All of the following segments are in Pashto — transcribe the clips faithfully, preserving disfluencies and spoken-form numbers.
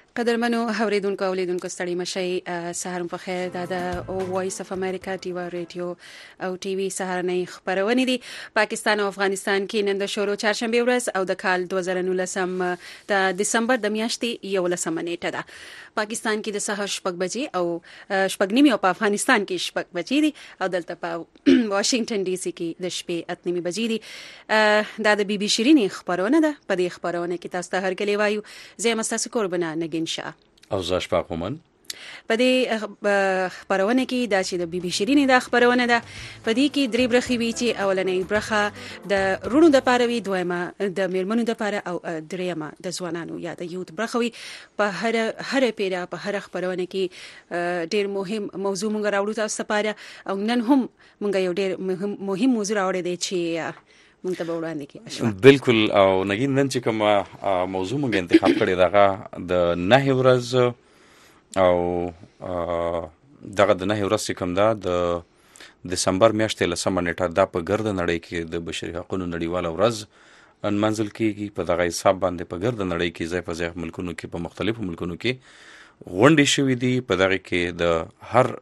قدرمنو اوریدونکو او لیدونکو ستړي مشي سهار په خیر دا د وایس اف امریکا ټي وی رادیو او ټي وی سهارنۍ خبرونه دي. پاکستان او افغانستان کې نن د شورو چهارشنبه ورځ او د کال دوه زره نولسم د دسمبر د میاشتې یولسمه نیټه ده. پاکستان کې د سهار شپږ بجې او شپږ نیمه او په افغانستان کې شپږ بجې دي او دلته په واشنگټن ډي سي کې د شپې اته نیمه بجې دي. دا د بي بي شيرين خبرونه ده. په دې خبرونه کې تاسو ته هر کلی وایو زه مستاسو قربانه نګین شاه او زاش پاکومن. په دې خبرونه کې دا چې د بي بي شيرين د خبرونه ده. په دې کې درې برخې وی چې اولنې برخه د رونو د پاره وی، دویمه د میرمنو د پاره او دریمه د ځوانانو یا د یوت برخه وی. په هر هر پیرا په هر خبرونه کې ډېر مهم موضوع مونږ راوړو تاسو لپاره او نن هم مونږ یو ډېر مهم مهم موضوع راوړی دی چې مونږ ته وړاندې کیږي. بالکل. او نګین نن چې کوم موضوع مونږ انتخاب کړی دغه د نه ورځ او دغه د نه ورځ کوم دا د دسمبر میاشتې لسمه نیټه دا په ګرد نړۍ کې د بشري حقوقو نړیواله ورځ ان منزل کیږي. په دغه حساب باندې په ګرد نړۍ کې ځای په ځای ملکونو کې په مختلفو ملکونو کې غونډې شوې دي. په دغه کې د هر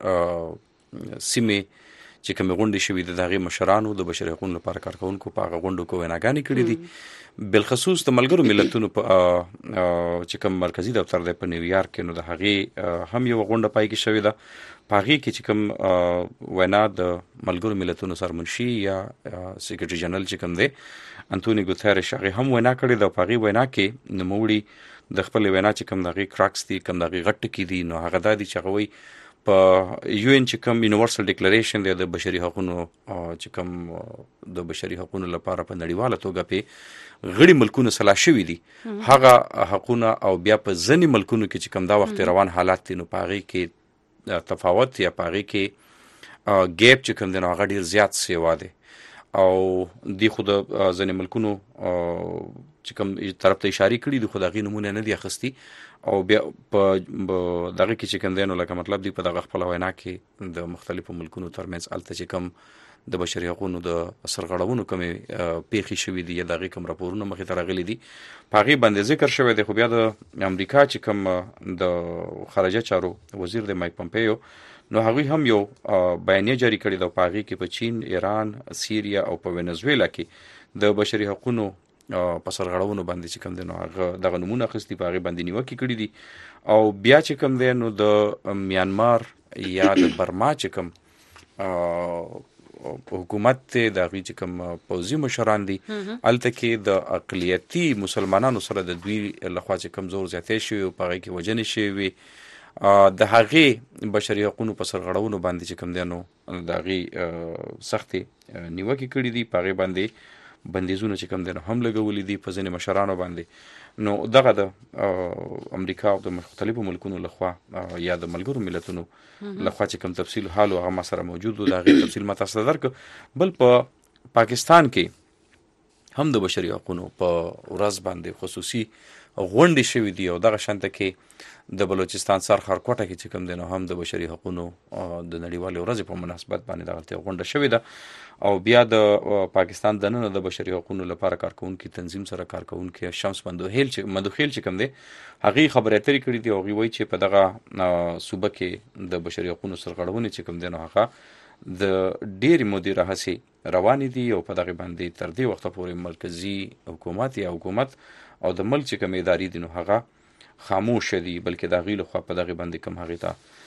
سیمه چې کوم غونډې شوې د دغه مشرانو د بشري حقوقو لپاره کارکونکو په هغه غونډو کې ویناګانې کړې دي. بالخصوص د ملګرو ملتونو په چې کوم مرکزی دفتر دی په نیویارک کې، نو د هغه هم یو غونډه پای کې شوې ده. په هغه کې چې کوم وینا د ملګرو ملتونو سرمنشي یا سیکریټري جنرال چې کوم دی انټونی ګوتریش هغه هم وینا کړې ده. په هغه وینا کې نوموړي د خپل وینا چې کوم دغه کراکس دي کوم دغه غټ کې دي، نو هغه د دې چغوي په یو ان چې کوم یونیورسل ډیکلریشن دی د بشري حقوقو چې کوم د بشري حقوقو لپاره په نړیواله توګه په غړي ملکونو سلا شوی دي هغه حقوقونه، او بیا په ځینې ملکونو کې چې کوم دا وخت روان حالات دي نو په هغه کې تفاوت یا په هغه کې ګیپ چې کوم دی نو هغه ډیر زیات سیوا دی. او دی خو د ځینې ملکونو چې کوم طرف ته اشاره کړي دي خو دغه نمونه نه دی اخستي. او بیا په دغه کې چې کوم دی نو لکه مطلب دی په دغه خپل وینا کې د مختلفو ملکونو ترمنځ الته چې کوم د بشري حقوقو د سرغړونو کومې پیښې شوې دي یا دغه کوم راپورونه مخې ته راغلي دي په هغه باندې ذکر شوی دی. خو بیا د امریکا چې کوم د خارجه چارو وزیر د مایک پمپیو نو هغه هم یو بیانیه جاری کړی د پاغي کې په چین، ایران، سیریا او په وینزویلا کې د بشري حقوقو په سرغړونو باندې چې کوم دی نو هغه دغه نمونه اخیستي په هغه باندې نیوکه کړې دي. او بیا چې کوم دی نو د میانمار یا د برما چې کوم حکومت ته د غي چې کوم پوزي مشران دي الته کې د اقلیتي مسلمانانو سره د دوی لخوا چې کوم زور زیاتې شوی او په هغه کې وجنې شوی د هغه بشري حقوقو په سرغړونو باندې چې کوم دی نو د هغه سختي نیوکه کړې دي. په هغه باندې بندیزونه چې کوم دنه هم لګولې دي په ځینې مشرانو باندې. نو دغه د امریکا او د مختلفو ملکونو لخوا یا د ملګرو ملتونو لخوا چې کوم تفصیل حال او هغه سره موجود و دا غي تفصیل ما تاسو درک. بل په پاکستان کې هم د بشري حقوقو په ورځ باندې خصوصي غونډې شوې دي او دغه شانته کې د بلوچستان سرخار کوټه کې چې کوم دنه هم د بشري حقوقو د نړیوال ورځ په مناسبت باندې دغه غونډه شوې ده. او بیا د پاکستان د نن د بشري حقوقو لپاره کارکونکو تنظیم سره کارکونکو شمس مندوهیل چې مندوهیل چې کوم دی هغه خبرې اترې کړې دي او هغه وایي چې په دغه صوبه کې د بشري حقوقو سرغړونې چې کوم دی نو هغه د ډېری مودې راهسي روانې دي او په دغه باندې تر دې وخت پورې مرکزی حکومت یا حکومت او د ملک چې کوم ادارې دي نو هغه خاموش دي، بلکې د غیلو خو په دغه باندې کوم هغه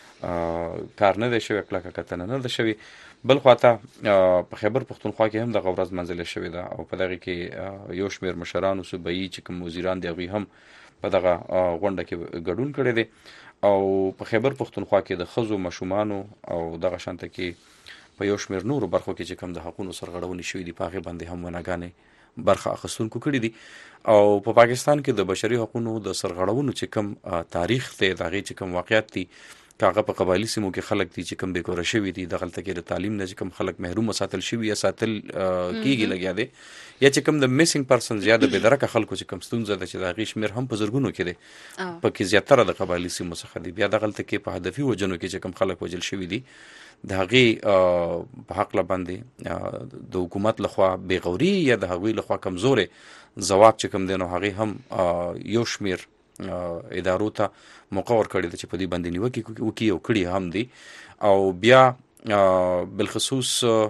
ته کار نه دی شوی، کلکه کتنه نه ده شوی. بل خواته په خیبر پختونخوا کې هم د غورز منزل شوی ده او په دغه کې یو شمیر مشرانو صوبایي چې کوم وزیران دی هم په دغه غونډه کې ګډون کړی دی. او په خیبر پختونخوا کې د خزو مشومانو او دغه شانته کې په یو شمیر نورو برخو کې چې کوم د حقوقو سرغړونې شوې دي په هغه باندې هم وناګانې برخه اخیستونکو کړي دي. او په پا پاکستان کې د بشري حقوقو د سرغړونو چې کوم تاریخ ته دغه چې کوم واقعیت دي هغه په قبایلی سیمو کې خلک دي چې کوم بیکوره شوي دي دغه تل کې د تعلیم نه چې کوم خلک محروم ساتل شوي یا ساتل کیږي لګیا دي یا چې کوم د میسینګ پرسن زیاده به درکه خلکو چې کوم ستونزه ده چې د غیش میر هم په زرګونو کې دي په کې زیاتره د قبایلی سیمو څخه دي. بیا دغه تل کې په هدفي وجنو کې چې کوم خلک وجل شوي دي د هغه په حق لباندې د حکومت لخوا بیغوري یا د هغوی لخوا کمزورې جواب چې کوم دینو هغه هم یو شمیر ادارو ته موقع ورکړې ده چې په دې باندې نیوکې وکړي او کړي هم دي. او بیا بالخصوص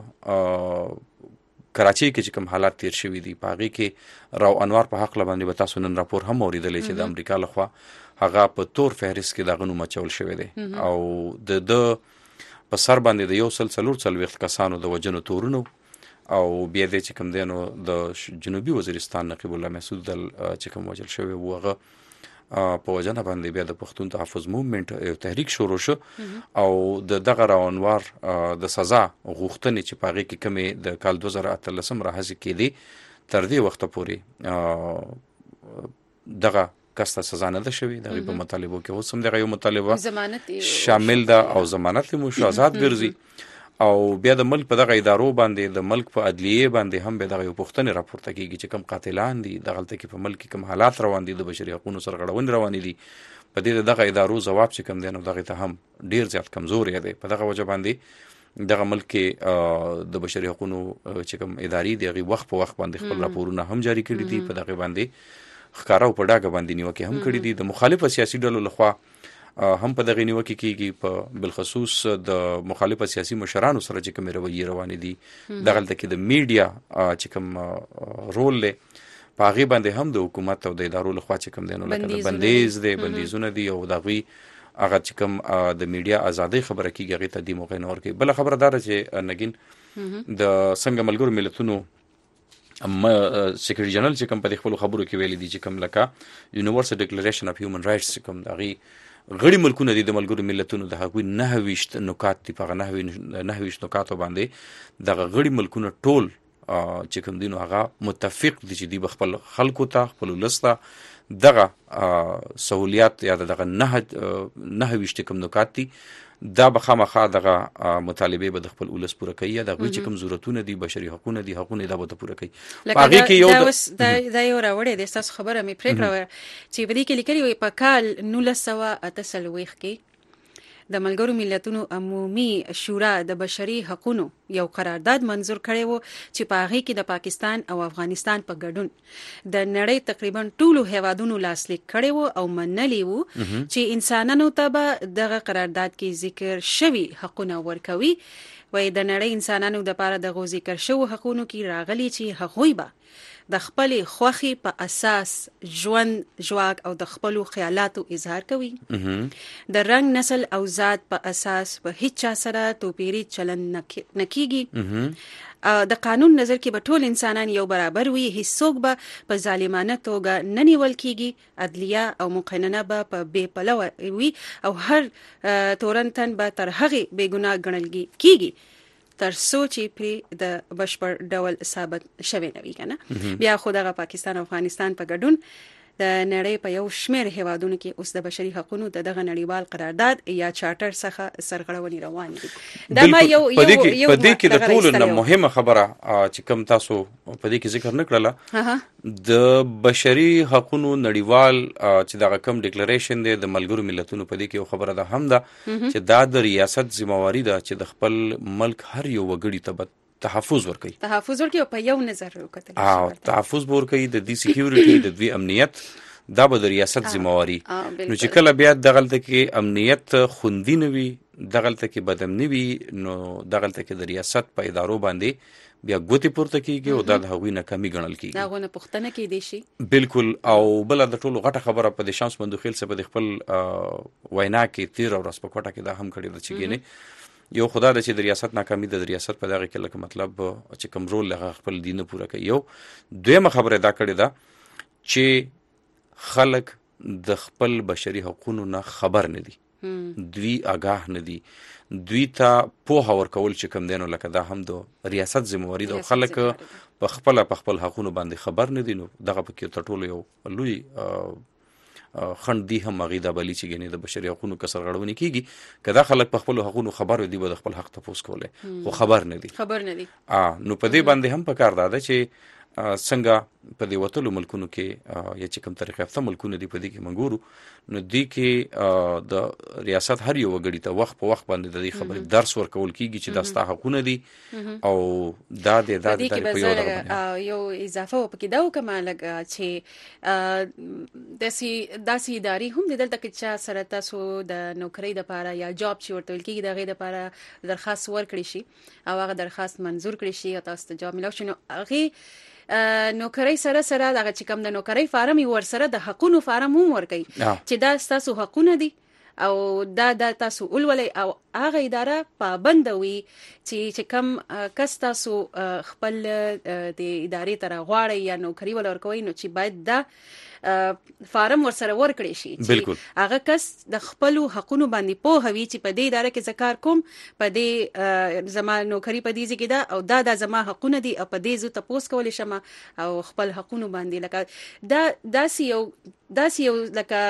کراچۍ کې چې کوم حالات تیر شوي دي په هغې کې راو انوار په حق باندې به تاسو نن راپور هم اورېدلی چې د امریکا لخوا هغه په تور فهرست کې دغه نوم اچول شوی دی او د ده په سر باندې د یو سل څلور څلوېښت کسانو د وژنو تورونه او بیا دی چې کوم دی نو د جنوبي وزیرستان نقیب الله محسود دل چې کوم وژل شوی و هغه په وجنه باندې بیا د پښتون تحفظ موومنټ یو تحریک شروع شو او د دغه راونوار د سزا غوښتنې چې په هغې کې کمې د کال دوه زره اتلسم راهیسې کېدې تر دې وخته پورې دغه کس ته سزا نه ده شوې. د هغې په مطالبو کې اوس هم دغه یو مطالبه شامل ده او ضمانت یې مو شو آزاد ګرځي. او بیا د ملک په دغه ادارو باندې د ملک په عدلیې باندې هم به دغه یو پوښتنې راپورته کېږي چې کوم قاتلان دي دغلته کې په ملک کې کوم حالات روان دي د بشري حقونو سرغړونې روانې دي په دې دغه ادارو ځواب چې کوم دی نو دغې ته هم ډېر زیات کمزوری دی. په دغه وجه باندې دغه ملک کې د بشري حقونو چې کوم ادارې دي هغې وخت په وخت باندې خپل راپورونه هم جاري کړي دي په دغې باندې ښکاره او په ډاګه باندې نیوکې هم کړي دي. د مخالفه سیاسي ډلو لخوا هم په دغه نیوکې کېږي په بالخصوص د مخالفه سیاسي مشرانو سره چې کومې رویې روانې دي دغلته کې د میډیا چې کوم رول دی په هغې باندې هم د حکومت او د ادارو لخوا چې کوم دی نو لکه د بندیز دی بندیزونه دي او د هغوی هغه چې کوم د میډیا ازادۍ خبره کېږي هغې ته دې موقع نه ورکوي. بله خبره دا ده چې نګین د څنګه ملګرو ملتونو سیکرټري جنرال چې کوم په دې خپلو خبرو کې ویلي دي چې کوم لکه یونیورسل ډیکلریشن اف هیومن رایټس چې کوم د هغې غړي ملکونه دي د ملګرو ملتونو د هغوی نهه ویشت نکات دي په هغه نهه ویشت نکاتو باندې دغه غړي ملکونه ټول چې کوم دي نو هغه متفق دي چې دوی به خپل خلکو ته خپل ولس ته دغه سهولیات یا دغه نهه ویشت کوم نکات دي دا به خامخا دغه مطالبې به د خپل ولس پوره کوي یا د هغوی چې کوم ضرورتونه دي بشري حقونه دي حقونه دا به ته پوره کوي. لکه دا دا یو راوړی دی ستاسو خبره مې پرېکړه وه چې په دې کې لیکلي وي په کال نولس سوه اته څلوېښت کې د ملګرو ملتونو عمومي شورا د بشري حقونو یو قرارداد منظور کړی و چې په هغې کې د پاکستان او افغانستان په ګډون د نړۍ تقریبا ټولو هیوادونو لاسلیک کړی و او منلی و چې انسانانو ته به دغه قرارداد کې ذکر شوي حقونه ورکوي. وایي د نړۍ انسانانو دپاره دغو ذکر شوو حقونو کې راغلي چې هغوی به د خپلې خوښې په اساس ژوند ژواک او د خپلو خیالاتو اظهار کوي. د رنګ نسل او ذات په اساس په هیڅ چا سره توپیري چلند نه کیږي. د قانون نظر کې به ټول انسانان یو برابر وي هیڅوک به په ظالمانه توګه نه نیول کیږي. عدلیه او مقننه به په بې پلوه وي او هر تورن تن به تر هغې بې ګناه ګڼل کیږي تر څو چې پرې د بشپړ ډول ثابت شوی نه وي کنه. بیا خو دغه پاکستان او افغانستان په ګډون د نړۍ په یو شمېر هیوادونو کې اوس د بشري حقونو د دغه نړیوال قرارداد یا چارټر څخه سرغړونې روان دي. دا ما یو یو په دې کې د ټولو نه مهمه خبره چې کوم تاسو په دې کې ذکر نه کړله د بشري حقونو نړیوال چې دغه کوم ډیکلریشن دی د ملګرو ملتونو په دې کې یو خبره ده هم ده چې دا د ریاست ذمہواری ده چې د خپل ملک هر یو وګړي ته تحفظ ورکوي تحفظ ورکوي او په یو نظر وکتل او تحفظ ورکوي د دې سکیورټي د دوی امنیت دا به د ریاست ذمہواری نو چې کله بیا دغلته کې امنیت خوندي نه وي دغلته کې بدامني وي نو دغلته کې د ریاست په ادارو باندې بیا ګوتې پورته کیږي او دا د هغوی ناکامي ګڼل کیږي دا غونه پوښتنه کیدی شي بالکل. او بل د ټولو غټه خبره په د شمس مندوخیل څخه په خپل وینا کې تیر او رسپکوټه کې دا هم کړی د چګینه یو خدا د چې د ریاست ناکامي د ریاست په دغه کې لکه مطلب چې کوم رول لغه خپل دین پوره کوي. یو دویمه خبره دا کړې ده چې خلک د خپل بشري حقوقو نه خبر نه دي دوی آگاه نه دي دوی ته پوهه ورکول چې کوم دینو لکه دا هم د ریاست ذمہواری ده خلک په خپل په خپل حقوقو باندې خبر نه دي نو دغه په کې ټولو یو لوی خند دی هم هغې دا بلی چې ګنې د بشري حقونو که سرغړونې کېږي که دا خلک په خپلو حقونو خبر وي دوی به د خپل حق تپوس کولی خو خبر نه دي خبر نه دي نو په دې باندې هم پکار دا ده چې څنګه په دې وتلو ملکونو کې یا چې کوم طریقه یافته ملکونه دي په دې کې منګورو نو دې کې د ریاست هر یو وګړي ته وخت په وخت باندې د دې خبرې درس ورکول کیږي چې دا ستا حقونه دي او دا د دا د په یو ډول یو اضافه وکړي دا کومه لګ چې داسي داسي ادارې هم د دلته کې چې سره تاسو د نوکری د لپاره یا جاب چې ورته کیږي د غي د لپاره درخواست ورکړي شي او هغه درخواست منزور کړي شي او تاسو ته جاب ملو شي نو هغه نوکری سره سره دغه چې کوم د نوکری فارم ور سره د حقونو فارم هم ورکي چې دا تاسو حقونه دي او دا د تاسو اولولې او هغه اداره پابند وي چې چې کم کس تاسو خپل د ادارې تر غواړي یا نوکری ول ورکوي نو چې باید دا فارم ور سره ورکړي شي چې هغه کس د خپل حقونو باندې پوهوي چې په دې اداره کې ذکر کوم په دې زما نوکری په دې ځکه دا او دا د زما حقونه دي او په دې زو تاسو کولای شم او خپل حقونو باندې لکه دا داسې یو داسې یو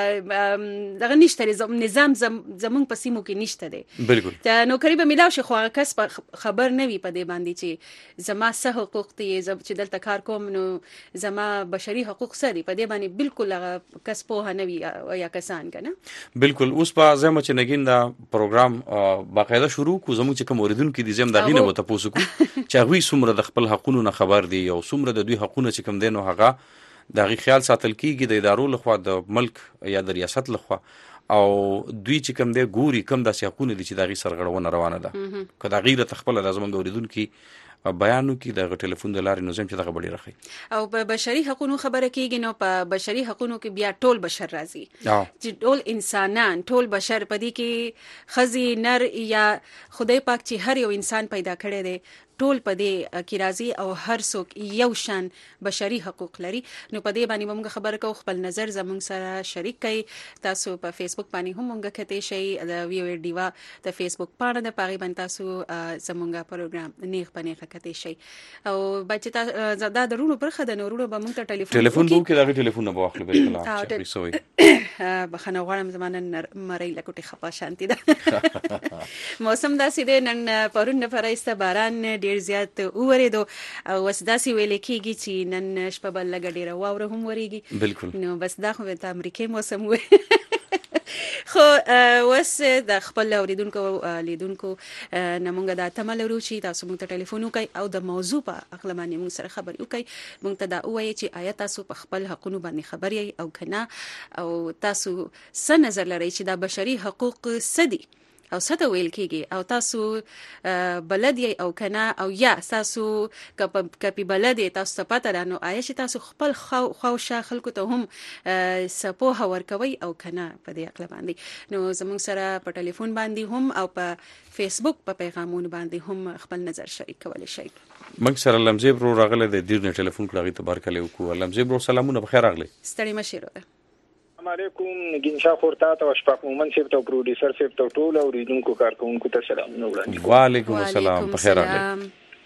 لکه دغه نشته نظام زمونږ په سیمو کې نشته دی بالکل دا نوکری به ملاو شي خو هغه کس خبر نه وي په دې باندې چې زما څه حقوق دي چې دلته کار کوم نو زما بشري حقوق څه دي په دې باندې بالکل هغه کس په نه وي یا کسان کنه بالکل اوس په زموږ چې نګین دا پروګرام باقاعده شروع کو زموږ چې کوم اوریدونکو دي زم دا غینه وته پوسو کو چې هغه څومره د خپل حقوقو نه خبر دي او څومره د دوی حقوقونه چې کوم دي نو هغه د غي خیال ساتل کیږي د ادارو لخوا د ملک یا د ریاست لخوا او دوی چې کوم دی ګوري کوم د حقوقونه دي چې د غي سرغړونه روانه ده کله غیره تخپل د زمونږ اوریدونکو بیانو کې د ټلیفون د لارې نو زم چې دغه بډې راخي او په بشري حقوقو خبره کیږي نو په بشري حقوقو کې بیا ټول بشر راځي چې ټول انسانان ټول بشر په دې کې خزي نر یا خدای پاک چې هر یو انسان پیدا کړی دی ټول په دې کې راځي او هر څوک یو شان بشري حقوق لري نو په دې باندې موږ خبره کوو خپل نظر زموږ سره شریک کړئ تاسو په فیسبوک باندې هم موږ کته شي د وی او ډیوا د فیسبوک باندې د پاغي باندې تاسو زموږ پروګرام نیغ پنه کته شي او بچتا زدا درونو برخه د نورونو به موږ ته ټلیفون ټلیفون بو کې دغه ټلیفون نه واخلو به کله سوي بخنه غواړم زمانه مړی لکوټي خپه شانتي ده موسم داسې دی نن پرون فرایسته باران ډیر زیات اوریدو او وسداسي ویل کېږي چې نن شپه بل لګ ډیره واوره هم وريږي بالکل نو بس دا خو د امریکای موسم و خو وس د خپل اوریدونکو لیدونکو نمونږ د تمل وروچی تاسو موږ ته ټلیفون وکي او د موضوع په اخله باندې موږ سره خبر وکي موږ ته دا وایي چې آیا تاسو په خپل حقوقو باندې خبر یې او کنه او تاسو څه نظر لرئ چې د بشري حقوق سدي او څه ویل کېږي او تاسو بلد یې او کنه او یا تاسو کپی بلد یې تاسو ته پته ده نو آیا چې تاسو خپل خوښه خلکو ته هم سپوه ورکوي او کنه په دې اړه باندې نو زموږ سره په ټلیفون باندې هم او په فیسبوک په پیغامونو باندې هم خپل نظر شریک کولی شئ موږ سره لمزه برو راغله د دیر نه ټلیفون کړی ته بارکله وکړو لمزه برو سلامونه بخیر راغلی ستړي مشیره السلام علیکم ګینشا خورتا ته شپږ مومن سیف ته پروډوسر سیف ته ټول اوریدونکو کارکونکو ته سلام نو وړاندې وعلیکم السلام بخیر راغلی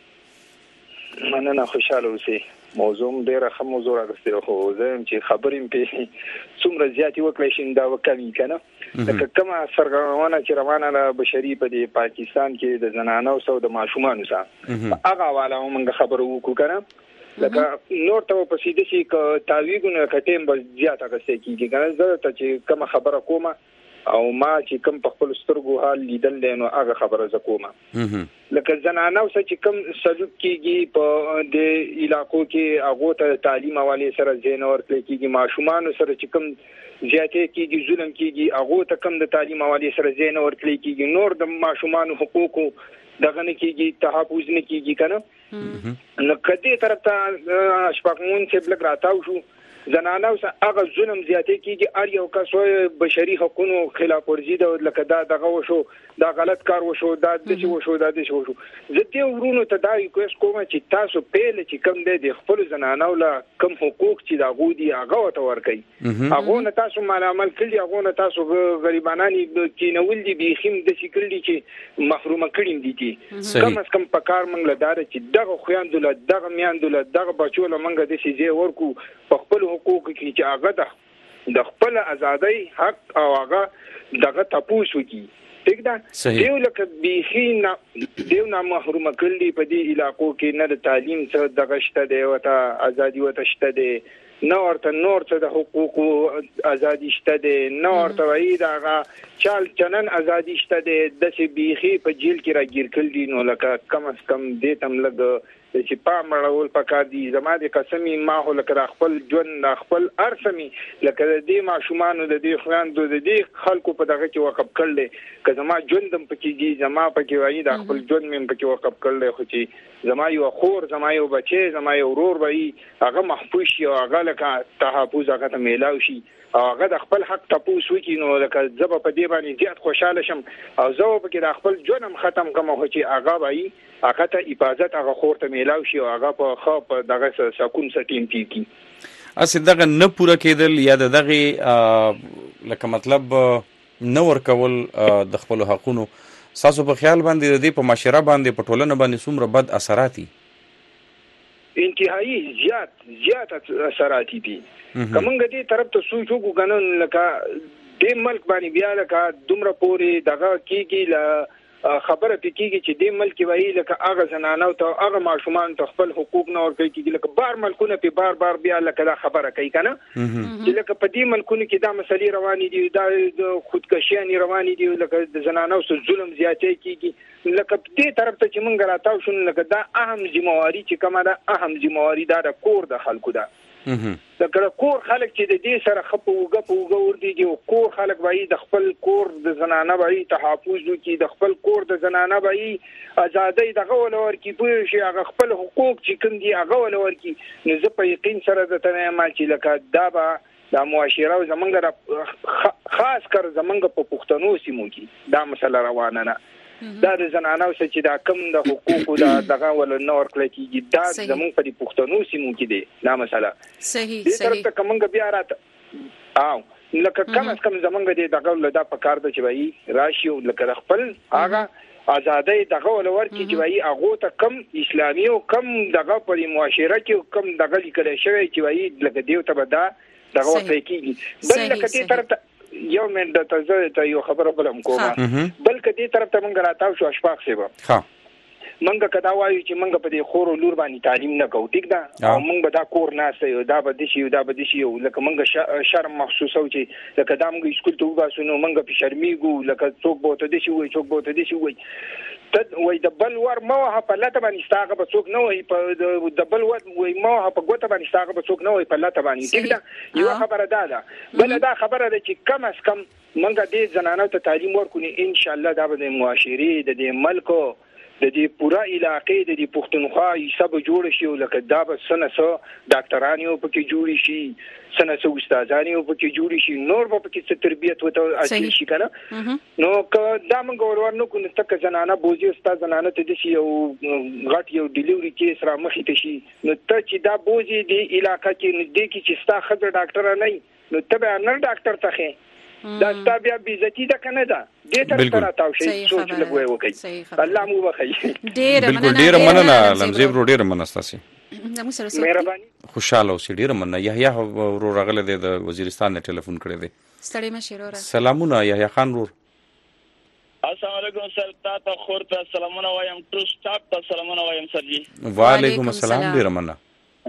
مننه خوشاله اوسئ موضوع ډیره ښه موضوع راغسته خو زم چې خبرې په څومره زیاتی وکړې شین دا وکړي کنه لکه کومه سرغړونه چې روانه ده بشري په دې پاکستان کې د زنانو او د ماشومانو سره هغه والا موږ خبرو وکړو کنه لکه نور ته په سیده شي ک تعویذونه کټیم بل زیاته غسته کیږي کنه زه ته چې کوم خبره کومه او ما چې کوم په خپل سترګو حال لیدل نو هغه خبره ز کومه لکه زنانو سره چې کوم سلوک کیږي په د علاقو کې هغه ته تعلیم حواله سره زینور کیږي ماشومان سره چې کوم زیاتې کیږي ظلم کیږي هغه ته کوم د تعلیم حواله سره زینور کیږي نور د ماشومان حقوقو دغه نه کیږي تحفظ نه کیږي کنه نو کدي طرف ته شپږمون چې بلګ راتاو شو زنانو سره هغه ظلم زیاتې کیږي ار یو کسوی بشري حقوقو خلاف ورزي د لکه دا دغه وشو دا غلط کار وشو دا د څه وشو دا د څه وشو زه ورونو ته دا ریکوست کوم چې تاسو پیل چې کم د خپل زنانو لا کم حقوق چې دا غودي هغه ته ورکړي هغه نه تاسو مال عمل کړی هغه نه تاسو غریبانانی کینول دي بيخیم د شکل دي چې محروم کړي دي چې کم از کم پکار منګ لدار چې دغه خويندل دغه میاندل دغه بچو لمنګ د سي زی ورکو په خپل حقوق کې چې هغه د خپل ازادۍ حق او هغه دغه تاسو کی ټیک ده دیو لکه بیخي دیو نه محروم کړي په دې علاقو کې نه د تعلیم څخه دغه شته دی وته ازادي وته شته دی نه ورته نور څه د حقوقو ازادي شته دی نه ورته وایي دغه چال چلن ازادي شته دی داسې بیخي په جیل کې راګیر کړي نو لکه کم از کم دې تم لګ چې پام راول پکار دي زما د قسمی ما هو لکه خپل ژوند خپل ارسمي لکه د دې ماشومان د دې خويندو د دې خلکو په دغه کې وقف کړل که زما ژوندم پکېږي زما پکې وایي د خپل ژوند مې پکې وقف کړل خو چې زما یو خور زما یو بچي زما یو ورور وایي هغه محفوظ شي او هغه لکه تحفظ هغه ته میلاو شي هغه د خپل حق تپوس وکړي نو لکه زب په دې باندې زیات خوشاله شم او زه په کې د خپل ژوندم ختم کوم خو چې هغه وایي هغه ته حفاظت هغه خور ته میلاو شي او هغه په خو په دغه سکون سټیم پیږي اسی دغه نه پوره کېدل یا دغه لکه مطلب نه ور کول د خپل حقونو تاسو په خیال باندې د دې په معاشره باندې په ټولنه باندې څومره بد اثرات دي انتهایی زیات زیات اثرات دي کومنګ دې طرف ته سوچ وکړو غنن لکه دې ملک باندې بیا لکه دومره پوري دغه کیږي ل خبره پکېږي چې دې ملک وایي لکه هغه زنانه او هغه ماشومان ته خپل حقوق نه ورکوي کېږي لکه بار ملکونه په بار بار بیا لکه دا خبره کوي کنه چې لکه په دې ملکونو کې دا مسلې روانې دي دا د خودکشیانې روانې دي لکه د زنانو سره ظلم زیاتې کېږي لکه دې طرف ته چې مونږ راتاو شو لکه دا اهم ذمہواری چې کومه ده اهم ذمہواری دا د کور د خلکو ده دا کله کور خلک چې د دې سره خپ وګ په وګ ور دي چې کور خلک وایي د خپل کور د زنانه وایي تحفظ وکړي د خپل کور د زنانه وایي ازادۍ دغه ولور کې پوه شي هغه خپل حقوق چې کوم دي هغه ولور کې نو زه په یقین سره د تنه ما چې لکه دا به د معاشره زمونږ خاص کر زمونږ په پښتنو سیمو کې دا مسله روانه نه دا د زنانو چې دا کم د حقوقو دا دغه ول نور کله کېږي دا زمونږ په پښتنو سیمو کې دی دا مسله صحیح صحیح ته کومنګ بیا راته او لکه کم از کم زمونږ دی دغه ول دا پکار د چې وایي راشي لکه خپل هغه ازادۍ دغه ول ورکی چې وایي هغه ته کم اسلامي او کم دغه په معاشره کې کم دغه لیکل شوی چې وایي لکه دیو ته بدا دغه ورته کېږي بل لکه دې طرف یو منډه ته ته یو خبره بلم کومه بلکې دې طرف ته مونږ راتاو شو اشفاق سیبه ها مونږ کدا وایو چې مونږ په دې خور لور باندې تعلیم نه کوو ټیک ده او مونږ به دا کور نه سي دا به د شي دا به د شي لکه مونږ شرم محسوسو چې لکه دا مونږ سکول ته وباسو نو مونږ په شرمېګو لکه څوک به ته د شي وای څوک به ته د شي وای ته وای د بل ور موه په لته باندې ستاغه به څوک نه وای په د بل ور وای موه په ګوته باندې ستاغه به څوک نه وای په لته باندې ټیک ده یو خبره ده ده بل دا خبره ده چې کم از کم مونږ دې زنانو ته تعلیم ورکونی ان شاء الله دا به د معاشري د دې ملکو د دې پورا علاقې د دې پښتونخوا حساب جوړ شي لکه دا به سنه سو ډاکټرانی او پکې جوړ شي سنه سو استادانی او پکې جوړ شي نور به پکې څه تربیت وته اصلي شي کنه نو که دا موږ ورور نو کو نتک زنانه بوزي استاد زنانه ته د شي یو غټ یو ډیلیوري کیس را مخې ته شي نو ته چې دا بوزي د علاقې کې نږدې کې چې ستا خځه ډاکټر نه نو ته به نه ډاکټر ته دا ستا بیا بیزتی ده کنه ده دې تر سره تاو شي سوچ لګوي وکي الله مو بخي ډېر مننه ډېر مننه لمزي برو ډېر مننه تاسو مهرباني خوشاله اوسې ډېر مننه یحیی ورو راغله د وزیرستان نه ټلیفون کړی دی ستړي مشه ورو سلامونه یحیی خان ورو السلام علیکم سر تاسو خور ته سلامونه وایم ټول سټاف ته سلامونه وایم سر جی وعلیکم السلام ډېر مننه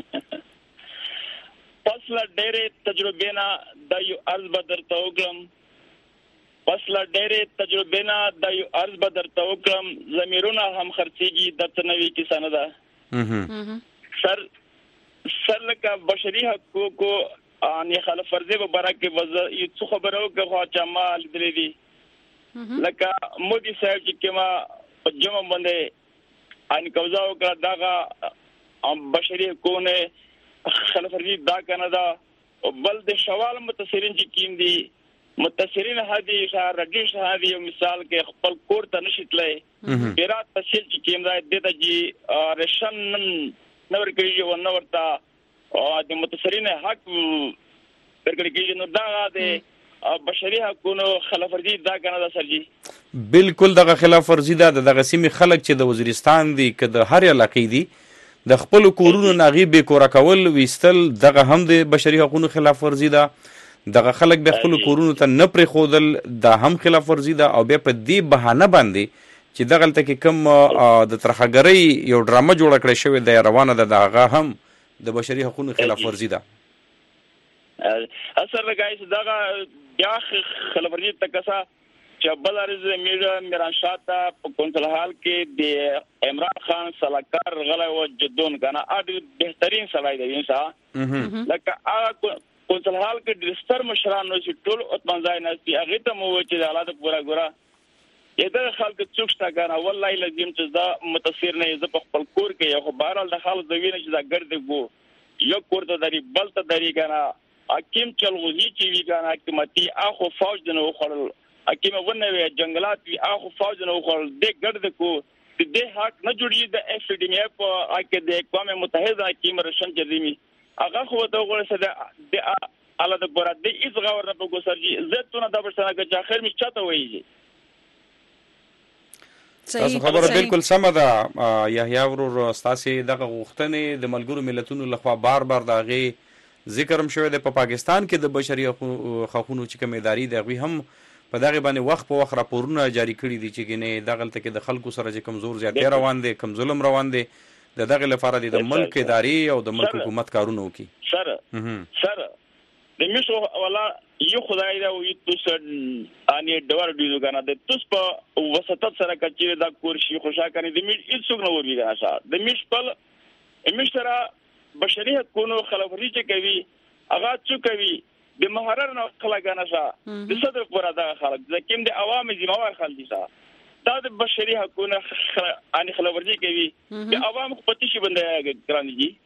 پس لا ډېرې تجربې نه د یو عرض بدر توکلم پس لا ډېرې تجربې نه د یو عرض بدر توکلم زمیرونه هم خرڅيږي د تنوي کسانه ده سر سر لکه بشري حقوقو ان خلف فرضه به برکه وز یو څه خبرو کې خو جمال دلې دي لکه مودي صاحب چې کما جمع باندې ان قبضه وکړه داغه بشري حقوقو نه خلف فرضي دا کنه دا بل د شوال متاثرین چې کیم دي متاثرین هدي شهر رډي شهادي یو مثال کې خپل کور ته نشیتلې پیرا تحصیل چې کیم دا د دې رشن نور کې یو نو ورتا د متاثرین حق درګړي کې نو دا د بشري حقوقو خلاف ورزي دا کنه دا سرجي بالکل دغه خلاف ورزي دا دغه سیمه خلک چې د وزیرستان دي کده هر علاقې دي د خپل کورونو ناغي به کور کول وستل دغه هم د بشري حقوقو خلاف ورزي ده دغه خلک به خپل کورونو ته نه پرې خودل دا هم خلاف ورزي ده او بیا په دې بهانه باندې چې دغه تل کې کوم د ترخګرۍ یو ډرامه جوړه کړې شوې ده روانه ده دغه هم د بشري حقوقو خلاف ورزي ده اثر لګای چې دغه بیا خلاف ورزي تکسا چې بل ارز میر میران شاته په کونسل حال کې د عمران خان سلاکار غلا او جدون کنه اډ بهترین سړی دی انسان لکه هغه کونسل حال کې د ستر مشران نو چې ټول اتمنځای نه هغه ته مو چې د حالات پورا ګورا یده خلک څوک شته کنه والله لازم چې دا متاثر نه ز په خپل کور کې یو بهرال د خلک د وینې چې دا ګرځي وو یو کور ته دری بل ته دری کنه حکیم چلغوزی چې وی کنه حکومتي اخو فوج نه وخړل حکیم ونه وی جنگلات وی اخو فوج نه وخړل د ګرځ کو د دې حق نه جوړی د اف ډی ام اف اکه د اقوام متحده حکیم رشن جریمی هغه خو د غوړه سره د اعلی د براد د ایز غور نه بګوسرجی زتونه د برسنه کې اخر می چاته وایي تاسو خبره بالکل سمه ده یحیی ورور تاسو دغه غوښتنې د ملګرو ملتونو لخوا بار بار دغه ذکر هم شوی دی په پاکستان کې د بشري حقوقو چې کوم اداري دی هم په دغه باندې وخت په وخت راپورونه جاری کړي دي چې ګنې دغه تل کې د خلکو سره چې کمزور زیاتې روان دي کم ظلم روان دي د دغه لپاره د ملک اداري او د ملک حکومت کارونه وکي سره سره د میشو ولا یو خدای دا وي تاسو اني ډور دیو کنه د تاسو په وسطت سره کچې دا کورشي خوشا کني د میش هیڅ نو ورګي راشه د میش په میش سره بشري حقوقو خلاف ورزي چې کوي هغه څه کوي د مهرر نه خلګانه شه د صدر پر ادا خلک ځکه د عوامي ذمہوار خلک دي دا د بشري حقوقو ان خلاف ورزي کوي د عوام پتی شي بندای ګرانی دي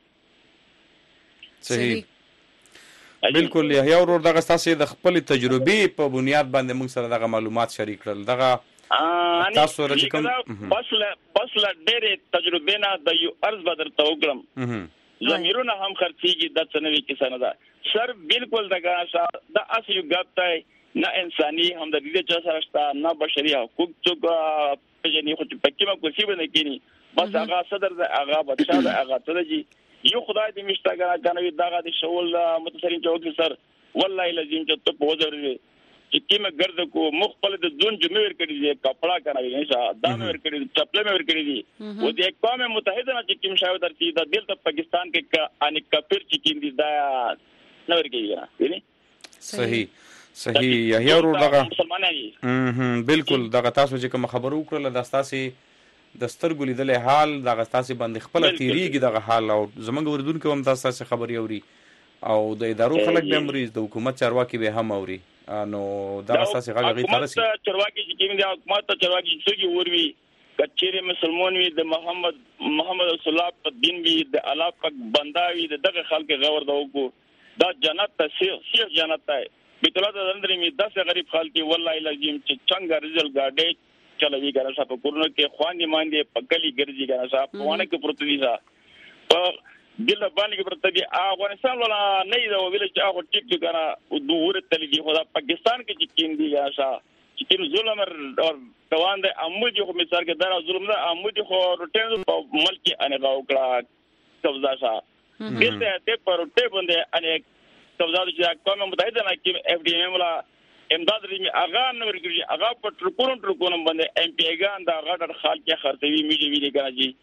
صحیح بالکل یحیی ورور دغه تاسو د خپل تجربې په بنیاد باندې موږ سره دغه معلومات شریک کړل دغه تاسو راځي کوم بس بس لا ډېر تجربه نه د یو ارز بدر توګلم زمیرونه هم خرڅيږي د څنوي کې سند ده سر بالکل دغه د اصل غبطای نه انساني هم د دې چا سره شته نه بشري حقوق څوک په جنې خو په کې ما کوشي بنه کینی بس هغه صدر د هغه بچا د هغه تلجی یو خدای دې مشتاګه غنوي دغه د شول متصرین چوک سر والله لازم چې ته په وزر چې کیمه ګرځ کو مخبل د ځون جمعور کړی دی کپڑا کوي انشاء دا مې ور کړی چپلې مې ور کړی دی و د اقوام متحده نه چې کیم شاو درتي د دل ته پاکستان کې ان کفر چې کیم دي دا نو ور کېږي یعنی صحیح صحیح یحیی ورور دغه هم بالکل دغه تاسو چې کوم خبرو کړل د تاسو د سترګو لیدلې حال دغه تاسو باندې خپل تیریږي دغه حال او زمونږ وردونکو هم تاسو خبري اوري او د ادارو خلک به امري د حکومت چارواکي به هم اوري نو دا اساسي غږ غي ترسي چرواکي چې کوم دي حکومت چرواکي چې وروي کچېره مسلمان وي د محمد محمد رسول الله په دین وي د الله پاک بندا وي دغه خلک غور دا وګو دا جنت ته سیف جنت ته بیت الله د اندر می داسې غریب خلک والله لازم چې څنګه رزل گاډي چلوي ګره صاحب کورونه کې خوانې ماندې پکلي ګرځي ګره صاحب په وانه کې پروت دي صاحب دله باندې پرته دي افغانستان ولا نه دی ویل چې هغه ټیک دی کنه او دوه تلګي خدا پاکستان کې چې کیم دی یاشا چې کیم ظلم او روان دي اموجي خو مثال کې دا ظلم ده اموجي خو روټین په ملک ان غوکړه قبضه شاه دته ته پر روټه باندې ان قبضه چې اقوام متحده نه کې اف ډی ام ولا امداد ری اغا نو ورګي اغا په ټرکونو ټرکونو باندې ام پی ګان دا غړ خال کې خرڅوي میږي ویلي ګراجي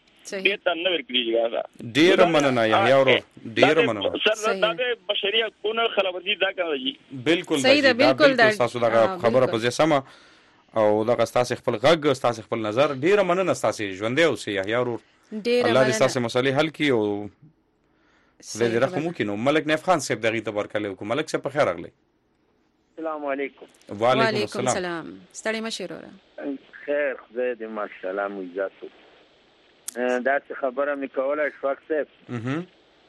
ډیر مننه یحیی ورور ډیر مننه سر دا د بشري حقوقو خلافورزي دا کوي بالکل صحیح ده بالکل تاسو دا خبره په ځسمه او دا تاسو خپل غږ تاسو خپل نظر ډیر مننه تاسو ژوندې اوسئ یحیی ورور الله دې تاسو مسلې حل کړي او دې رحم وکړي نو ملک نف خان صاحب دغه تبارکله وکړه ملک صاحب په خیر راغلی السلام علیکم وعلیکم السلام ستړي مشوره خیر خدای دې ماشاءالله مو عزت دا څه خبره مې کوله اشفاق صاحب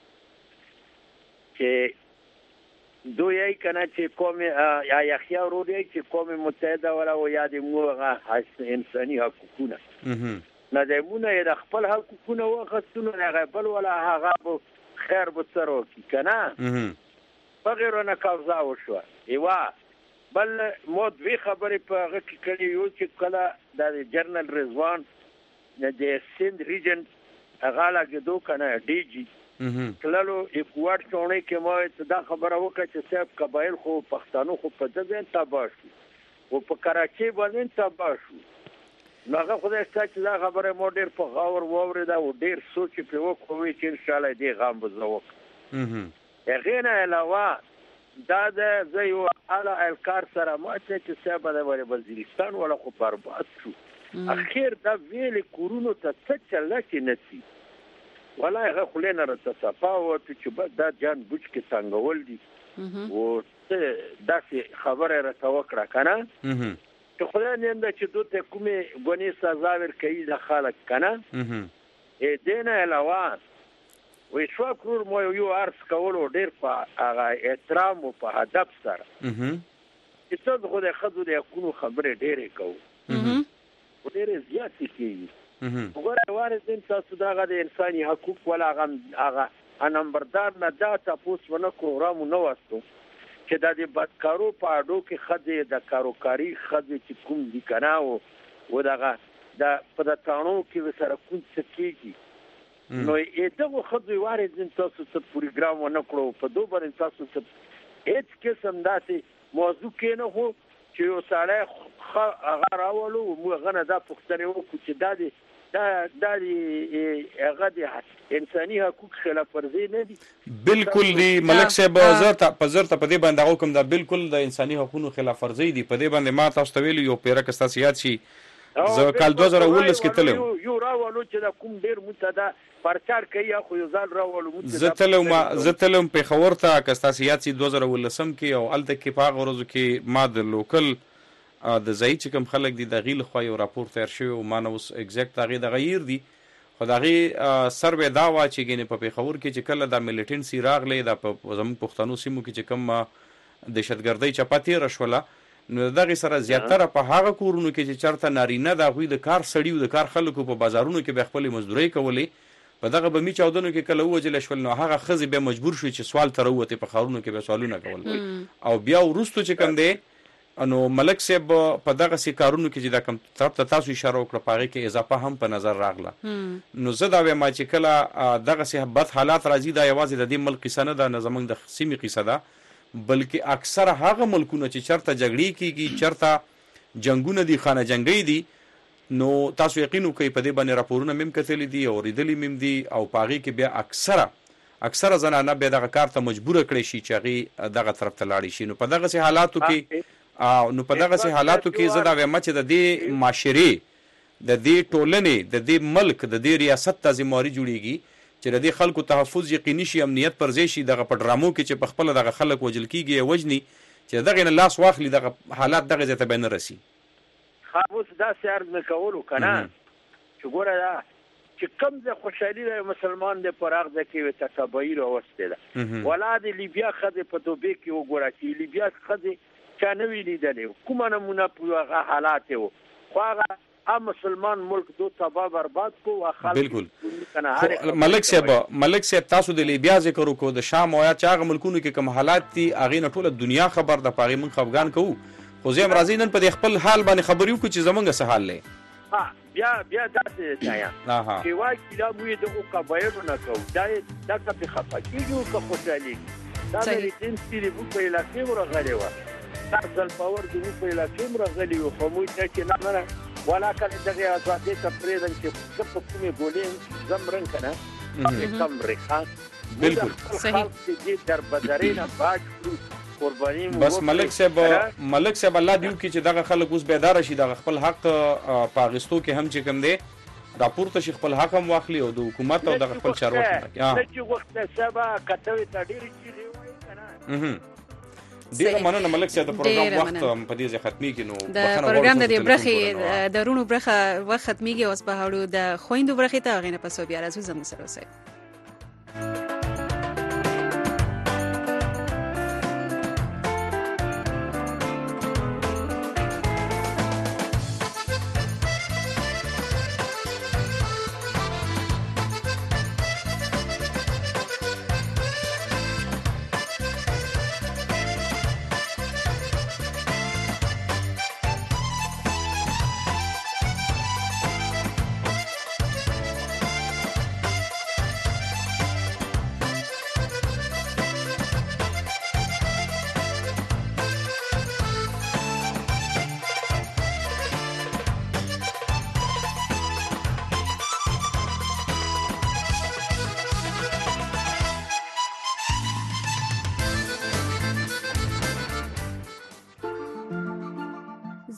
چې دوی یې کنه چې قوم یا یحیی ورور یې چې قوم متحده ولا و یاد موږ انساني حقوقونه نه دمونه یې د خپل حقوقونه وغوښتنه نه غبل ولا هغه خیر به سره کی کنه بغیر نه قبضه وشو ایوا بل مو دوی خبرې په هغه کې کړي یو چې کله د جنرال رضوان د سند ریجن هغه لاګدو کنه ډي جی کلالو اکوار چونې کې ما دا خبره وکړه چې صاحب قبایل خو پښتنو خو په دغه تباہ شو او په کراچي باندې تباہ شو. نو هغه خدای ستاسو چې دا خبره مو ډېر په غور واورېده او ډېر سوچ په وکړو چې ان شاء الله دې غام بزوک. هغه نه علاوه دا د زيو اعلی الکار سره ما چې صاحب د وزیرستان ولا خو برباد شو. اخیر دا ویل کورونو ته څه چلته نسی ولا هغه خلینه راته صفاو چې بس دا جان بوج کې څنګه ول دي او دا خبره راته وکړه کنه چې خدای نن چې دوی کومه غونی سزا ورکړي د خلک کنه ا دینه علاوه وې شو کور مو یو ارس کول ډیر په هغه احترام او په ادب سره چې څو خدای خدو د کوم خبره ډیره کو ډیره زیات کیږي وګوره وارثین تاسو دغه د انساني حقوق ولا هغه نمبردار نه دا تاسو ونه پروګرام نو وستو چې د دې بدکارو په اډو کې خدای د کاروکاری خدای چې کوم دي کنه او دغه د په تاڼو کې سره کوم څه کیږي نو یې دغه خدای وارثین تاسو څه پروګرام ونه کړو په دوه باندې تاسو څه هیڅ قسم داسې موضوع کې نه هو چې یو سړی هغه راولو موږ غنه دا پوښتنه وکړو چې دا دي دا د هغه د انساني حقوق خلاف ورزي نه دي. بالکل دی ملک صاحب زرت په زرت په دې باندې حکم دا بالکل د انساني حقوقو خلاف ورزي دي. په دې باندې ما تاسو ته ویل یو پیرک استاسیات شي زه کال دوه زره ولس کې تلم یو راولو چې کوم ډیر متدا پرچار کوي خو یو ځل راولو متدا زه تلم زه تلم په خبر ته استاسیات شي دوه زره ولسم کې او الته کې په غوړو کې ما د لوکل د ځای چې کوم خلک دي د غیل خو یو راپور تیر شوی او ما نو ایگزیکټ هغه د غیر دي خو د هغه سروې دا وا چې ګینه په پیښور کې چې کله د ملیټنسي راغلی د زموږ پښتنو سیمو کې چې کوم دهشتګردۍ چپاتې رشوله نو دغه سره زیاتره په هغه کورونو کې چې چرته نارینه د غوی د کار سړیو د کار خلکو په بازارونو کې به خپل مزدوري کولې په دغه به می چاودنو کې کله وجل شول نو هغه خزي به مجبور شو چې سوال تر وته په خارونو کې به سوالونه کول او بیا ورستو چې کوم دی انو ملک صاحب په دغه سي کارونو کې چې دا کم طرف ته تاسو اشاره وکړه پاره کې اضافه هم په نظر راغله نو زه دا وایم چې کله دغه سي بد حالات راځي دا یوازې د دې ملک قصه نه ده زمنګ د سیمې قصه ده بلکې اکثر هغه ملکونه چې چرته جګړې کیږي چرته جنگونه دي خانه جنگي دي نو تاسو یقین وکړئ په دې باندې راپورونه مم کتلې دي او ریدلې مم دي او پاغي کې بیا اکثره اکثره زنانه به دغه کار ته مجبور کړي شي چې هغه دغه طرف ته لاړ شي نو په دغه سي حالاتو کې او نو په دغه سي حالاتو کې زدا وایم چې د دې معاشري د دې ټولنې د دې ملک د دې ریاست ته ذمہواری جوړیږي چې د دې خلکو تحفظ یقیني شي امنیت پر ځای شي دغه په ډرامو کې چې په خپل دغه خلک وجل کیږي وجني چې دغه نه لاس واخلي دغه حالات دغه ځای ته به نه رسي. خاموس دا سر نه کولو کنه چې ګوره دا چې کم ځای خوشحالي د مسلمان د پراغ د کې تکبیر اوسته ده ولا د لیبیا خدای په دوبه کې وګوره چې لیبیا خدای چا نه ویلي دلې کومه نمونه په هغه حالات وو خو هغه ام مسلمان ملک دو تباہ برباد کو خلک بالکل ملک صاحب ملک صاحب تاسو د لیبیا ذکر وکړو د شام او یا چاغ ملکونو کې کوم حالات دي اغه نه ټوله دنیا خبر د پاغي من خفغان کوو خو زم راځي نن په خپل حال باندې خبريو کو چې زمونږ سه حال لې ها بیا بیا تاسو ځایا چې وايي چې موږ د قبایلو نه کوو دا دا په خفقېږي او خوشالي دا د دې سری په علاقې ورغلې و تاسو پاور د په علاقې ورغلې و خو موږ چې نه نه ولا کله دغه ازادي ته پریدل چې څه په کومه ګولې زمرن کنه په کم ریخان بالکل صحیح دې در بدرینه باج قرباني بس ملک صاحب ملک صاحب الله دیو کې چې دغه خلک اوس بیدار شي دغه خپل حق پاغستو کې هم چې کوم دی راپورته شي خپل حق هم واخلي او د حکومت او دغه خپل چارواکي یا چې وخت سبا کته ته ډیر چیرې وایي کنه ډیره مننه ملک صاحب د پروګرام وخت په دې ځای ختمي کینو د پروګرام د برخه د رونو برخه وخت ختميږي اوس په هړو د خويندو برخه ته غینه پسو بیا راځو زموږ سره اوسئ.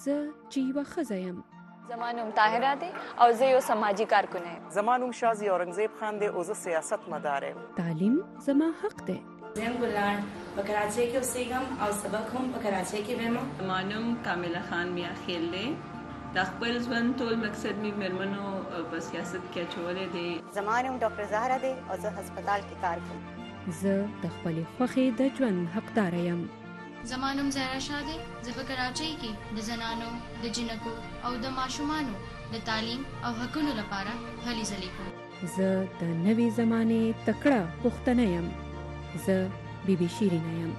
زه چې یوه ښځه یم. زما نوم طاهره دی او زه یو سماجی کارکونه یم. زما نوم شازی اورنګزیب خان دی او زه سیاست مدار یم. تعلیم زما حق دی. زم ګلان په کراچۍ کې اوسېږم او سبق هم په کراچۍ کې وایم. زما نوم کامله خان میا خیل دی. د خپل ژوند ټول مقصد مې مېرمنو په سیاست کې اچولی دی. زما نوم ډاکټر زهره دی او زه هسپتال کې کار کوم. زه د خپلې خوښې د ژوند حقداره یم. زما نوم زهرا شاه دی. زه په کراچۍ کې د زنانو د جنکو او د ماشومانو د تعلیم او حقونو لپاره هلې ځلې کوم. زه د نوې زمانې تکړه پښتنه یم. زه بی بی شیرینه یم.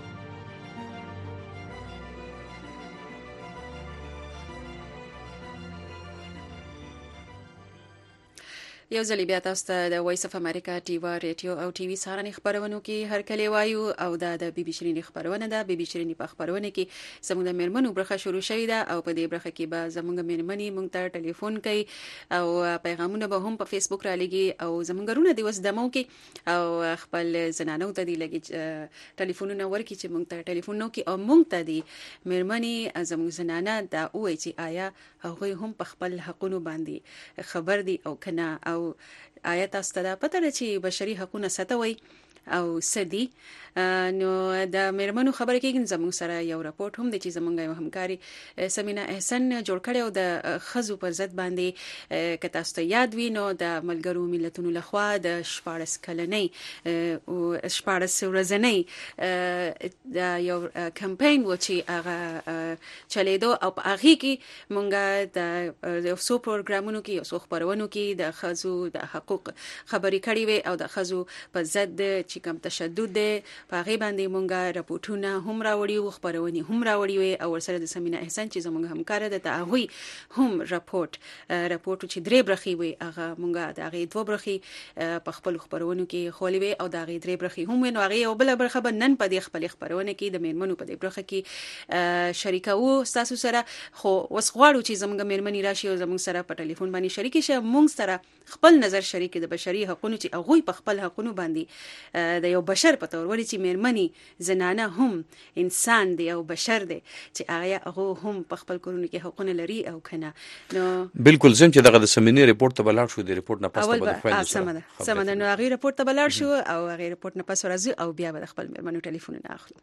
یو ځل بیا تاسو ته د وایس اف امریکا ټیوا ریډیو او ټي وي سهارني خبرونو کې هر کله وایو او دا د بي بي شيريني خبرونه ده. بي بي شيريني په خبرونه کې زموږ د میرمنو برخه شروع شوې ده او په دې برخه کې به زموږ میرمنې موږ ته ټلیفون کوي او پیغامونه به هم په فیسبوک را لګي او زموږ غرونه دی وس دمو کې او خپل زنانو ته دی لګي ټلیفونونه ورکي چې موږ ته ټلیفون نو کې او موږ ته دی میرمنې زموږ زنانه دا وایي چې آیا هغه هم په خپل حقونو باندې خبر دي او کنه او آیا تاسو ته پته ده چې بشري حقوقونه ستوي او سدي. نو د میرمنو خبره کې زموږ سره یو راپورټ هم د چې زموږ یو همکاري سمینا احسان جوړ کړي او د خزو پر ضد باندې که تاسو ته یاد وي نو د ملګرو ملتونو لخوا د شپاړس کلنۍ او شپاړس ورځنۍ د یو کمپاین و چې هغه چلیدو او په هغه کې مونږه د یو څو پروګرامونو کې یو څو خبرونو کې د خزو د حقوق خبرې کړې وي او د خزو په ضد چې کوم تشدد دی په هغه باندې مونږه راپورټونه هم راوړي او خبرونه هم راوړي وي او ورسره د سمینا احسان چې زموږ همکار ده ته هغه هم راپورټ راپورټ چې درې برخې وي هغه مونږه د هغه دوه برخې په خپل خبرونو کې خولي وي او د هغه درې برخې هم نو هغه یو بل برخه به نن په دې خپل خبرونه کې د میرمنو په دې برخه کې شریکو تاسو سره خو وس غواړو چې زموږ میرمنې راشي او زموږ سره په ټلیفون باندې شریک شي مونږ سره خپل نظر شریک د بشري حقوقو چې هغه په خپل حقوقو باندې د یو بشر په تور ورې چې میرمنې زنانه هم انسان دی او بشر دی چې هغه هغه هم په خپل کورونو کې حقوق لري او کنه. نو بالکل زم چې دغه د سمینی ریپورت ته بلاړ شو د ریپورت نه پس ته به خوښ سمه سمه نو هغه ریپورت ته بلاړ شو او هغه ریپورت نه پس راځي او بیا به خپل میرمنو ټلیفون نه اخلو.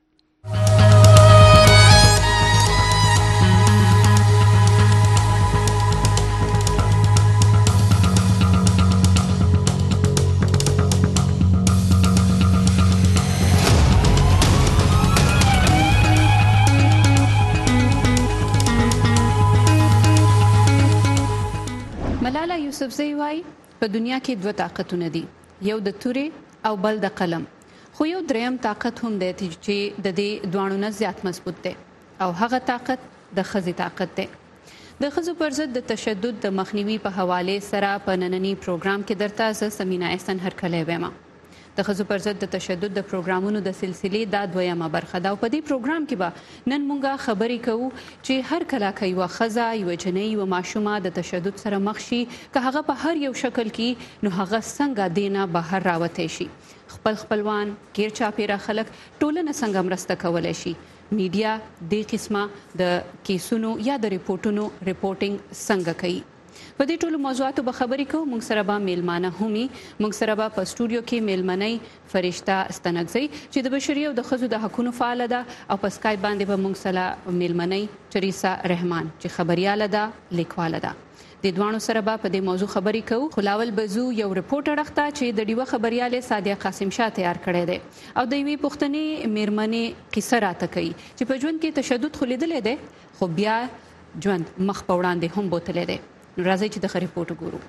ملاله یوسفزۍ وایي په دنیا کې دوه طاقتونه دي، یو د تورې او بل د قلم، خو یو دریم طاقت هم دی چې د دې دوانو نه زیات مضبوط دی او هغه طاقت د ښځې طاقت دی. د ښځو پر ضد د تشدد د مخنیوي په حواله سره په نننی پروګرام کې درته زه سمینا احسان هرکلی وایم. د ښځو پر ضد د تشدد د پروګرامونو د سلسلې دا دویمه برخه ده او په دې پروګرام کې به نن مونږه خبرې کوو چې هر کله که یوه ښځه یوه جنۍ یوه ماشومه د تشدد سره مخ شي که هغه په هر یو شکل کې نو هغه څنګه دې نه بهر راوتی شي. خپل خپلوان غیر چاپیره خلک ټولنه څنګه مرسته کولی شي. میډیا دې قسمه د کیسونو یا د ریپورټونو ریپورټینګ څنګه کوي. په دې ټولو موضوعاتو به خبرې کوو. موږ سره به میلمانه همي موږ سره به په سټوډیو کې میلمنۍ فرشته ستنګزۍ چې د بشري او د ښځو د حقوقو فعاله ده او په سکایپ باندې به موږ سره میلمنۍ چریسا رحمان چې خبرياله ده لیکواله ده. د دوانو سره به په دې موضوع خبرې کوو. خلاول بزو یو ریپورټر اخته چې د ډیوه خبرياله سادیه قاسم شاه تیار کړی دی او د یوې پښتنې میرمنې قصه راته کوي چې په ژوند کې تشدد خو لیدلی دی خو بیا ژوند مخ په وړاندې هم بوتلی دی. راځي چې د ریپورت ګورو.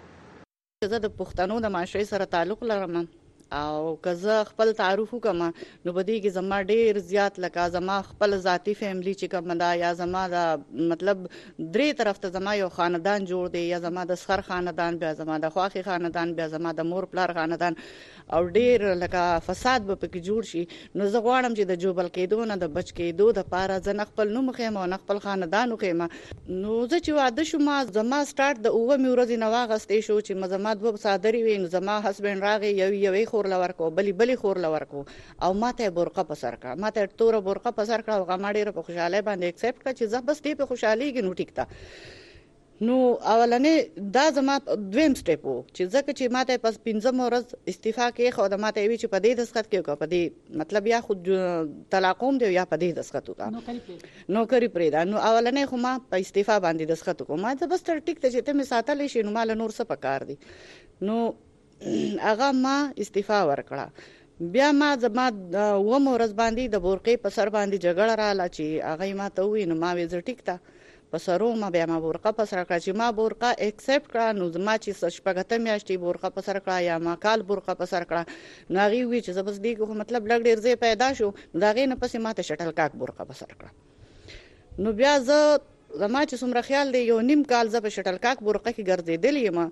زه د پښتنو د معاشري سره تعلق لرم او که زه خپل تعارف وکم نو په دې کې زما ډیر زیات لکه زما خپل ذاتی فیملی چې کوم دا یا زما د مطلب درې طرف ته زما یو خاندان جوړ دی یا زما د سخر خاندان بیا زما د خواخي خاندان بیا زما د مور پلار خاندان او ډیر لکه فساد به پکې جوړ شي. نو زه غواړم چې د جوبل کېدو نه د بچ کېدو د پاره زه نه خپل نوم خېم او نه خپل خاندان خېم. نو زه چې واده شوم زما سٹارټ د اوه مې ورځې نه واغستې شو چې زما دوه صادرې وي نو زما هسبند راغی یو یوې خور لورکو بلې بلې خور لورکو او ماته برقه په سر کړه ماته تور برقه په سر کړه او ما ډېره په خوشاله باندې اکسپټ کړه چې زه بس دې په خوشحاليږي نو ټیک تا نو اولنې دا زما دویم سټیپ وو چې ځکه چې ماته پس پنځم ورځ استعفا کې خو د ماته وی چې په دې دسخط کې کو په دې مطلب یا خود طلاقوم دی یا په دې دسخط وکا نوکری پرې دا نو اولنې خو ما په استعفا باندې دسخط وکم ما ته بس تر ټیک ته چې ته می ساتلې شي نو مال نور څه پکار دي نو هغه ما استعفا ورکړه بیا ما زما و مورز باندې د بورقې په سر باندې جګړه رااله چې هغه ما ته وی نو ما وی زه ټیک ته په سرو ما بیا ما بورقه په سر کړه چې ما بورقه اکسپټ کړه نو زما چې شپږته میاشتې بورقه په سر کړه یا ما کال بورقه په سر کړه نو هغه وی چې زبس دی کو مطلب لګ ډیر ځای پیدا شو دا غي نه پسې ماته شټل کاک بورقه په سر کړه نو بیا زه زما چې څومره خیال دی یو نیم کال زه په شټل کاک بورقه کې ګرځېدلې یم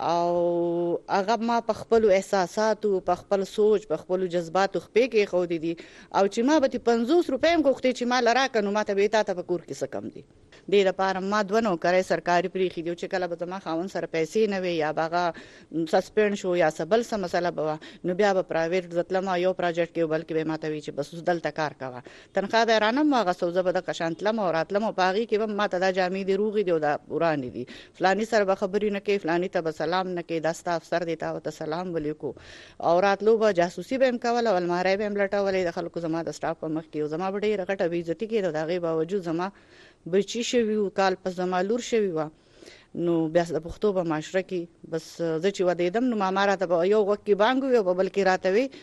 او هغه ما په خپل احساساتو په خپل سوچ په خپل جذباتو خپې کې خو دي او چې ما به پنځوس روپۍ هم غوښتې چې ما لراکه نو ماته به تا ته په کور کې څه کم دي دې لپاره ما دوه نوکرۍ سرکاري پرېښي دي چې کله به زما خاوند سره پیسې نه وي یا به هغه سسپینډ شو یا څه بل څه مسله به وه نو بیا به پرایویټ زه تلم یو پروجیکټ کې بلکې به ماته وي چې بس اوس دلته کار کوه تنخوا به یې رانم واغسته زه به دغه شان تلم او راتلم او په هغې کې به ماته دا جامې دي روغې دي او دا ورانې دي فلاني سره به خبرې نه کوي فلاني ته به سلام نه کوي دا ستا افسر دی تا ورته سلام ولیکو او راتلو به جاسوسي به هم کوله او الماری به هم لټولې د خلکو زما د سټاف په مخ کې او زما به ډېره غټه بېعزتي کېده د هغې باوجود زما بچي شوي وو کال پس زما لور شوي وه نو بیا د پښتو په معاشره کې بس زه چې ودېدم نو ماما راته به یو غوږ کې بانګ وي او په بل کې راته وي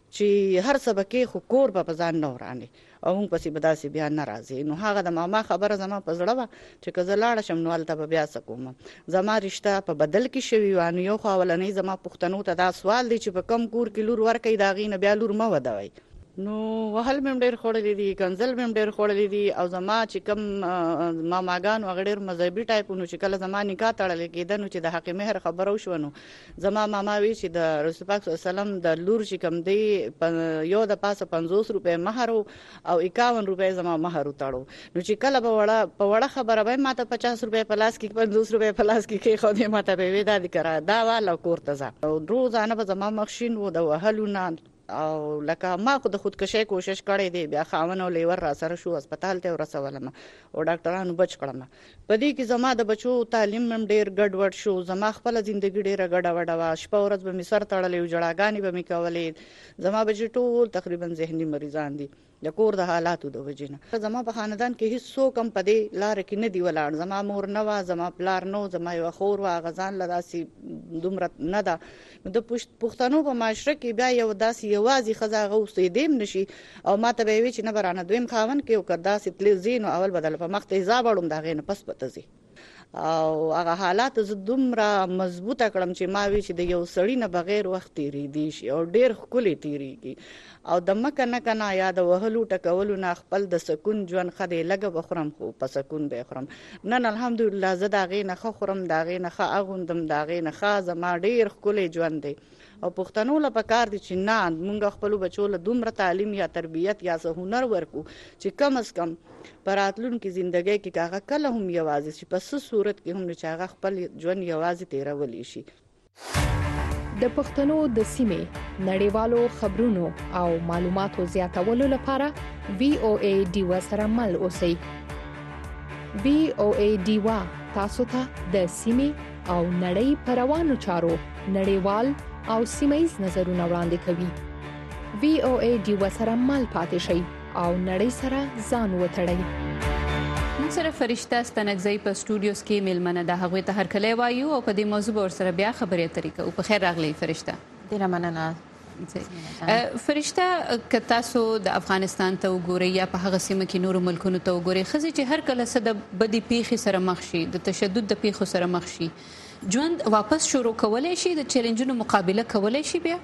چې هر څه به کې خو کور به په ځان نه ورانې او موږ پسې به داسې بیا نه راځي نو هغه د ماما خبره زما په زړه وه چې که زه لاړه شم نو هلته به بیا څه کوم زما رشته په بدل کې شوي وه نو یو خو اولنۍ زما پښتنو ته دا سوال دی چې په کم کور کې لور ورکوي د هغې نه بیا لور مه ودوئ نو وهل مې هم ډېر خوړلي دي کنځل مې هم ډېر خوړلي دي او زما چې کوم ماماګانو هغه ډېر مذهبي ټایپونو چې کله زما نکاح تړلی کېده نو چې د حق مهر خبره وشوه نو زما ماما وی چې د رسول پاک صلی الله علیه وسلم د لور چې کوم دی یو د پاسه پنځوس روپۍ مهر او اکاون روپۍ زما مهر وتړو نو چې کله به وړه په وړه خبره به ماته پچاس روپۍ په لاس کې پنځوس روپۍ په لاس کې کېښودې ماته به یې وې دا دې کړه دا واله کور ته ځه او روزانه به زما مخشین و د وهلو نه او لکه ما خو د خودکشۍ کوشش کړی دی بیا خاون او لیور را سره شو هسپتال ته ورسولم او ډاکټرانو بچ کړم په دې کې زما د بچو تعلیم هم ډېر ګډوډ شو زما خپله زندګي ډېره ګډه وډه وه شپه ورځ به مې سر تړلی و جړاګانې به مې کولې زما بچي ټول تقریبا ذهني مریضان دي د کور د حالاتو د وجې نه زما په خاندان کې هیڅوک هم په دې لاره کې نه دي ولاړ زما مور نه وه زما پلار نه و زما یوه خور وه هغه ځان له داسې دومره نه ده نو د پښتنو په معاشره کې بیا یو داسې یوازې ښځه هغه اوسېدی نه شي او ما ته به یې وي چې نه به رانه دویم خاوند کې او که داسې تلې ځي نو اول به دله په مخ ته حساب اړوم د هغې نه پس به ته ځي او هغه حالات زه دومره مضبوطه کړم چې ما وی چې د یو سړي نه بغیر وخت تېرېدی شي او ډېر ښکلی تېرېږي او د مکه نه کنه یا د وهلو ټکولو نه خپل د سکون ژوند ښه دی لږه به خورم خو په سکون به یې خورم نن الحمدلله زه د هغې نه ښه خورم د هغې نه ښه اغوندم د هغې نه ښه زما ډېر ښکلی ژوند دی او پښتنو له پکار دي چې نه مونږ خپلو بچو له دومره تعلیم یا تربیت یا څه هنر ورکو چې کم از کم په راتلونکي زندګۍ کې که هغه کله هم یوازې شي په څه صورت کې هم چې هغه خپل ژوند یوازې تېرولی شي د پښتنو د سیمې نړیوالو خبرونو او معلوماتو زیاتولو لپاره وی او ای ډیوا سره مل اوسئ وی او ای ډیوا تاسو ته د سیمې او نړۍ په روانو چارو نړیوال او سیمه‌ییز نظرونه وړاندې کوي وی او ای ډیوا سره مل پاتې شئ او نړۍ سره ځان وتړئ نن سره فرشته ستنګزی په سټوډیوز کې میلمنه د هغوی ته هرکلی وایو او په دې موضوع ور سره بیا خبرې اترې کوو په خیر راغلی فرشته ډیره مننه فرشته که تاسو د افغانستان ته وګورئ یا په هغه سیمه کې نورو ملکونو ته وګورئ ښځې چې هر کله څه د بدې پیښې سره مخ شي د تشدد د پیښو سره مخ شي ژوند واپس شروع کولی شي د چیلنجونو مقابله کولی شي بیا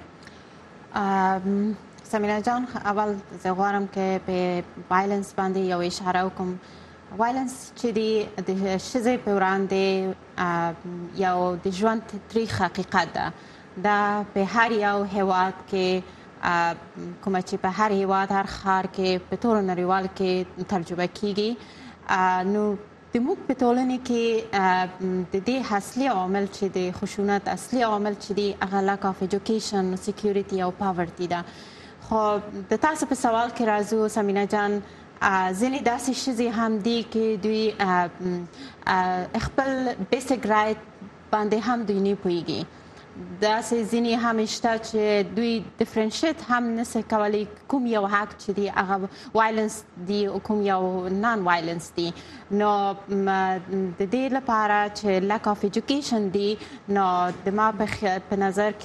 سمیرا جان اول زه غواړم که په وایلنس باندې یو اشاره وکړم وایلنس چې دی د ښځې په وړاندې یو د ژوند تریخ حقیقت ده دا په هر یو هیواد کې کومه چې په هر هیواد هر ښار کې په ټول نړیوال کې ترجمه کیږي نو د موږ په ټولنه کې د دې اصلي عامل چې د خشونت اصلي عامل چې دی هغه لاک اف ایجوکیشن، سکیورټي او پاورټي ده. خو د تاسو په سوال کې راځو سمینا جان، ځینې داسې ښځې هم دي کې دوی خپل بیسیک رایټ باندې هم دوی نه پوهېږي. داسې ځینې هم شته چې دوی ډفرنشیټ هم نشي کولی کوم یو حق چې دی هغه وایلنس دی او کوم یو نان وایلنس دی. نو د دې لپاره چې لاک اف ایجوکیشن دی، نو د ما په نظر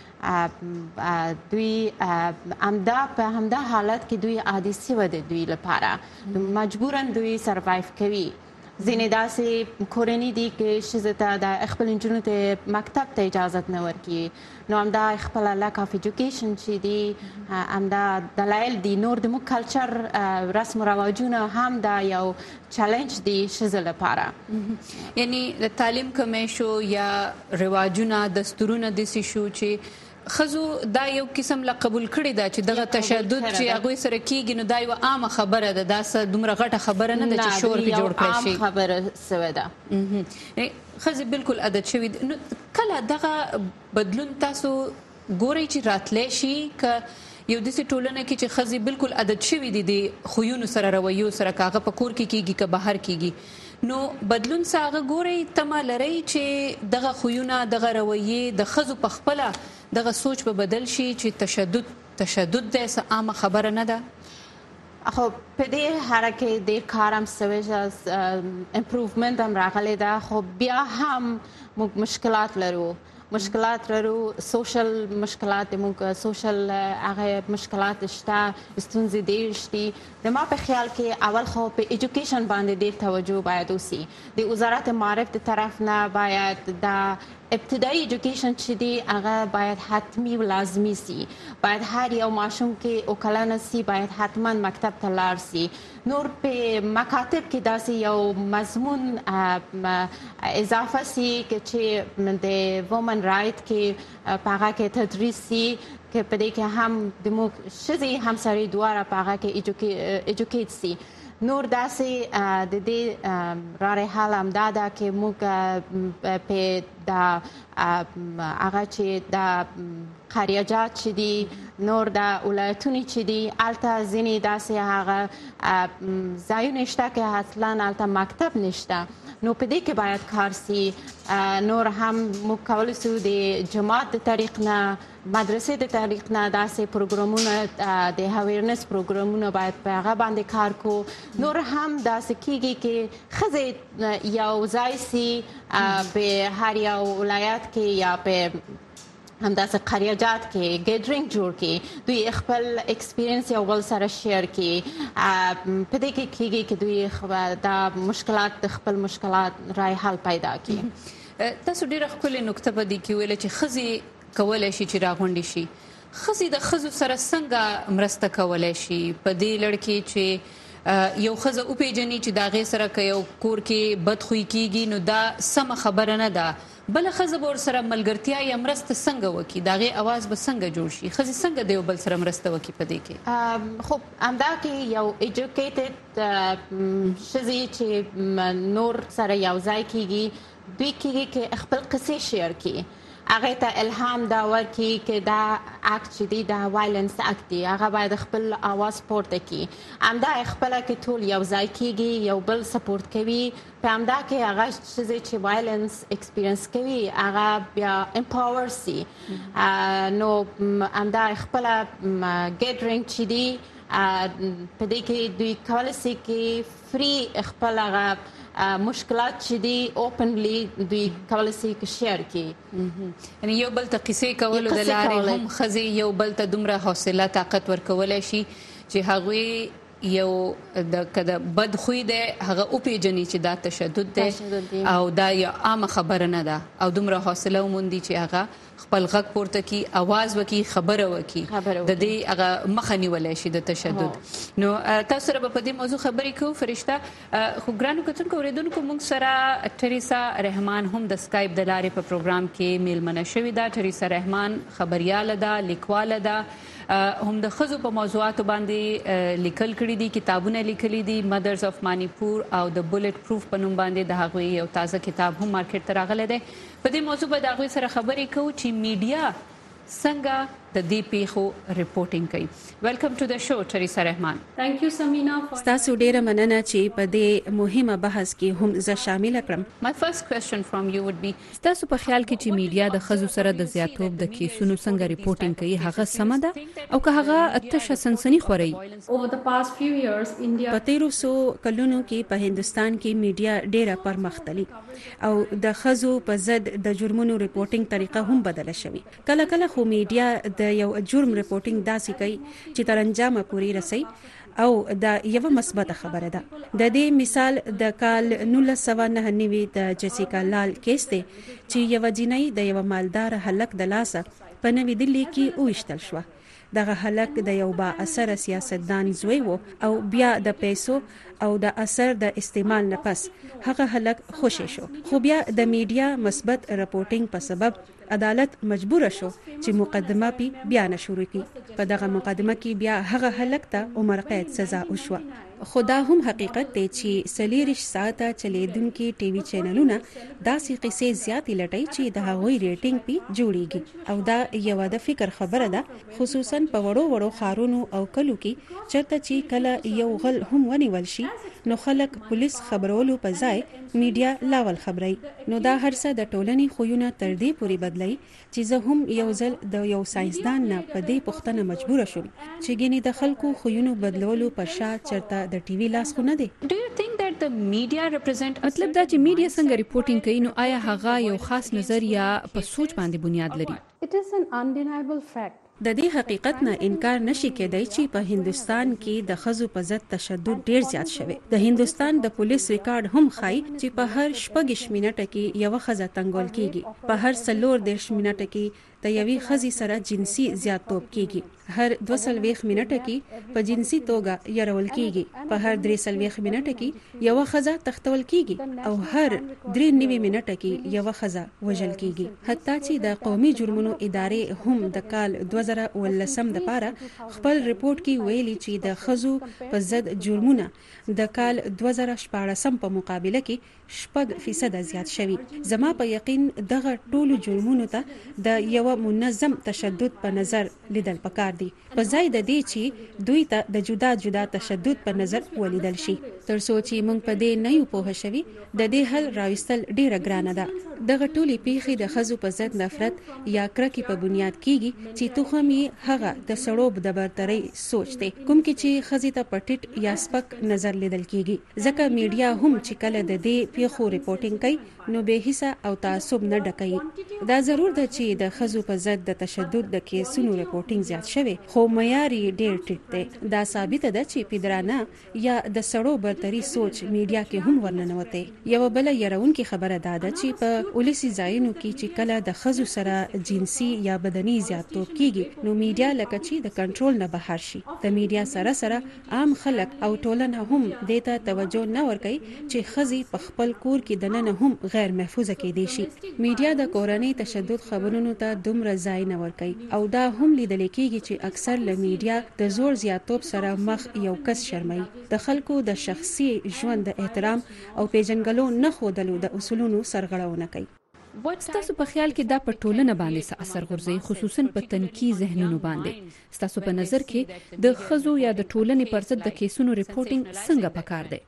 کې دوی همدا په همدا حالت کې دوی عادي شوي دي، دوی لپاره مجبوراً دوی سروایو کوي. ځینې داسې کورنۍ دي چې ښځې ته د خپل نجونو ته مکتب ته اجازت نه ورکوي، نو همدا خپله لاک اف ایجوکیشن چې دي همدا دلایل دي. نور د موږ کلچر رسم و رواجونه هم دا یو چالنج دی ښځې لپاره. یعنی د تعلیم کمی شو یا رواجونه دستورونه داسې شو چې خزو دا یو قسم لا قبول کړی دا چې دغه تشدد چې هغه سره کیږي، نو دا یو عامه خبره ده، دا څه دومره غټه خبره نه ده چې شور په جوړ کړی شي. عام خبره سوې ده. خزي بالکل عادت شوی. نو کله دغه بدلون تاسو ګورئ چې راتلی شي که یو داسې ټولنه کې چې خزي بالکل عادت شوی دي د خویونو سره، رویو سره، کاغه په کور کې کیږي که بهر کیږي، نو بدلون څنګه ګورئ؟ تمه لرئ چې دغه خویونه، دغه رویې د خزو په خپله دغه سوچ به بدل شي چې تشدد تشدد د څه عامه خبره نه ده؟ خو په دې هره کې ډېر کار هم سوی چې امپروومنټ هم راغلی ده، خو بیا هم موږ مشکلات لرو. مشکلات لرو، سوشل مشکلات موږ سوشل هغه مشکلات شته، ستونزې ډېر شته. د ما په خیال کې اول خو په ایجوکیشن باندې ډېر توجه باید وشي. د وزارت معارف د طرف نه باید د ابتدایي ایجوکیشن چې دی هغه باید حتمی و لازمی سي. باید هر یو ماشوم کې او کلانه سي باید حتما مکتب ته لاړ سي. نور په مکاتب کې داسې یو مضمون اضافه سي چې د وومن رایټ کې په هغه کې تدریس سي، چې په دې کې هم د موږ ښځې هم سړي دواړه په هغه کې ایجوکیټ سي. نور داسې د دې راره حال هم دا ده چې موږ په د هغه چې د خارجات چې دي، نور د ولایتونو چې دي، هلته ځینې داسې هغه ځایونه شته چې اصلا هلته مکتب نشته، نو په دې کې باید کار سي. نور هم موږ کولی شو د جماعت د طریق نه، مدرسې د طریق نه داسې پروګرامونه، د اویرنس پروګرامونه باید په هغه باندې کار کو. نور هم داسې کیږي چې ښځې یو ځای سي په هر یو ولایت کې یا په همداسې قریجات کې ګیدرینګ جوړ کړي، دوی خپل ایکسپیرینس یو بل سره شیر کړي. په دې کې کیږي چې دوی دا مشکلات د خپل مشکلات رای حل پیدا کړي. تاسو ډیره ښکلې نکته په دې کې ویله چې ښځې کولی شي چې راغونډې شي. ښځې د ښځو سره څنګه مرسته کولی شي په دې لړ کې چې یو ښځه وپېژني چې د هغې سره که یو کور کې بدخویي کیږي نو دا سمه خبره نه ده، بله ښځه به ورسره ملګرتیا یا مرسته څنګه وکړي؟ د هغې اواز به څنګه جوړ شي؟ ښځې څنګه د یو بل سره مرسته وکړي په دې کې؟ خب همدا کې یو ایجوکیټډ ښځې چې نور سره یو ځای کیږي، دوی کیږي چې خپل قصې شیر کړي، هغه ته الهام دا ورکړي چې دا اکټ چې دی دا وایلنس اکټ دی، هغه باید خپل اواز پورته کړي. همدا خپله کې ټول یو ځای کیږي، یو بل سپورټ کوي. په همدا کې هغه ښځې چې وایلنس ایکسپیرینس کوي هغه بیا امپاور سي. نو همدا خپله ګیدرینګ چې دی په دې کې دوی کولی شي چې فری خپل هغه مشکلات چې دي اوپنلی دوی کولی شي چې شیر کړي. یعنې یو بل ته قصې کولو د لارې هم ښځې یو بل ته دومره حوصله طاقت ورکولی شي چې هغوی یو د که د بد خوی دی هغه وپېژني چې دا تشدد دی او دا یو عامه خبره نه ده، او دومره حوصله وموندي چې هغه خپل غږ پورته کړي، اواز وکړي، خبره وکړي، د دې هغه مخه نیولی شي د تشدد. نو تاسو سره به په دې موضوع خبرې کوو فرشته. خو ګرانو کتونکو اورېدونکو، موږ سره ټریسا رحمان هم د سکایپ د لارې په پروګرام کې میلمنه شوې ده. ټریسا رحمان خبریاله ده، لیکواله ده، هم د خزو په موضوعاتو باندې لیکل کړي دي، کتابونه لیکلي دي. مدرز اف مانیپور او د بولټ پروف په نوم باندې د هغوی یو تازه کتاب هم مارکیټ ته راغلی دی. په دې موضوع به د هغوی سره خبرې کوو چې میډیا څنګه د دې پیښو ریپورټینګ کوي. ویلکم ټو د شو تریسا رحمان. ثانک یو سمینا. تاسو ډیره مننه چې په دې مهمه بحث کې هم زه شامل کړم. My first question from you would be تاسو په خیال کې چې میډیا د خزو سره د زیاتوب د کیسونو څنګه ریپورټینګ کوي هغه سمه ده او که هغه تشه سنسني خوري؟ Over the past few years India په تیرو سو کلونو کې په هندستان کې میډیا ډیره پرمختللي او د خزو په ضد د جرمونو ریپورټینګ طریقه هم بدله شوې. کله کله خو میډیا د یو جرم ریپورټینګ داسې کوي چې تر انجامه پورې رسي او دا یو مثبته خبره ده. د دې مثال د کال نولس سوه نهه نوي د جیسیکا لال کیس دی چې یو جنۍ د یو مالدار هلک د لاسه په نوې دلې کې وویشتل شوه. دغه هلک د یو با اثر سیاستدان زوی وو او بیا د پیسو او د اثر د استعمال نه پس هغه هلک خوشی شو. خو بیا د میډیا مثبت رپورټینګ په سبب عدالت مجبور شو چې مقدمه پی بیان شروع کړي. په دغه مقدمه کې بیا هغه هلک ته عمر قید سزا وشوه. خدا هم حقیقت دی چې سلیریش ساعته چلیدونکي ټي وي چینلونه داسې قصې زیاتې لټي چې د هغوی ریټینګ پی جوړیږي او دا یو د فکر خبره ده، خصوصا په وړو وړو ښارونو او کلو کې چرته چې کله یو غل هم ونیول شي نو خلک پولیس خبرولو په ځای میډیا لاول خبري. نو دا هر څه د ټولنې خوونه تر دې پورې بدلای چې زه هم یو ځل د یو ساينسدان نه په دې پوښتنه مجبور شوم چې ګینه د خلکو خوونه بدلولو پر شا چرته د ټي وي لاس خو نه دی. Do you think that the media represent مطلب دا چې میډیا څنګه ریپورټینګ کوي نو آیا هغه یو خاص نظر یا په سوچ باندې بنیاد لري؟ It is an undeniable fact. د دې حقیقت نه انکار نشي کېدای چې په هندستان کې د خزو په ضد تشدد ډیر زیات شوی. د هندستان د پولیس ریکارډ هم ښایي چې په هر شپږ منټه کې یو خزه تنګول کیږي، په هر څلور دیرش منټه کې د یوې خزې سره جنسي زیاتوب کیږي، هر دوه سلويخ منټه کې په جنسي توګه يرول کیږي، په هر درې سلويخ منټه کې یو خزه تختول کیږي او هر درې نوي منټه کې یو خزه وژل کیږي. حتی چې د قومي جرمونو ادارې هم د کال دوه زره ولسم د پاره خپل ریپورت کې ویلي چې د خزو په ضد جرمونه د کال دوه زره شپاړسم په مقابله کې شپږ فیصد زیات شوي. زما په یقین دغه ټولو جرمونو ته د یو منظم تشدد په نظر لیدل پکار دي، په ځای د دې چې دوی ته د جدا جدا تشدد په نظر ولیدل شي. تر څو چې موږ په دې نه یو پوه شوي د دې حل راوستل ډیره ګرانه ده. دغه ټولې پیښې د خزو په ضد نفرت یا کرکې په بنیاد کیږي چې توخم یې هغه د سړوب د برتري سوچ دی، کوم کې چې خزې ته پټټ یا سپک نظر لیدل کیږي. ځکه میډیا هم چې کله د دې پیښو ریپورټینګ کوي نو به حصہ او تعصب نه ډکوي. دا ضرور ده چې د خزو په ضد د تشدد د کیسونو ریپورټینګ زیات شوی، خو معیار ډیر ټیټ دی. دا ثابت ده چې پیدرانه یا د سړو برتري سوچ میډیا کې هم ورننوته. یو بل يرونکي خبره ده چې په ولسی ځایونو کې چې کله د خزو سره جنسي یا بدني زیاتوب کیږي نو میډیا لکه چې د کنټرول نه بهر شي. د میډیا سره سره عام خلک او ټولنه هم دیته توجه نه ورکوي چې خزي په خپل کور کې دننه هم غیر محفوظه کېدي شي. میډیا د کورنۍ تشدد خبرونو ته دومره ځای نه ورکوي او دا هم لیدل کېږي چې اکثر له میډیا د زور زیاتوب سره مخ یو کس شرمای. د خلکو د شخصي ژوند د احترام او پیژنګلو نه خودلو د اصولونو سرغړونه کوي. ستاسو په خیال کې دا په ټولنه باندې څه اثر غورځي، خصوصا په تنکي ذهنونو باندې؟ ستاسو په نظر کې د خزو یا د ټولنې پر ضد د کیسونو ریپورټینګ څنګه پکار دی؟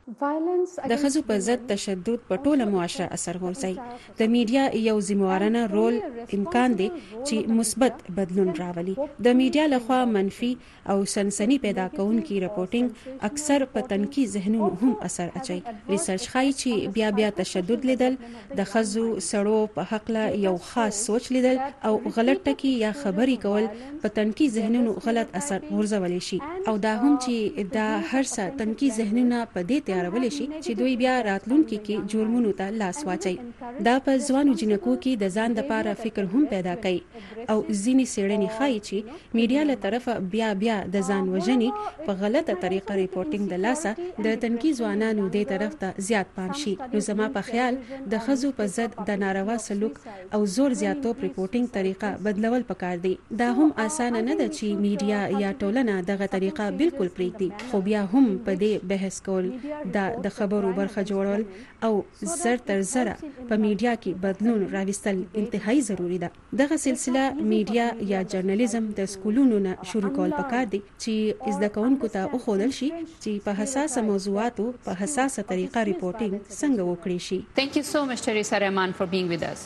د خزو په ضد تشدد په ټوله معاشره اثر غورځي. د میډیا یو ذمہوارانه رول امکان دی چې مثبت بدلون راولي. د میډیا لخوا منفي او سنسني پیدا کوونکي ریپورټینګ اکثر په تنکي ذهنونو هم اثر اچي. ریسرچ ښایي چې بیا بیا تشدد لیدل، د خزو سړو په حق له یو خاص سوچ لیدل او غلط ټکی یا خبري کول په تنکي ذهنونو غلط اثر ورزولې شي. او دا هم چې دا هر څه تنکي ذهنونه په دې تیارولې شي چې دوی بیا راتلونکي کې جرمونو ته لاس واچي. دا په ځوانو جنکو کې د ځان لپاره فکر هم پیدا کوي او ځینې څېړنې ښایي چې میډیا له طرفه بیا بیا د ځان وژنې په غلطه طریقه ریپورټینګ د لاسه د تنکي ځوانانو دې طرف ته زیات پام شي. نو زما په خیال د خزو په ضد د ناروا سلوک او زور زیاتوب ریپورټینګ طریقه بدلول پکار دي. دا هم اسانه نه ده چې میډیا یا ټولنه دغه طریقه بالکل پریږدي، خو بیا هم په دې بحث کول دا د خبرو برخه جوړول او زر تر زره په میډیا کې بدلون راوستل انتهایی ضروری ده. دغه سلسله میډیا یا جرنالیزم د سکولونو نه شروع کول پکار دي چې زده کوونکو ته وښودل شي چې په حساسه موضوعاتو په حساسه طریقه ریپورټینګ څنګه وکړي شي. Thank you so much, Teresa Rahman, for being with us.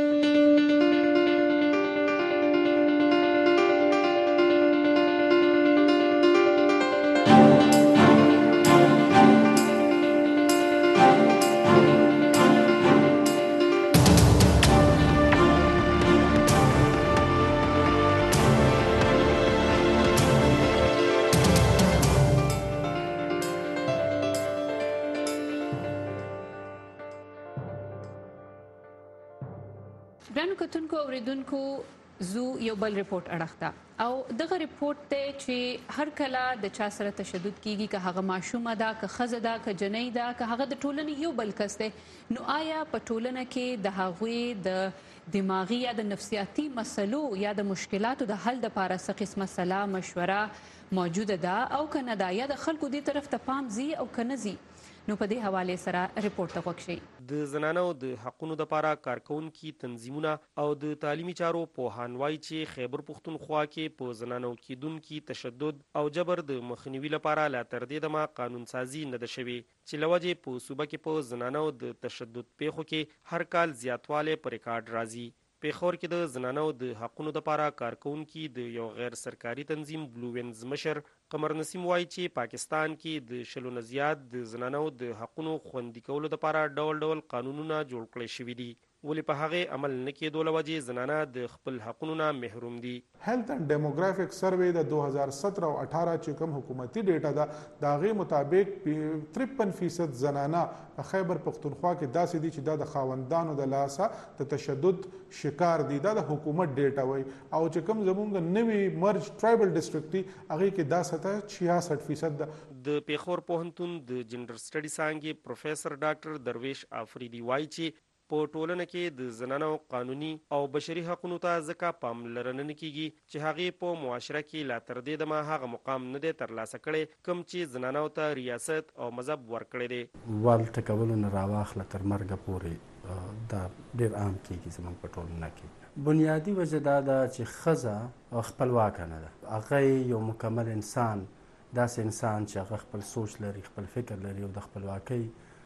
ګرانو کتونکو اوریدونکو زو یو بل ریپورت اړخته او دغه ریپورت ته چې هر کله د چا سره تشدد کیږي که هغه ماشومه ده که ښځه ده که جنۍ ده که هغه د ټولنې یو بل کس دی، نو آیا په ټولنه کې د هغوی د دماغي یا د نفسیاتي مسلو یا د مشکلاتو د حل لپاره څه قسمه سلا مشوره موجوده ده او که نه ده، یا د خلکو دې طرف ته پام ځي او که نه ځي؟ نو په دې حواله سره ریپورت ته غوښ شي. د زنانو د حقونو لپاره کارکونکي تنظیمونه او د تعلیمي چارو پوهان وایي چې خیبر پښتونخوا کې په زنانو کېدونکي تشدد او جبر د مخنیوي لپاره لا تر دې دمه قانون سازي نه ده شوې، چې له وجې په صوبه کې په زنانو د تشدد پیښو کې هر کال زیاتوالی په ریکارډ راځي. پیښور کې د زنانو د حقونو لپاره کارکونکي د یو غیر سرکاري تنظیم بلو وینز مشر قمر نسیم وایي چې پاکستان کې د شلو نه زیات د زنانو د حقونو خوندي کولو لپاره ډول ډول قانونونه جوړ کړي شوي دي، ولې په هغه عمل نه کېدو له وجې زنانه د خپل حقونو نه محروم دي. هیلث اینڈ ډیموګرافیک سروے د دو هزار سترہ او اٹھارہ چې کوم حکومتي ډیټا ده د هغې مطابق ترپن فیصد زنانه په خیبر پښتونخوا کې داسې دي چې دا د خاوندانو د لاسه د تشدد شکار دي. دا د حکومت ډیټا وایي او چې کوم زمونږ نوی مرج ټرایبل ډسټرکټ دي هغې کې دا سطح چھیاسٹھ فیصد ده. د پیښور پوهنتون د جنډر سټډي څانګې پروفیسر ډاکټر درویش آفریدي وایي چې په ټولنه کې د زنانو قانوني او بشري حقونو ته ځکه پاملرنه نه کیږي چې هغې په معاشره کې لا تر دې دمه هغه مقام نه دی ترلاسه کړی کوم چې زنانو ته ریاست او مذهب ورکړی دی. ول ټکولو نه راواخله تر مرګه پورې دا ډېر عام کیږي زموږ په ټولنه کې. بنیادي وجه دا ده چې ښځه خپلواکه نه ده، هغه یو مکمل انسان، داسې انسان چې هغه خپل سوچ لري، خپل فکر لري او د خپلواکۍ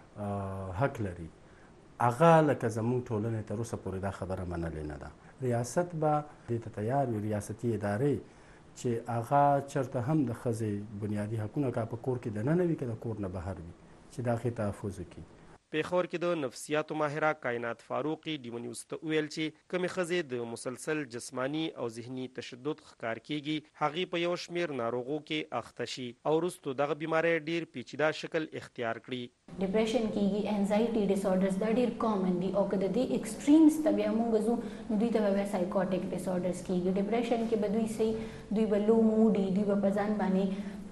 حق لري. هغه لکه زموږ ټولنې تر اوسه پورې دا خبره منلې نه ده. ریاست به دې ته تیار وي، ریاستي ادارې چې هغه چېرته هم د ښځې بنیادي حقونه که په کور کې دننه وي که د کور نه بهر وي چې د هغې تحفظ وکړي. پیښور کې د نفسیاتو ماهره کائنات فاروقي ډیو نیوز ته وویل چې کومې ښځې د مسلسل جسمانی او ذهني تشدد ښکار کیږي هغې په یو شمېر ناروغو کې اخته شي او وروستو دغه بیماری ډېر پیچیده شکل اختیار کړي. ډیپریشن کیږي، انزایټي ډیس اورډرز دا ډېر کامن دي او که د دې ایکسټریمز ته بیا موږ ځو نو دوی ته به سایکوټیک ډیس اورډرز کیږي. ډیپریشن کې به دوی صحیح دوی به لو موډي، دوی به په ځان باندې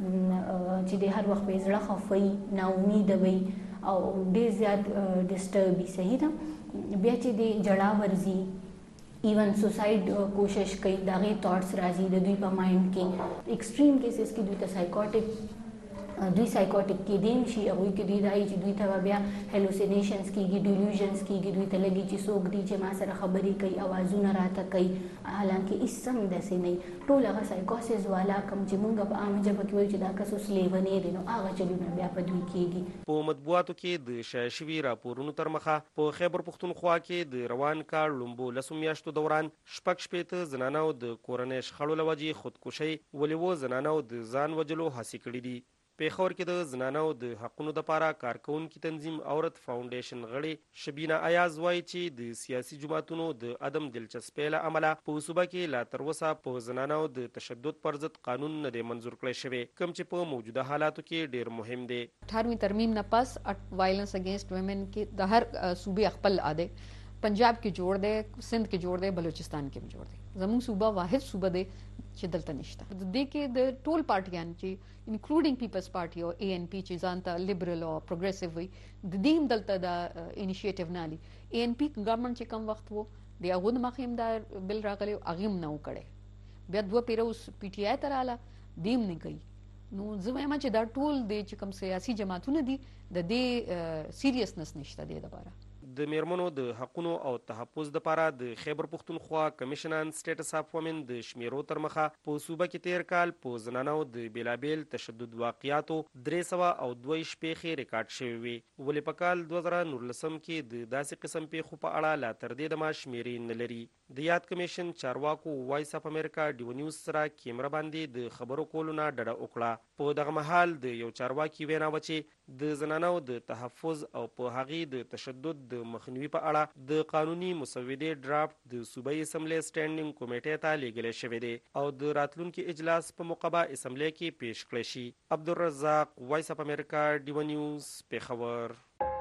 چې د هر وخت به زړه خفه وي، ناامیده وي او ډېر زیات ډسټرب وي. صحیح ده. بیا چې د جړا ورځي، ایون سوسایډ کوشش کوي، د هغې تاټس راځي د دوی په مایند کې. ایکسټریم کیسز کې دوی ته سایکوټیک دوی سایکوټیک کېدیم شي، هغوی کې دوی رایي چې دوی ته بیا هلوسینیشنز کېږي، ډیلیوژنز کېږي، دوی ته لګي چې څوک دي چې ما سره خبرې کوي، اوازونه راته کوي، حالانکه هېڅ هم داسې نه وي. ټول هغه سایکوسز والا کوم چې مونږ په عامه ژبه کې وایو چې دا کس اوس لیونی دی، نو هغه چلونه بیا په دوی کېږي. په مطبوعاتو کې د شایع شوي راپورونو تر مخه په خیبر پښتونخوا کې د روان کال لومبو لسو میاشتو دوران شپږ شپېته زنانو د کورنۍ شخړو له وجې خودکشۍ ولې و زنانو د ځان وجلو هڅې کړي دي. پیښور کې د زنانو د حقونو لپاره کارکونکي تنظیم عورت فاونډیشن غړي شبینه ایاز وایي چې د سیاسي جماعتونو د عدم دلچسپۍ له امله په صوبه کې لا تر اوسه په زنانو د تشدد پر ضد قانون نه دی منظور کړی شوی، کوم چې په موجوده حالاتو کې ډیر مهم دی. اٹھارہویں ترمیم نه پس وایلنس اگینسٹ ویمن کې د هر صوبې خپل اده पंजाब کې جوړ دی، سند کې جوړ دی، بلوچستان کې جوړ دی. زموږ صوبه واحد صوبه دی چې دلته نشته. د دې کې د ټول پارټیان چې انکلوډینګ پیپلز پارټي او اے ان پی چې ځانته لیبرل او پروګریسیو وي د دې هم دلته د انیشیټیو نه لري. اے ان پی ګورنمنت چې کوم وخت وو د هغه د مخیم دا بل راغلی هغه هم نه وکړي. بیا دوه پیره اوس پی ټی آی تر اله دیم نه کوي. نو زه وایم چې دا ټول د چې کوم سیاسي جماعتونه دي د دې سیریسنس نشته دی لپاره. د میرمنو د حقونو او تحفظ لپاره د خیبر پختونخوا کمیشن ان سټیټس اف وومن د شمیرو تر مخه په صوبه کې تیر کال په زنانو د بیلابیل تشدد واقعیاتو درې سوه او دوه شپېښې ریکارډ شوي وي. ولې په کال دوه زره نولسم کې د داسې قسم پیښو په اړه لا تر دې دمه شمیرې نه لري. د یاد کمیشن چارواکو وایس اف امریکا ډیو نیوز سره کیمره باندې د خبرو کولو نه ډډه وکړه. په دغه مهال د یو چارواکي وینا و چې د زنانو د تحفظ او په هغې د تشدد د مخنیوي په اړه د قانوني مسودې ډرافټ د صوبایي اسمبلی سټینډینګ کمیټې ته لیږلی شوی دی او د راتلونکي اجلاس په موقع اسمبلی کې پیش کړی شي. عبدالرزاق، وایس اف امریکا، ډیو نیوز، پیښور.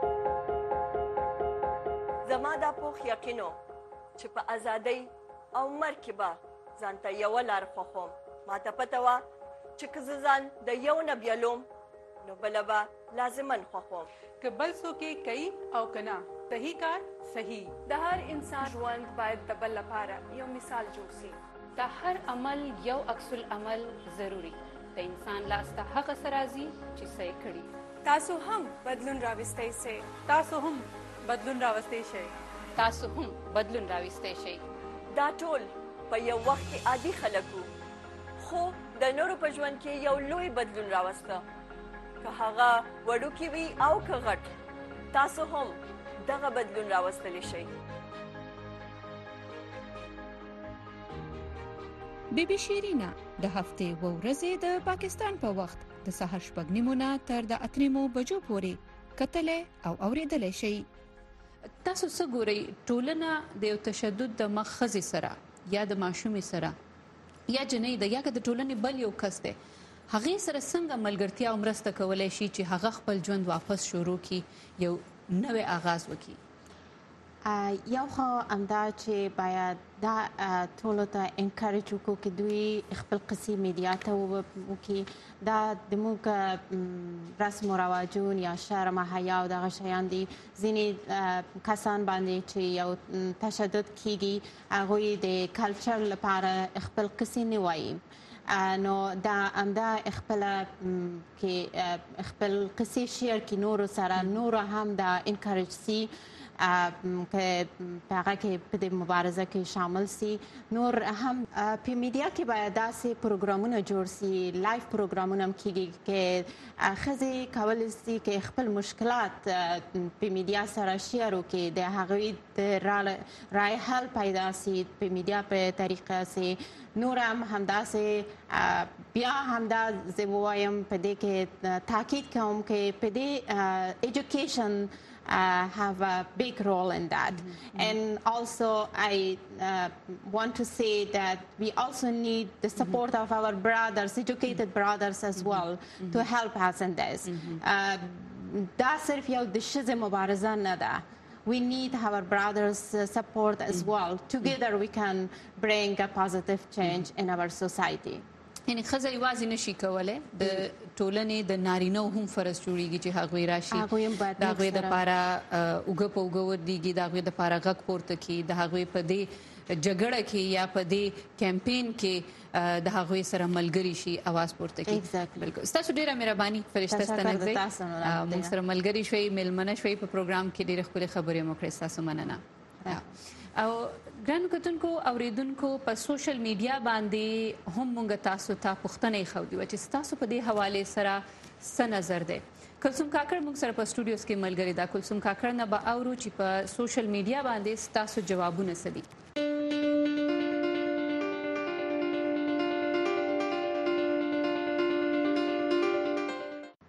زما دا پوخ یقینو چې په ازادۍ او مرګ کې به ځانته یوه لار خوښوم. ماته پته وه چې که زه ځان د یو نه بیلوم نو بله به لازمن خوښوم. که بل څوک یې کوي او که نه، صحیح کار صحیح. د هر انسان ژوند باید د بل لپاره یو مثال جوړ شي. د هر عمل یو عکس العمل ضروري. د انسان لاس ته هغه څه راځي چې څه یې کړي. تاسو هم بدلون راوستی شئ. تاسو هم بدلون راوستی شئ. تاسو هم بدلون راوستی شئ. دا ټول په یو وخت کې عادي خلک وو، خو د نورو په ژوند کې یو لوی بدلون راوسته. که هغه وړوکی وي او که غټ، تاسو هم دغه بدلون راوستلی شئ. بی بی شیرینا د هفتې و ورځې د پاکستان په وخت د سهار شپږ نیمو نه تر د اته نیمو بجو پورې کتلی او اوریدلی شئ. تاسو څه ګورئ؟ ټولنه د یو تشدد د مخ ښځې سره یا د ماشومې سره یا جنۍ ده یا که د ټولنې بل یو کس دی، هغې سره څنګه ملګرتیا او مرسته کولی شي چې هغه خپل ژوند واپس شروع کړي، یو نوی آغاز وکړي؟ یو خو همدا چې باید دا ټولو ته انکریج وکړو چې دوی خپل قصې میډیا ته وکړي. دا زموږ رسم و رواجون یا شرم حیا او دغه شیان دي. ځینې کسان باندې چې یو تشدد کیږي هغوی د کلچر لپاره خپل قصې نه وایي. نو دا همدا خپل کې خپل قصې شیر کې نورو سره نورو هم دا انکریج سي که په هغه کې په دې مبارزه کې شامل سي. نور هم په میډیا کې باید داسې پروګرامونه جوړ سي، لایف پروګرامونه هم کېږي چې ښځې کولی سي چې خپل مشکلات په میډیا سره شیر وکړي، د هغوی د رای حل پیدا سي په میډیا په طریقه سي. نور هم همداسې بیا همدا زه ووایم په دې کې تاکید کوم چې په دې ایجوکیشن Uh, have a big role in that. Mm-hmm. And also I uh, want to say that we also need the support mm-hmm. of our brothers, educated brothers as mm-hmm. well, mm-hmm. to help us in this. دا صرف یو د ښځې مبارزه نه ده. We need our brothers' uh, support as mm-hmm. well. Together we can bring a positive change mm-hmm. in our society. یعنی ښځه یوازې نشي کولی، د ټولنې د نارینه هم فرض جوړیږي چې هغوی راشي، د هغوی دپاره اوږه په اوږه ودرېږي، د هغوی دپاره غږ پورته کړي، د هغوی په دې جګړه کې یا په دې کمپین کې د هغوی سره ملګري شي، اواز پورته کړي. بلکل. ستاسو ډېره مهرباني فرشته ستنکزی، موږ سره ملګري شوئ، میلمنه شوئ په پروګرام کې، ډېرې ښکلې خبرې مو کړې، ستاسو مننه. او ګرانو کتونکو اوریدونکو، په سوشل میډیا باندې هم موږ تاسو ته پوښتنې ایښودې وه چې ستاسو په دې حوالې سره څه نظر دی. کلثوم کاکړ موږ سره په سټوډیوز کې ملګرې ده. کلثوم کاکړ نه به اورو چې په سوشل میډیا باندې ستاسو جوابونه څه دي.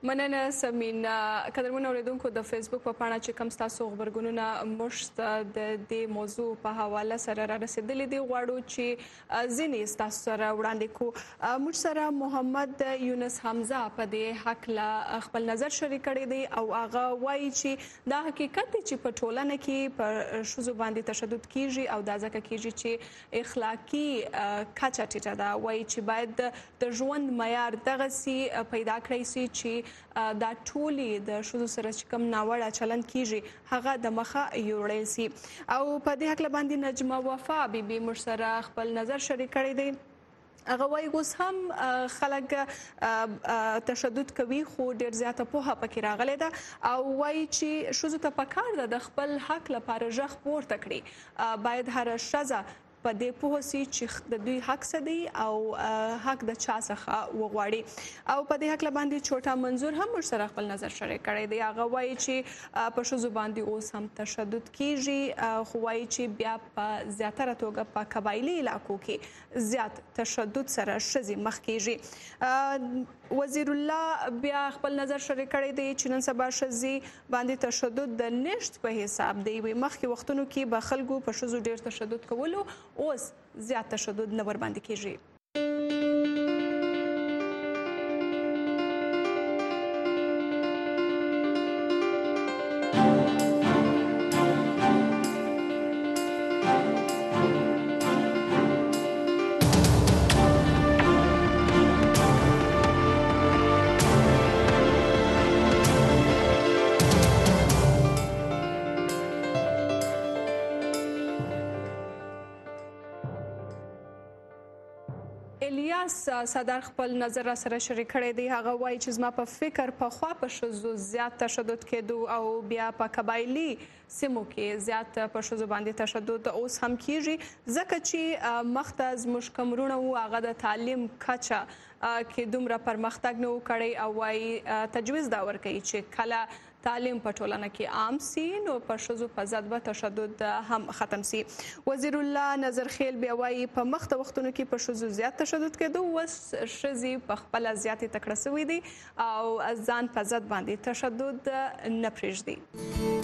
مننه سمینا. قدرمن اوریدونکو د فیسبوک په پاڼه چې کوم تاسو خبرګونونه مشت د دې موضوع په حواله سره را رسیدلې دي غواړو چې ځینې تاسو سره وړاندې کو. موږ سره محمد یونس حمزه په دې حق لا خپل نظر شریک کړی دی او هغه وایي چې دا حقیقت دی چې په ټولنه کې پر ښځو باندې تشدد کیږي او دا ځکه کیږي چې اخلاقی کچه ټیټه ده. وایي چې باید د ژوند معیار دغسې پیدا کړی سي چې دا ټولې د ښځو سره چې کوم ناوړه چلند کیږي هغه د مخه یوړل سي. او په دې حق باندې نجمه وفا بیبي موږ سره خپل نظر شریک کړی دی. هغه وایي اوس هم خلک تشدد کوي خو ډېر زیاته پوهه پکې راغلی ده او وایي چې ښځو ته پکار ده د خپل حق لپاره غږ پورته کړي. باید هره ښځه په دې پوه سي چې د دوی حق څه دی او حق د چا څخه وغواړي. او په دې حق باندې چوټا منظور هم موږ سره خپل نظر شریک کړی دی. هغه وایي چې په ښځو باندې اوس هم تشدد کیږي خو وایي چې بیا په زیاتره توګه په قبایلي علاقو کې زیات تشدد سره ښځې مخ کیږي. وزیر الله بیا خپل نظر شریک کړی دی چې نن سبا ښځې باندې تشدد د نشت په حساب دی. مخکې وختونو کې به خلکو په ښځو ډېر تشدد کولو اوس زیات تشدد نه ورباندې کیږي. الیاس صدر خپل نظر را سره شریک کړی دی. هغه وایي چې زما په فکر پخوا په ښځو زیات تشدد کېدو او بیا په قبایلي سیمو کې زیات په ښځو باندې تشدد اوس هم کیږي ځکه چې مخته زموږ کوم وروڼه وو هغه د تعلیم کچه کې دومره پرمختګ نه و کړی او وایي تجویز دا ورکوي چې کله تعلیم په ټولنه کې عام سي نو په ښځو په ضد به تشدد هم ختم سي. وزیر الله نظر خیل بیا وایي په مخته وختونو کې په ښځو زیات تشدد کېدو اوس ښځې په خپله زیاتې تکړه سوي دي او ځان په ضد باندې تشدد نه پرېږدي.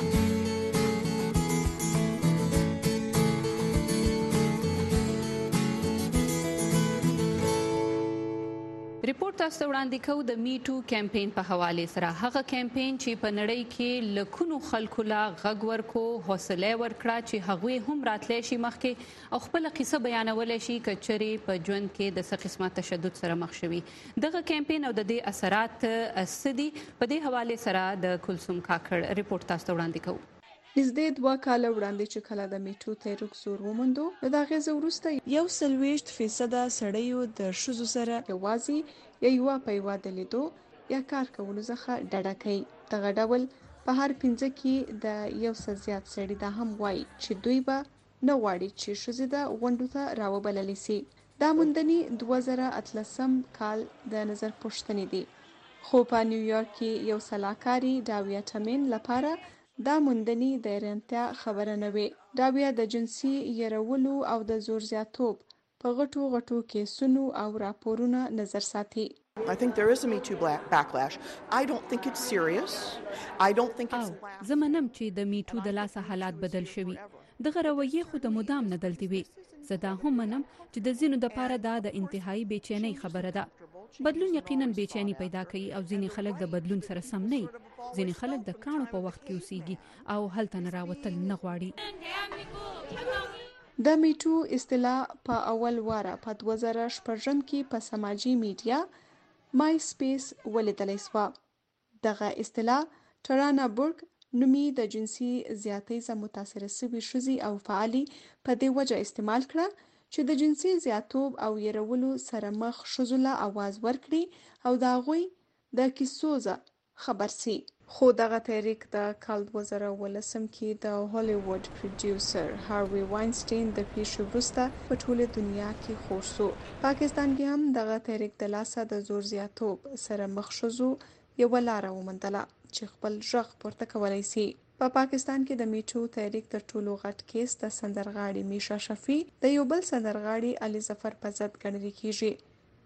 ریپورت تاسو وړاندې کوو د می ټو کمپاین په حواله سره. هغه کمپاین چې په نړۍ کې لکونو خلکو لا غږ ورکو حوصله ورکړه چې هغوی هم راتلی شي مخکې او خپل قصه بیانولی شي که چیرې په ژوند کې د څه قسمه تشدد سره مخ شوي. دغه کمپاین او د دې اثرات څه دي په دې حواله سره د کلثوم کاکړ ریپورت تاسو وړاندې کوو. نږدې دوه کاله وړاندې چې کله د میټو تحریک زور وموندو د هغې څه وروسته یو څلوېښت فیصده سړیو د ښځو سره یوازې یا یوه په یوه د لیدو یا کار کولو څخه ډډه کوي. دغه ډول په هر پنځه کې د یو څه زیات سړي دا هم وایي چې دوی به نه غواړي چې ښځې د غونډو ته راوبللی سي. دا موندنې دوه زره اتلسم کال د نظر پوښتنې دي خو په نیویارک کې یو سلاکاري ډاویا ټمین لپاره دا موندنې د حیرانتیا خبره نه وي. ډاویا د جنسي یرولو او د زور زیاتوب په غټو غټو کیسونو او راپورونه نظر ساتي. I think there is a Me Too backlash. I don't think it's serious. I don't think it's او زمنم چې د میټو د لاسه حالات بدل شوي. دغه رویې خو د مدام نه دلتي وي. زه دا هم منم چې د ځینو دپاره دا د انتهایی بېچینۍ خبره ده. بدلون یقینا بېچینی پیدا کوي او ځینې خلک د بدلون سره سم نه وي. ځینې خلک د کاڼو په وخت کې اوسېږي او هلته نه راوتل نه غواړي. د میټو اصطلاح په اول واره په دوه زره شپږم کې په سماجي میډیا مای سپیس ولیدلی سوه. دغه اصطلاح ټرانا بورګ نومي د جنسي زیاتۍ څخه متاثره سوي ښځې او فعالي په دې وجه استعمال کړه چې د جنسي زیاتوب او یرولو سره مخ ښځو له اواز ورکړي او د هغوی د کیسو څخه خبر سي. خو دغه تحریک د کال دوه زره اوولسم کې د هالیووډ پروډیوسر هاروي واینسټین د پیښې وروسته په ټوله دنیا کې خور سو. پاکستان کې هم دغه تحریک د لاسه د زور زیاتوب سره مخ ښځو یوه لاره وموندله چې خپل غږ پورته کولی سي. په پا پاکستان کې د میټو تحریک تر ټولو غټ کیس د سندرغاړي میشا شفیع د یو بل سندرغاړي علي ظفر په ضد ګڼل کیږي.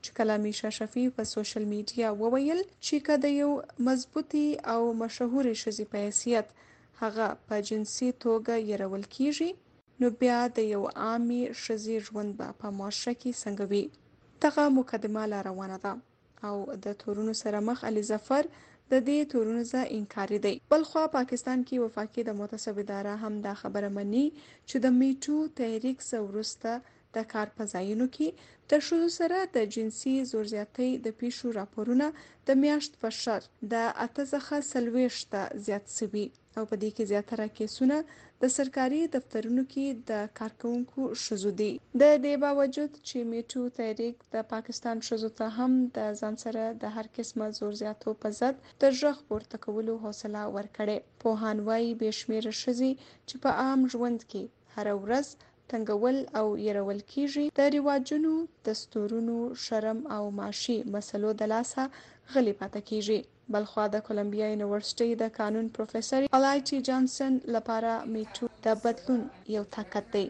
چې کله میشا شفیع په سوشل میډیا وویل چې کله یو مضبوطی او مشهوري ښځې په حیثیت هغه په جنسي توګه يرول کیږي نو بیا د یو عامي ښځې ژوند به په معاشره کې څنګه وي. دغه مقدمه لا روانه ده او د تورونو سره مخ علي ظفر د دې تورونو ځا انکاري دی. بلخوا پاکستان کې وفاقي د متصب اداره هم دا خبره مني چې د میټو تحریک څخه وروسته د کار په ځایونو کې د ښځو سره د جنسي زور زیاتۍ د پیښو راپورونه د میاشت په شر د اته څخه څلوېښت زیات شوي او په دې کې زیاتره کیسونه د سرکاري دفترونو کې د کارکونکو ښځو دي. د دې باوجود چې میټو تحریک د پاکستان ښځو ته هم د ځان سره د هر قسمه زور زیاتو په ضد د غږ پورته کولو حوصله ورکړې. پوهان وایي بې شمېره ښځې چې په عام ژوند کې هر ورځ تنګول او يرول کیږي د رواجونو دستورونو شرم او معاشي مسلو د لاسه غلي پاتې کیږي. بلخوا د کولمبیا یونیورسيټي د قانون پروفیسور الایټي جانسن لپاره میټو د بدلون یو طاقت دی.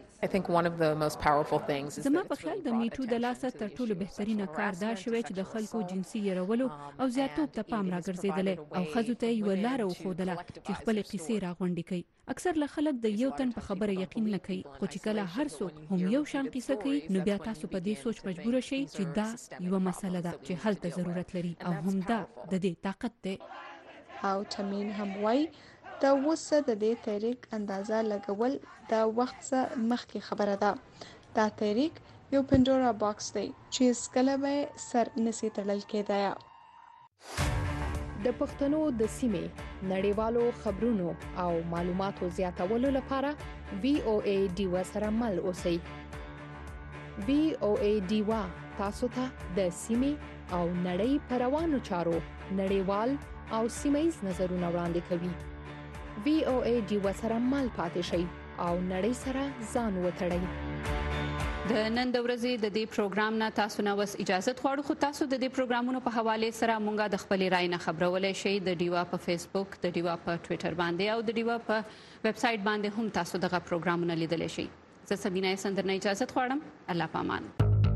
زما په خیال د میټو د لاسه تر ټولو بهترینه کار دا شوی چې د خلکو جنسي يرولو او زیاتوب ته پام راګرځیدل او ښځو ته یو لار وښودله چې خپل قصې راغونډې کړي. اکثر له خلک د یو تن په خبره یقین نه کوي خو چې کله هر څوک هم یو شان قصه کوي نو بیا تاسو په دې سوچ مجبور شئ چې دا یو مسله ده چې حل ته ضرورت لري او هم دا د دې طاقت دی. او تمین هم وایي د وسه د دې تحریک اندازه لګول د وخت څخه مخکې خبره ده. دا تحریک یو پندورا باکس دی چې سکله به سر نسی تړل کېدای. د پښتنو د سیمې نړیوالو خبرونو او معلوماتو زیاتولو لپاره وی او ای ډیوا سره مل اوسئ. وی او ای ډیوا تاسو ته د سیمې او نړۍ په روانو چارو نړیوال او سیمه‌ییز نظرونه وړاندې کوي. وی او ای ډیوا سره مل پاتې شئ او نړۍ سره ځان وتړئ. د نن د ورځې د دې پروګرام نه تاسو نه وس اجازه غواړو خو تاسو د دې پروګرامونو په حواله سره مونږه د خپل رائے نه خبرولای شئ د ډیوا په فیسبوک د ډیوا په ټوئیټر باندې او د ډیوا په ویب سټ باندې هم تاسو دغه پروګرامونه لیدلی شئ. زه سبینه سندر نه اجازه غواړم. الله پامان.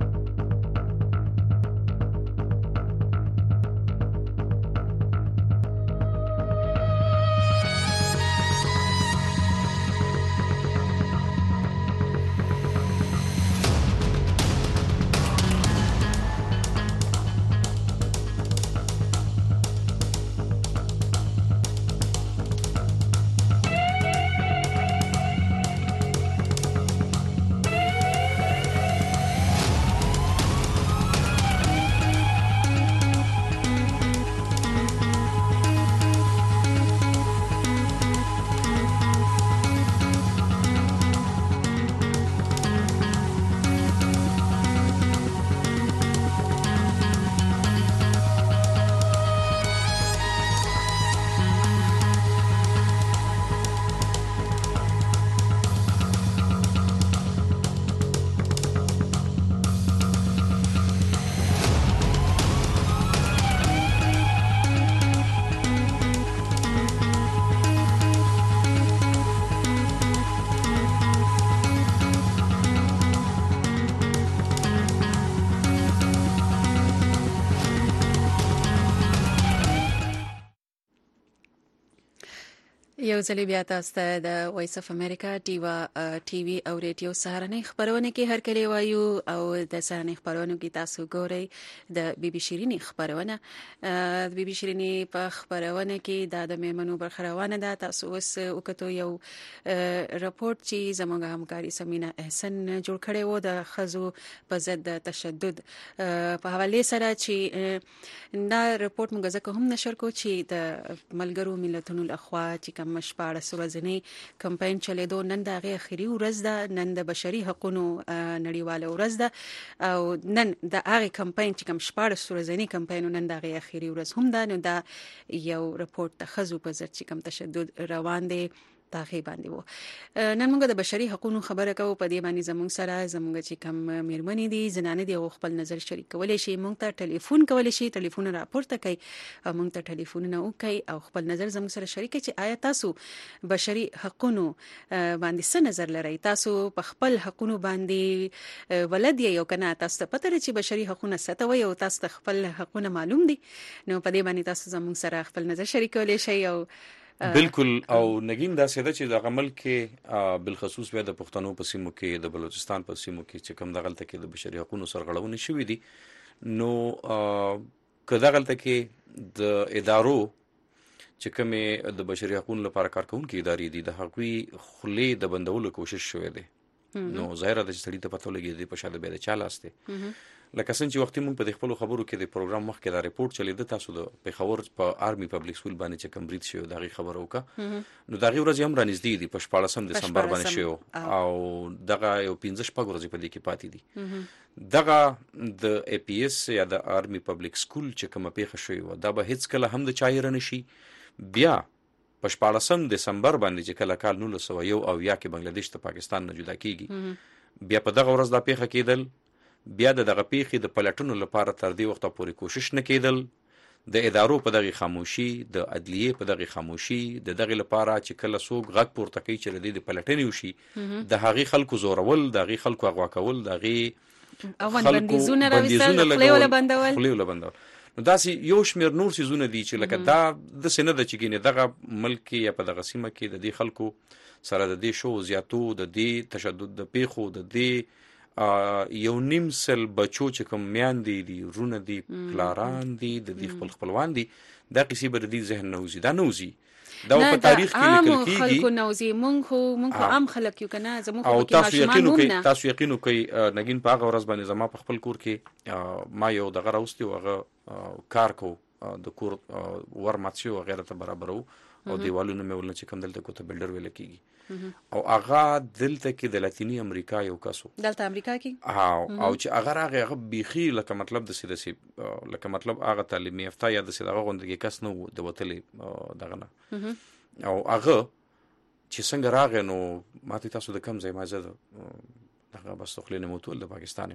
یو ځل بیا تاسو ته د وایس اف امریکا ډیوا ټي وي او ریډیو سهارنۍ خبرونه کې هر کله وایو او د سهارنۍ خبرونو کې تاسو ګورئ د بي بي شيريني خبرونه د بي بي شيريني په خبرونه کې د د میمنو برخروانه ده. تاسو اوس وکړو یو راپورټ چې زموږ همکاري سمینا احسن جوړ کړی و د خزو په ضد تشدد په حواله سره چې دا راپورټ موږ ځکه هم نشر کو چې د ملګرو ملتونو لخوا چې کوم شپاړه ورځنی کمپاین چلیدو نن د غي اخیری ورځ ده، نن د بشري حقوقو نړیواله ورځ ده او نن د هغه کمپاین چې کوم شپاړه ورځنی کمپاین نن د غي اخیری ورځ هم ده. نو دا یو راپورټ د خزو په ضد چې کوم تشدد روان دي تاغي باندې وو. نن موږ د بشري حقوقو خبره کوو، په دې باندې زموږ سره زموږ چې کم میرمنې دي زنانه دي او خپل نظر شریک کولای شي. موږ ته ټلیفون کولای شي، ټلیفون راپورته کوي او موږ ته ټلیفونونه وکړي او خپل نظر زموږ سره شریک کړي چې آیا تاسو بشري حقوقو باندې څه نظر لرئ، تاسو په خپل حقوقو باندې ولد یې او کنه تاسو ته پته لري چې بشري حقوقونه څه ته وایي او تاسو ته خپل حقوقونه معلوم دي. نو په دې باندې تاسو زموږ سره خپل نظر شریک کولای شي. او بالکل او نګین دا ساده چې د عمل کې بالخصوص بیا د پښتنو په سیمو کې د بلوچستان په سیمو کې چې کوم د غلطه کې د بشري حقوقو سرغړونه شوې دي، نو که د غلطه کې د ادارو چې کومه د بشري حقوقو لپاره کارکونکي ادارې دي د حقوقي خلې د بندولو کوشش شوې ده، نو ظاهر ده چې سړی ته پته لګي د په شاده به د چالاسته. لکه څنګه چې وختي مونږ په خپل خبرو کې د پروګرام مخکې دا ریپورت چلی د تاسو د پیښور په آرمي پبلک سکول باندې چې کم برید شو دا غي خبرو کا، نو دا غي ورځ هم رانږدې دي په شپاړسم دسمبر باندې شو او دغه یو پنځه شپږ ورځې په دې کې پاتې دي. دغه د ای پی ایس یا د آرمي پبلک سکول چې کومه پیښه شوې و دا به هیڅ کله هم د چایر نشي. بیا په شپاړسم دسمبر باندې چې کله کال نولس سوه یو او یا کې بنگلاديش ته پاکستان نه جدا کیږي، بیا په دغه ورځ دا پیښه کېدل، بیا د دغه پیښې د پلټونو لپاره تر دې وخته پورې کوشش نه کېدل، د ادارو په دغه خاموشي، د عدلیه په دغه خاموشي، د دغه لپاره چې کله څوک غږ پورته کوي چې د پلټنې وشي د هغه خلکو زورول، د هغه خلکو اغوا کول، د هغه اون بندیزونه راوستل، خپل ولا بندول خپل ولا بندول. نو داسې یو شمیر نور سيزونه دي چې لکه دا د سینه د چګینه دغه ملک یا په دغه سیمه کې د دې خلکو سره د دې شو زیاتو، د دې تشدد د پیښو، د دې یو نیم سل بچو چې کوم میاندې دي، رونه دي، پلاران دي، د دې خپل خپلوان دي، دا کیسې بر دې ذهن نوزي دا نوزي دا په تاریخ کې لیکل کیږي. خلکو نوزي مونږ خو مونږ خو عام خلک یو کنه زموږ او تاسو یقین وکړئ تاسو یقین وکړئ نګین په هغه ورځ باندې زما په خپل کور کې ما یو دغه راوستي او هغه کار کو د کور ورمات شو غیره ته برابرو او دیوالونه مې ولنه چې کوم دلته کوته بلډر ویل کیږي او هغه دلته کې د لاتینی امریکا یو کاسو دلته امریکا کې ها او چې هغه هغه بيخي لکه مطلب د سیده سی لکه مطلب هغه تعلیمي یافته یا د سیده غوندګي کس نو د وتلې دغه نه او هغه چې څنګه راغی نو ماته تاسو د کم ځای ما زده هغه بس خلینه موتول د پاکستان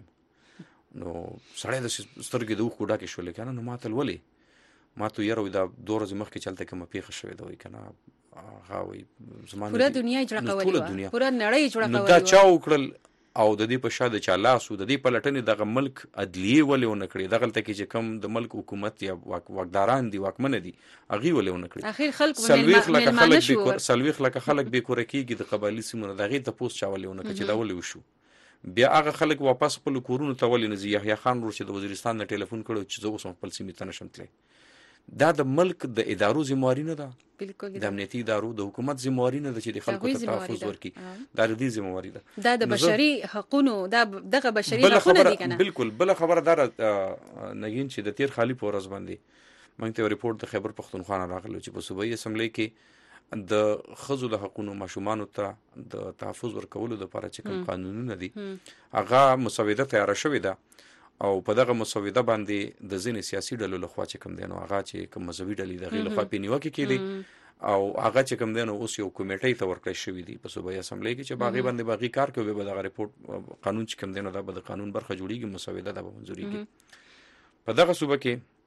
نو سړی د سترګې دوه کوډا کې شو لکه نه ماته ولي ما تو یره دا دوه ورځې مخکې چلته کوم پیښه شوې ده وای کنه هغه وای زمانه پورا دنیا جوړه کولې پورا نړۍ جوړه کولې دا چا وکړل او د دې په شاده چا لاسو د دې پلټنې دغه ملک عدلیه ولې ونه کړی دغه تل کې چې کم د ملک حکومت یا واکداران دي واکمن دي اغي ولې ونه کړی اخر خلک سلويخ لکه خلک به کور سلويخ لکه خلک به کور کېږي د قبایلی سیمونو دغه ته پوس چا ولې ونه کړی دا ولې وشو بیا هغه خلک واپس خپل کورونو ته ولې نه یحیی خان ورشه د وزیرستان نه ټلیفون کړو چې زه اوس خپل سیمې ته نشم تللی دا د ملک د ادارو ذمہواری نه ده بالکل د امنیتي ادارو د حکومت ذمہواری نه ده چې د خلکو ته تحفظ ورکړي دا د دې ذمہواری ده دا د بشري حقوقو دا دغه بشري حقوقونه دي کنه بالکل بل خبره دار نګین چې د تیر خالی پورز باندې موږ ته ریپورت د خیبر پختونخوا راغلی چې په صوبایي اسمبلی کې د خزو د حقوقو ماشومان ته د تحفظ ورکولو لپاره چې کوم قانونونه دي هغه مسوده تیار شوې ده او په دغه مسوده باندې د ځینې سیاسي ډلو لخوا چې کوم دینو هغه چې کوم مذهبي ډلې دغه لخوا پینیوکي کېدي او هغه چې کوم دینو اوس یو کمیټې ته ورکړی شوې دي په صوبایي اسمبلی کې چې باغی باندې باغی کار کوي به دغه ریپورت قانون چې کوم دینو دا به د قانون برخه جوړیږي مسوده دا به منځوري کی په دغه صوبه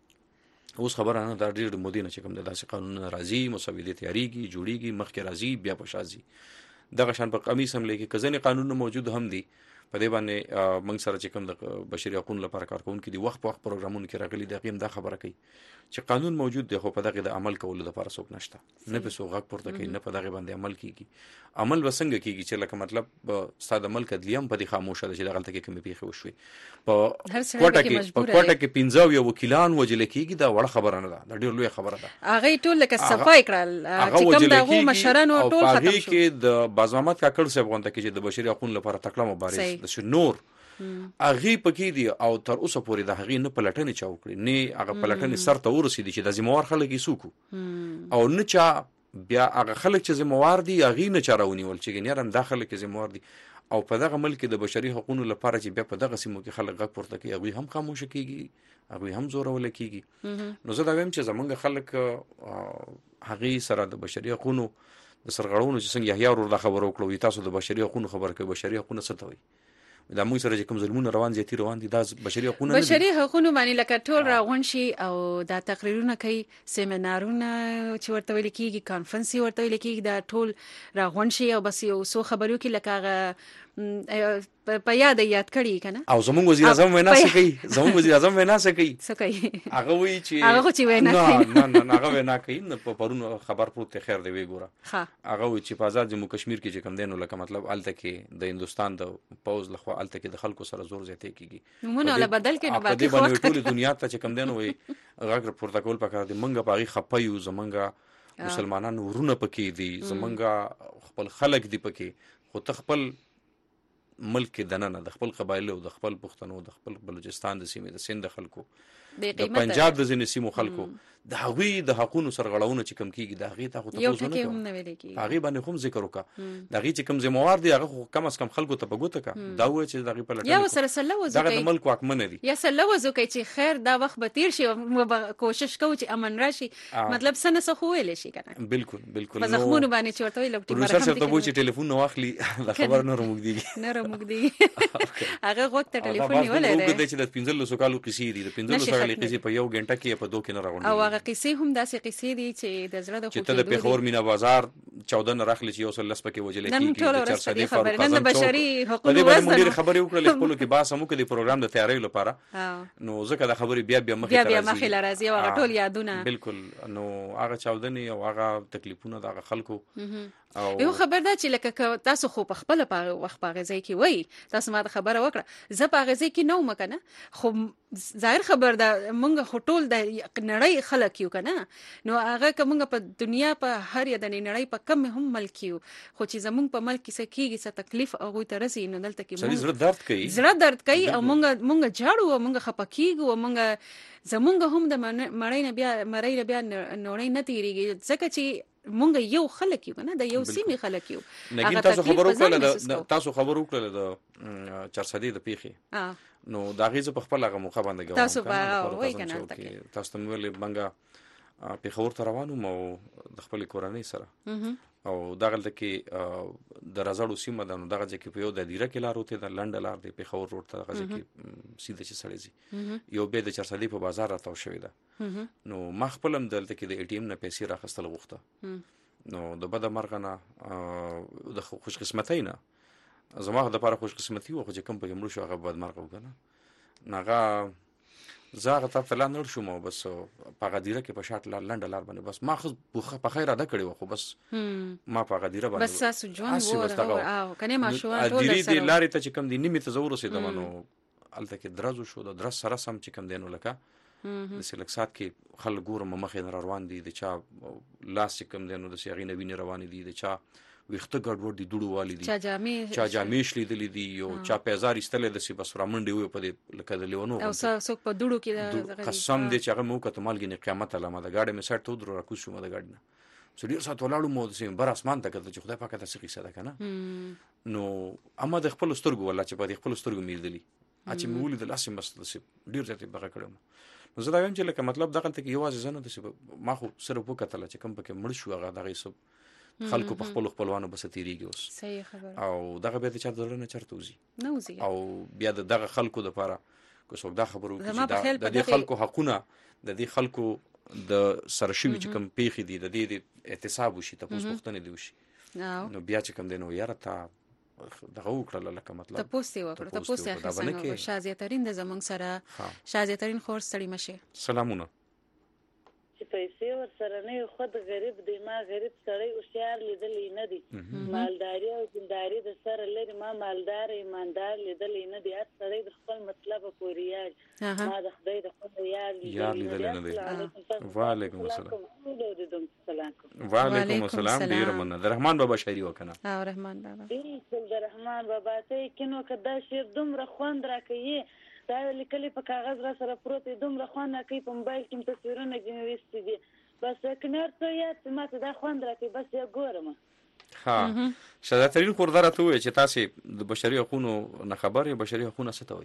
کې اوس خبره نه دا ډېر مودي نه چې کوم داسې قانون راځي مسوده تیاریږي جوړیږي مخکې راځي بیا په شازي دغه شان په قومي اسمبلی کې کزنې قانون موجود هم دي په دې باندې موږ سره چې کوم د بشري حقوقو لپاره کارکونکو دي وخت په وخت پروګرامونو کې راغلي د قیم دا خبره کوي چې قانون موجود دی خو په دغه د عمل کولو لپاره څوک نشته نه په سو غږ پورته کوي نه په دغه باندې عمل کیږي عمل وسنګ کیږي چې لکه مطلب ساده ملک عدلیه په دې خاموشه ده چې دغه تل کې کومې پیښه وشوي په کوټه کې په کوټه کې پنځاو یو وکیلان وجل کیږي دا وړه خبره نه ده دا ډېر لوی خبره ده هغه ټول لکه صفای کړل چې کوم دغه مشرانو ټول ختم شو کې د بازمحمد کاکړ صاحب غونډه کې چې د بشري حقوقو لپاره تکړه مبارز د شنور اغي پکې دي او تر اوسه پورې د هغې نه پلټنې چا وکړي نه هغه پلټنې سر ته ورسېدي چې د ذمہوار خلک یې څوک او نه چا بیا هغه خلک چې ذمہوار دي هغې نه چا راونیول چې ګنې یاره دا خلک چې ذمہوار دي او په دغه ملک د بشري حقوقو لپاره چې بیا په دغه سیمو کې خلک غږ پورته کوي هغوی هم خاموشه کیږي هغوی هم زورول کیږي نو زه دا وایم چې زمونږ خلک هغې سره د بشري حقوقو د سرغړونو چې څنګه یحیی ورور دا خبره وکړو تاسو د بشري حقوقو خبره کوي بشري حقوقونه څه ته وایي دا موږ سره چې کوم ظلمونه روان زیاتی روان دي دا بشري حقوقونه نه دي بشري حقوقونه باندې لکه ټول راغون شي او دا تقریرونه کوي سیمینارونه چې ورته ویل کیږي کانفرنس ورته ویل کیږي دا ټول راغون شي او بس یو څو خبرو کې لکه په یاد یاد کړی کنه او زموږ وزیر اعظم وینا څه کوي زموږ وزیر اعظم وینا څه کوي څه کوي هغه وی چې هغه چې وینا کوي نه نه نه هغه وینا کوي نه په پرونو خبر پروت خیر دی وی ګوره هغه وی چې په آزاد جمهور کشمیر کې چې کم دینو لکه مطلب الته کې د هندستان د پوز لخوا الته کې د خلکو سره زور زیاته کیږي مونږ له بدل کې نه باندې باندې ټول دنیا ته چې کم دینو وی هغه پروتوکول پکاره دی منګه باغی خپایو زمونږه مسلمانانو ورونه پکې دي زمونږه خپل خلک دي پکې خو تخپل ملک کې دننه د خپل قبایل او د خپل پښتنو د خپل بلوچستان د سیمې د سند خلکو د پنجاب د ځینې سیمو خلکو د هغوی د حقوقو سرغړونه چې کم کیږي د هغې ته خو تاسو نه کوم هغې باندې خو ذکر وکړه د هغې چې کم ذمہوار دي هغه خو کم از کم خلکو ته په ګوته کړه دا وایي چې د هغې په لټه یا سره سله وځو دغه د ملک واکمن دي یا سله وځو کوي چې خیر دا وخت به تیر شي او کوشش کوو چې امن راشي مطلب سنه څه خو ویل شي کنه بالکل بالکل په زخمونو باندې چې ورته ویل ټیم مرهم سره ته وایي چې ټلیفون نو واخلي د خبر نه رموږدي نه رموږدي هغه وخت ته ټلیفون نیولای دی چې د پنځلسو کالو قصې دي د پنځلسو کالو قصې په یو غنټه کې په دوه کې نه راغونډي او هغه قصې هم داسې قصې دي چې د زړه د خوشې چې د پیښور مینا بازار چودہ نه راخلی چې یو سل لس پکې وجلې کیږي د چرصدي فاروق اعظم د بشري حقوقو ورځ د خبرې وکړلې خپل کې با سمو کې د پروګرام د تیاری لپاره نو ځکه د خبرې بیا بیا مخې ته بیا مخې لراځي او هغه ټول یادونه بالکل نو هغه چودنی او هغه تکلیفونه د خلکو او یو خبر دا چې لکه تاسو خو په خپل په وخت په غزي کې وای تاسو ما خبره وکړه زه په غزي کې نو مکنه خو ظاهر خبر دا مونږ خټول د نړۍ خلک یو کنه نو هغه کومه په دنیا په هر یاد نه نړۍ په کم هم ملک یو خو چې زمونږ په ملک کې څه کیږي څه تکلیف او ته رسي نو دلته کې مونږ زړه درد کوي زړه درد کوي او مونږ مونږ جاړو او مونږ خپکیږو او مونږ زمونږ هم د مړی نه بیا مړی نه بیا نړۍ نه تیریږي ځکه چې مونږ یو خلک یو نه د یو سیمې خلک یو هغه تاسو خبرو کړل تاسو خبرو کړل د چرصدي د پیخي نو دا غیزه په خپل هغه موخه باندې غواړم تاسو به وای کنه تاسو تاسو ته ویل منګه په خبر تر روانو مو د خپل کورنۍ سره او دغه کې د رازړو سیمه د دغه ځکه په یو د دیره کې لار وته د لنډ لار دی په خبر روډ ته دغه ځکه سیده چې سړی زی یو به د چرصدي په بازار راتاو شوی ده نو ما خپلم دلته کې د ای ټی ایم نه پیسې راخستل غوښته نو د بده مرغه د خوش قسمتۍ نه زما د لپاره خوش قسمتي و خو چې کوم په مړو شو هغه بد مرغه وکنه ناغه زاغه ته فلان نور شو مو بس په غدیره کې په شاټ لار لنډ لار باندې بس ما خو په خیر اده کړی و خو بس ما په غدیره باندې بس تاسو ژوند وره او کنه ما شو ټول سره دې لارې ته چې کوم دي نیمه ته زور رسیدم نو الته کې درزو شو د درس سره سم چې کوم دینو لکه د سلکسات کې خلک ګورم مخې نه روان دي د چا لاس چې کوم دینو د سیغې نوینه روان دي د چا ویخته ګډوډ دي دوړو والی دي چا جامې چا جامې شلې دي دي یو چا پیزار استلې د سی بس را منډي وي په دې لکه د لیونو او څوک په دوړو کې قسم دې چې هغه مو کته مالګي قیامت علامه د گاډي می سټ تو درو راکو شو د گاډي نه سو ډیر سات ولاړو مو د سیم بر اسمان ته کته چې خدای پاک ته سقي صدا کنه نو اما د خپل سترګو ولا چې په دې خپل سترګو میدلی اچ می ولید لاسه مست ډیر ځته بغه کړم نو زه دا وایم چې لکه مطلب دغه ته یوازې زنه د ما خو سره په کتل چې کم پکې مړ شو هغه دغه سب خلکو په خپل خپلوانو بس تیریږي اوس صحیح خبره او دغه به چې درنه نه چرته وزي نه وزي او بیا دغه خلکو د لپاره کو څوک دا خبرو چې د دې خلکو حقونه د دې خلکو د سرشوي چې کم پیخي دي د دې احتساب وشي تاسو پوښتنه دی وشي نو بیا چې کم دینو یاره تا دغه وکړه لکه مطلب تاسو وکړه تاسو اخر څنګه شازیه ترين د زمنګ سره شازیه ترين خور ستړي مشه سلامونه چې پیسې ور سره نه خود غریب دی ما غریب سړی هوښیار لیدلې نه دي مالداري او دینداري د سره لري ما مالدار ایماندار لیدلې نه دي هر سړی د خپل مطلب پورې یاد ما د خدای د خپل یاد لیدلې نه دي وعلیکم السلام السلام وعلیکم السلام ډیر مننه د رحمان بابا شاعري وکنه او رحمان بابا بالکل د رحمان بابا ته کینو کدا شعر دومره خوند راکې دا لیکلي په کاغذ را سره پروت دومره خوانه کوي په موبایل کې تصویرونه کې وېستي دي بس کنار ته یاد ماته دا خوند راکې بس یا ګورم ها شاده ترين خوردار ته وي چې تاسو د بشري حقوقو نه خبرې بشري حقوقو څه ته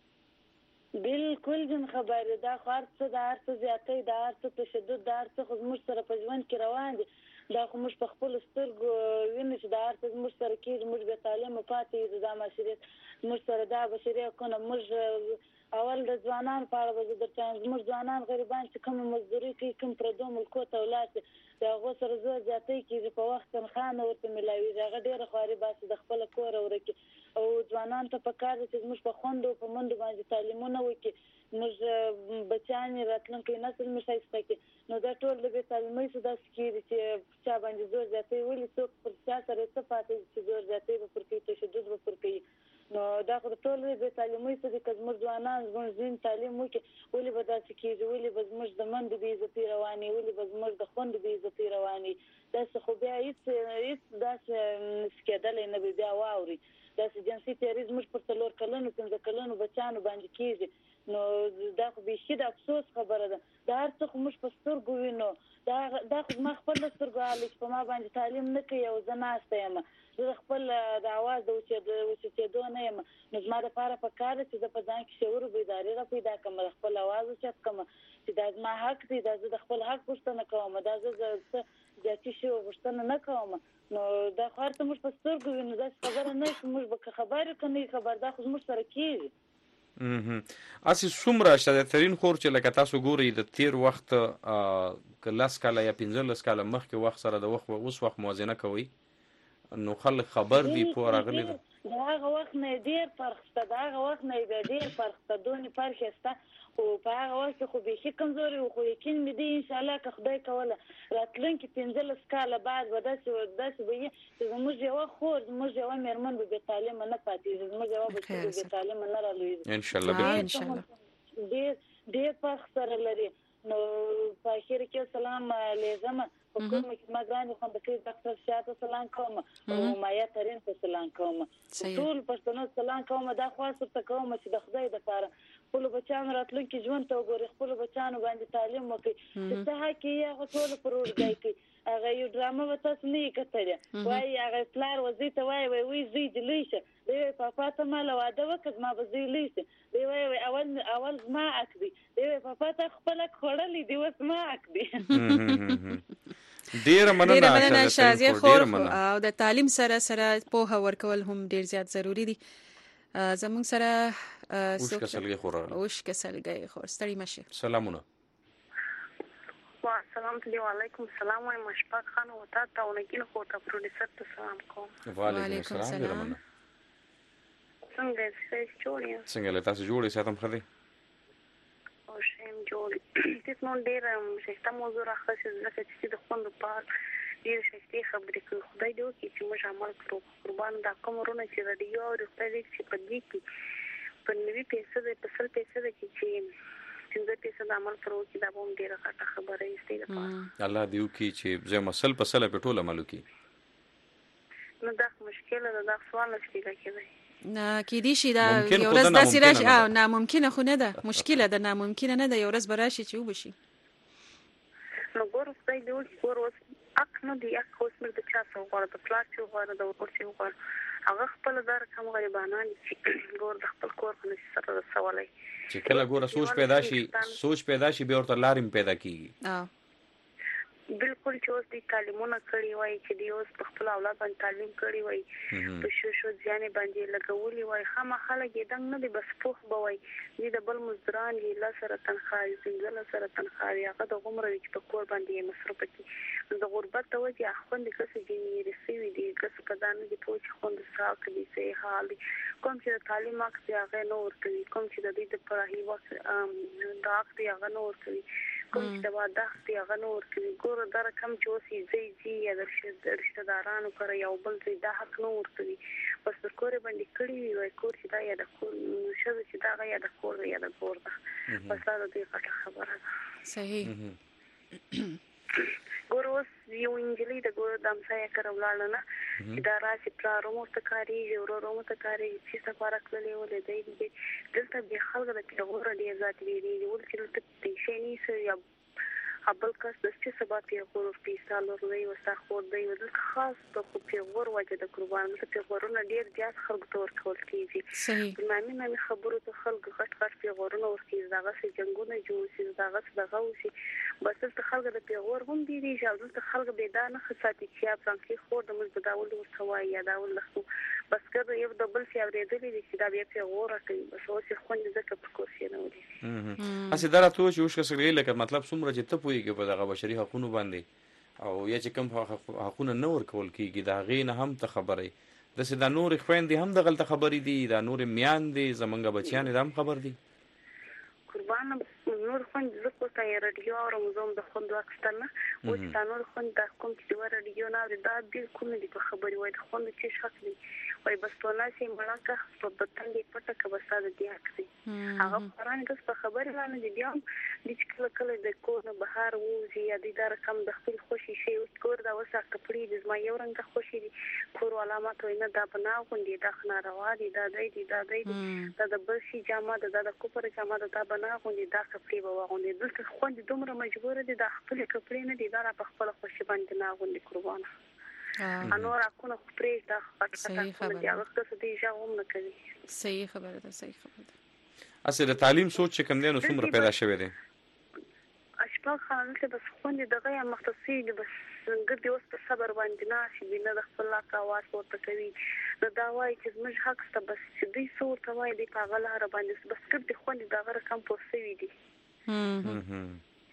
وي بالکل جن خبره دا خارڅ دا ارڅ زیاتې دا ارڅ تشدد دا ارڅ خو موږ سره په ژوند کې روان دي دا خو موږ په خپل سترګو وینو چې دا هر څه موږ سره کېږي، موږ بې تعلیمه پاتې یو، دا معاشرت موږ سره دا بشري حقونه. موږ اول د ځوانانو په اړه به زه درته وایم، زموږ ځوانان غریبان چې کومه مزدوري کوي، کوم پردو ملکو ته ولاړ شي، د هغو سره زور زیاتی کېږي، په وخت تنخوا نه ورته میلاوېږي، هغه ډېره خواري باسي د خپله کوره ورکي. او ځوانانو ته پکار ده چې زموږ په خوندو په منډو باندې تعلیمونه وکړي، موږ بچیان یې راتلونکی نسل مو ښایسته کړي. نو دا ټول د بې تعلیمۍ څه داسې کېږي چې چا باندې زور زیاتی، ولې څوک پر چا سره څه پاتې چې زور زیاتی به پر کوي، تشدد به پر کوي. نو دا خو د ټول بې تعلیمۍ څه دي. که زموږ ځوانان زموږ ځین تعلیم وکړي، ولې به داسې کېږي، ولې به زموږ د منډو بې عزتي روانې، ولې به زموږ د خوندو بې عزتي روانې. داسې خو بیا هېڅ هېڅ داسې نشي کېدلی نه به بیا واوري. داسې جنسي تیاري زموږ پر څلور کلنو پنځه کلنو بچیانو باندې کېږي. نو دا خو بیخي د افسوس خبره ده. دا هر څه خو موږ په سترګو وینو. دا دا خو زما خپل د سترګو حال چې په ما باندې تعلیم نه کوي او زه ناسته یم، زه خپل د اواز د اوچتېدو نه یم. نو زما دپاره پکار ده چې زه په ځان کې شعور بیداري را پیدا کړم، د خپل اواز اوچت کړم چې دا زما حق دی، دا زه د خپل حق غوښتنه کوم، دا زه څه زیاتي شي غوښتنه نه کوم. نو دا خو هر څه موږ په سترګو وینو، داسې خبره نه چې موږ به که خبر یو که نه یو خبر، دا خو زموږ سره کېږي. اسې څومره شته ترین خور چې لکه تاسو ګورئ د تیر وخت که لس کاله یا پنځلس کاله مخکې وخت سره د وخت اوس وخت موازنه کوئ، نو خلک خبر دي پوه راغلی ده؟ د هغه وخت نه یې ډېر فرق شته، د هغه وخت نه یې بیا ډېر فرق شته، دونې فرق یې شته. خو په هغه وخت کې خو بیخي کمزوري وو، خو یقین مې دی انشاءالله که خدای کوله راتلونکي پنځلس کاله بعد به داسې داسې به وي چې زموږ یوه خور، زموږ یوه مېرمن به بې تعلیمه نه پاتېږي، زموږ یوه بچی به بې تعلیمه نه رالوېږي. انشاءالله ډېر ډېر فرق سره لري. نو په اخر کې سلام لیږم په کوم کې ما ګرانې خوندکۍ ډاکټر شاه ته سلام کوم او مایا ترین ته سلام کوم، ټول پښتنو سلام کوم. دا خواست ورته کوم چې د خدای دپاره خپلو بچیانو راتلونکي ژوند ته وګوري، خپلو بچیانو باندې تعلیم وکړي، چې څه حق یې هغه ټولو پر وړ ځای کړي. هغه یو ډرامه به تاسو نه یې کتلې، وایي هغه پلار وزې ته وایي وایي وایي زوی دې لوی شه، دی وایي پاپا ته ماله واده وکړه زما به زوی لوی شي، دی وایي وایي اول اول زما حق دی، دی وایي پاپا ته خپل حق خوړلی دی، اوس زما حق دی. ډیره مننه شازیه خور. او د تعلیم سره سره پوهه ورکول هم ډیر زیات ضروری دي. زموږ سره اوش کسلګي خور اوش کسلګي خور ستړي مشه. سلامونه. السلام علیکم. سلام وایم مشفق خان او تا ته ونګین خو ته پروډوسر ته سلام کوم. وعلیکم السلام. څنګه یې جوړی؟ څنګه له تاسو جوړی ساتم خدای؟ او شیم جوړی. تاسو نو ډیر شته موضوع راخصه ځکه چې د خوند په ډیر شته خبرې کوي. خدای دې وکړي چې موږ عمل کړو. قربان دا کومرونه چې رادیو او خدای دې چې په دې کې په نوي پیسې د پسل پیسې د چې څنګه پیسې د عمل کړو چې دا به ډیره غټه خبره ایستي ده. الله دې وکړي چې زه مسل په سله په ټوله عمل وکړي. نو دا مشکل ده، دا سوال نشي کېدای. نه کېدی شي دا یو ورځ داسې راشي، او ناممکنه خو نه ده، مشکله ده، ناممکنه نه ده، یو ورځ به راشي چې وبشي. نو ګور خدای دې وکړي ګور اوس اک نه دی، اک اوس موږ د چا څو غواړو، د پلاټ څو غواړو، د ورکو څو غواړو، هغه خپل دار کوم غریبانان چې ګور د خپل کور په نس سره رسولای چې کله ګوره سوچ پیدا شي سوچ پیدا شي به ورته لاریم پیدا کیږي. بالکل چې اوس د تعلیمونه کړي وای چې دی اوس په خپل اولاد باندې تعلیم کړي وای، په شو شو ځانې باندې لګولي وای، خامخاله کې دنګ نه دی بس پوخ بوي دې د بل مزدران یې لا سره تنخواهي څنګه سره تنخواهي هغه د عمر چې په کور باندې مصرف کوي. د غربت ته وځي خوند کسې دې رسوي دي کس کدان دي په چې خوند ساک دي سه حال کوم چې تعلیم اکته هغه نور کوي، کوم چې د دې د پرهي وخت دا اکته هغه نور کوي، کوم چې د واده اکته هغه نور کوي. ګور در کم چوسی زی زی یا د رشتہ دارانو کړه یو بل زی دا حق نو ورتوي بس د کور باندې کړي وي کور چې دا یا د کور شوه چې دا یا د کور یا د کور دا بس دا د دې غټه خبره ده. صحیح. ګور اوس یو انجلی د ګور د امسایه کړه ولاړ نه چې دا راشي پلارو متکاری ورو متکاری چې څه فرق لري ولې دی دې دلته به خلک د ګور دی ذات دی ول چې ته پېښې نه سي یا ابل کس د څه سبا پیغور ورکی سالور دی وسه خور دی ودل خاص د خو پیغور وجه د قربان ته پیغورونه ډیر زیات خلک تور کول کیږي صحیح مامي مامي خبرو ته خلک غټ غټ پیغورونه ورکی دغه څه جنگونه جوړ شي دغه څه دغه وشي بس ته خلک د پیغور هم دی دی چې ته خلک به دا نه خصاتي چې فرانکی خور د مز بداول ورته وای یا داول لخو بس کړه یو د بل څه اورېدلې چې دا بیا پیغور کوي بس اوس خو نه ځکه په کورس نه ودی اسی دا راته چې وش کسګې لکه مطلب څومره چې ته پويږي په دغه بشري حقوقو باندې او یا چې کوم حقوقونه نه ورکول کیږي دا غي نه هم ته خبرې د سیدا نور خويندې هم د غلطه خبرې دي دا نور میان دي زمونږ بچیان هم خبر دي قربان نور خوند زکو ته رادیو او موزوم د خوند واکستنه او چې نور خوند د کوم چې رادیو نه دا بالکل نه دي په خبرې وای د خوند چې شخص دي وای بس ټول شي مړه په بتن دی پټه کا بساده دی اکسي هغه قران د په خبرې باندې دی بیا د چې کله د کور بهار وځي یا د دار کم د خپل خوشي شي او کور دا وسه کپړې د ما یو رنګ خوشي دي کور علامات وینه دا بناو کوندي دا خنا روا دي دا دی دا دی دا د بشي جامه دا د کوپر جامه دا بناو کوندي دا کپړې به واغوندي دلته خوند دومره مجبور دي د خپل کپړې نه دي دا په خپل خوشي باندې نه غوندي قربانه انور اكون خبرې دا صحیح خبره ده هغه څه دي چې هم نه کوي صحیح خبره ده صحیح خبره ده اصل د تعلیم سوچ چې کوم دی نو څومره پیدا شوی دی اشپاق خانه بس خوندې دغه یا مختصي دي بس څنګه دی اوس په صبر باندې ناشي بینه د خپل لا واس ورته کوي دا دا وایي چې موږ حق ته بس چې دوی څور ته وایي دی په غلا باندې بس کړي خوندې دغه کم پوسوي دي هم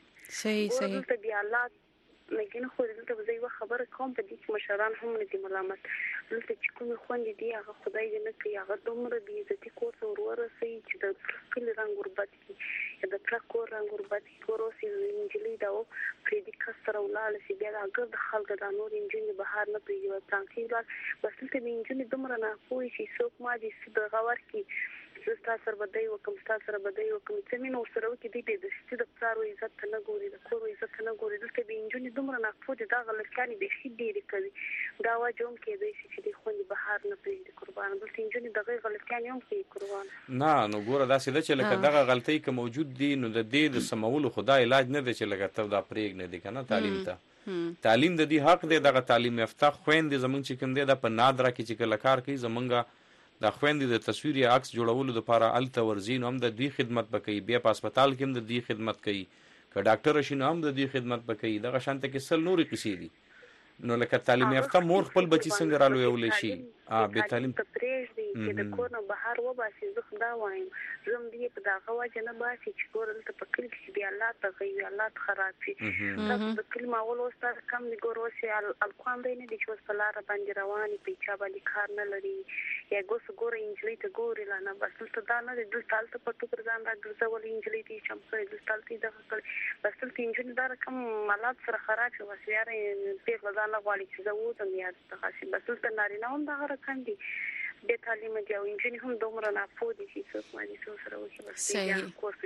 صحیح صحیح ته دی الله لیکن خو دلته به یو خبره کوم په دې چې مشران هم نه دي ملامت دلته چې کوم خوندې دی هغه خدای دې نه کوي هغه دومره بي عزتي کور ته ورورسي چې د خپل رنگ غربت کی یا د پلا کور رنگ غربت کی کورسي انجلي دا او فریدي کسر اولاد چې بیا هغه د خلک د نور انجینر بهر نه پیږي تانکی لا بس ته د انجینر دومره نه پوي چې څوک ما دې څه غور کی ستا سره بدای وکم ستا سره بدای وکم چې مين سره وکي دي د ستې د پلار عزت نه ګوري د کور عزت نه ګوري دلته به انجونی دومره نه پوه دي دا غلطیانې به شي ډېری کوي دا واجوم کې دی چې د خوندې بهار نه پېږي قربان دلته انجونی دغه غلطیانې هم کوي قربان نه نو ګوره دا سیده چې لکه دغه غلطۍ که موجود دي نو د دې د سمولو خدای علاج نه دی چې لکه ته دا پرېږ نه دی که نه تعلیم ته تعلیم د دې حق دی دغه تعلیم یافته خویندې زمونږ چې کوم دی دا په نادره کې چې کله کار کوي زمونږ دا خويندې د تصویر یا عکس جوړولو لپاره الته ورزین هم د دې خدمت وکړي بیا په هسپتال کې هم د دې خدمت کوي که ډاکټر شي نو هم د دې خدمت وکړي دغه شانته کې سل نورې قصې دي نو لکه تعلیم یافته مور خپل بچی څنګه رالویولی شي ا به تعلیم ته پرېږ دي چې د کور نه بهر وباسي زه خدا وایم زم دې په دغه وجه نه باسي چې کور ته په کلی کې بیا الله ته غي الله ته خراب شي تاسو د کلمه اول وسته کم دي ګور وسی القوان دې نه دي چې په لار باندې رواني په چا باندې کار نه لري یا ګوس ګور انجلي ته ګوري لانا بس ته دا نه د تالته په تو پر ځان را ګرځول انجلي دي چې په د تالته دغه بس ته انجلي دا کوم حالات سره خراب شو وسیاره په ځان غواړي چې زه وته یا تاسو بس ته نارینه هم دا غره دي د تعلیم دی او انجنیر هم دومره نه پوه دي چې څوک باندې څو سره وکړي بس یا کورس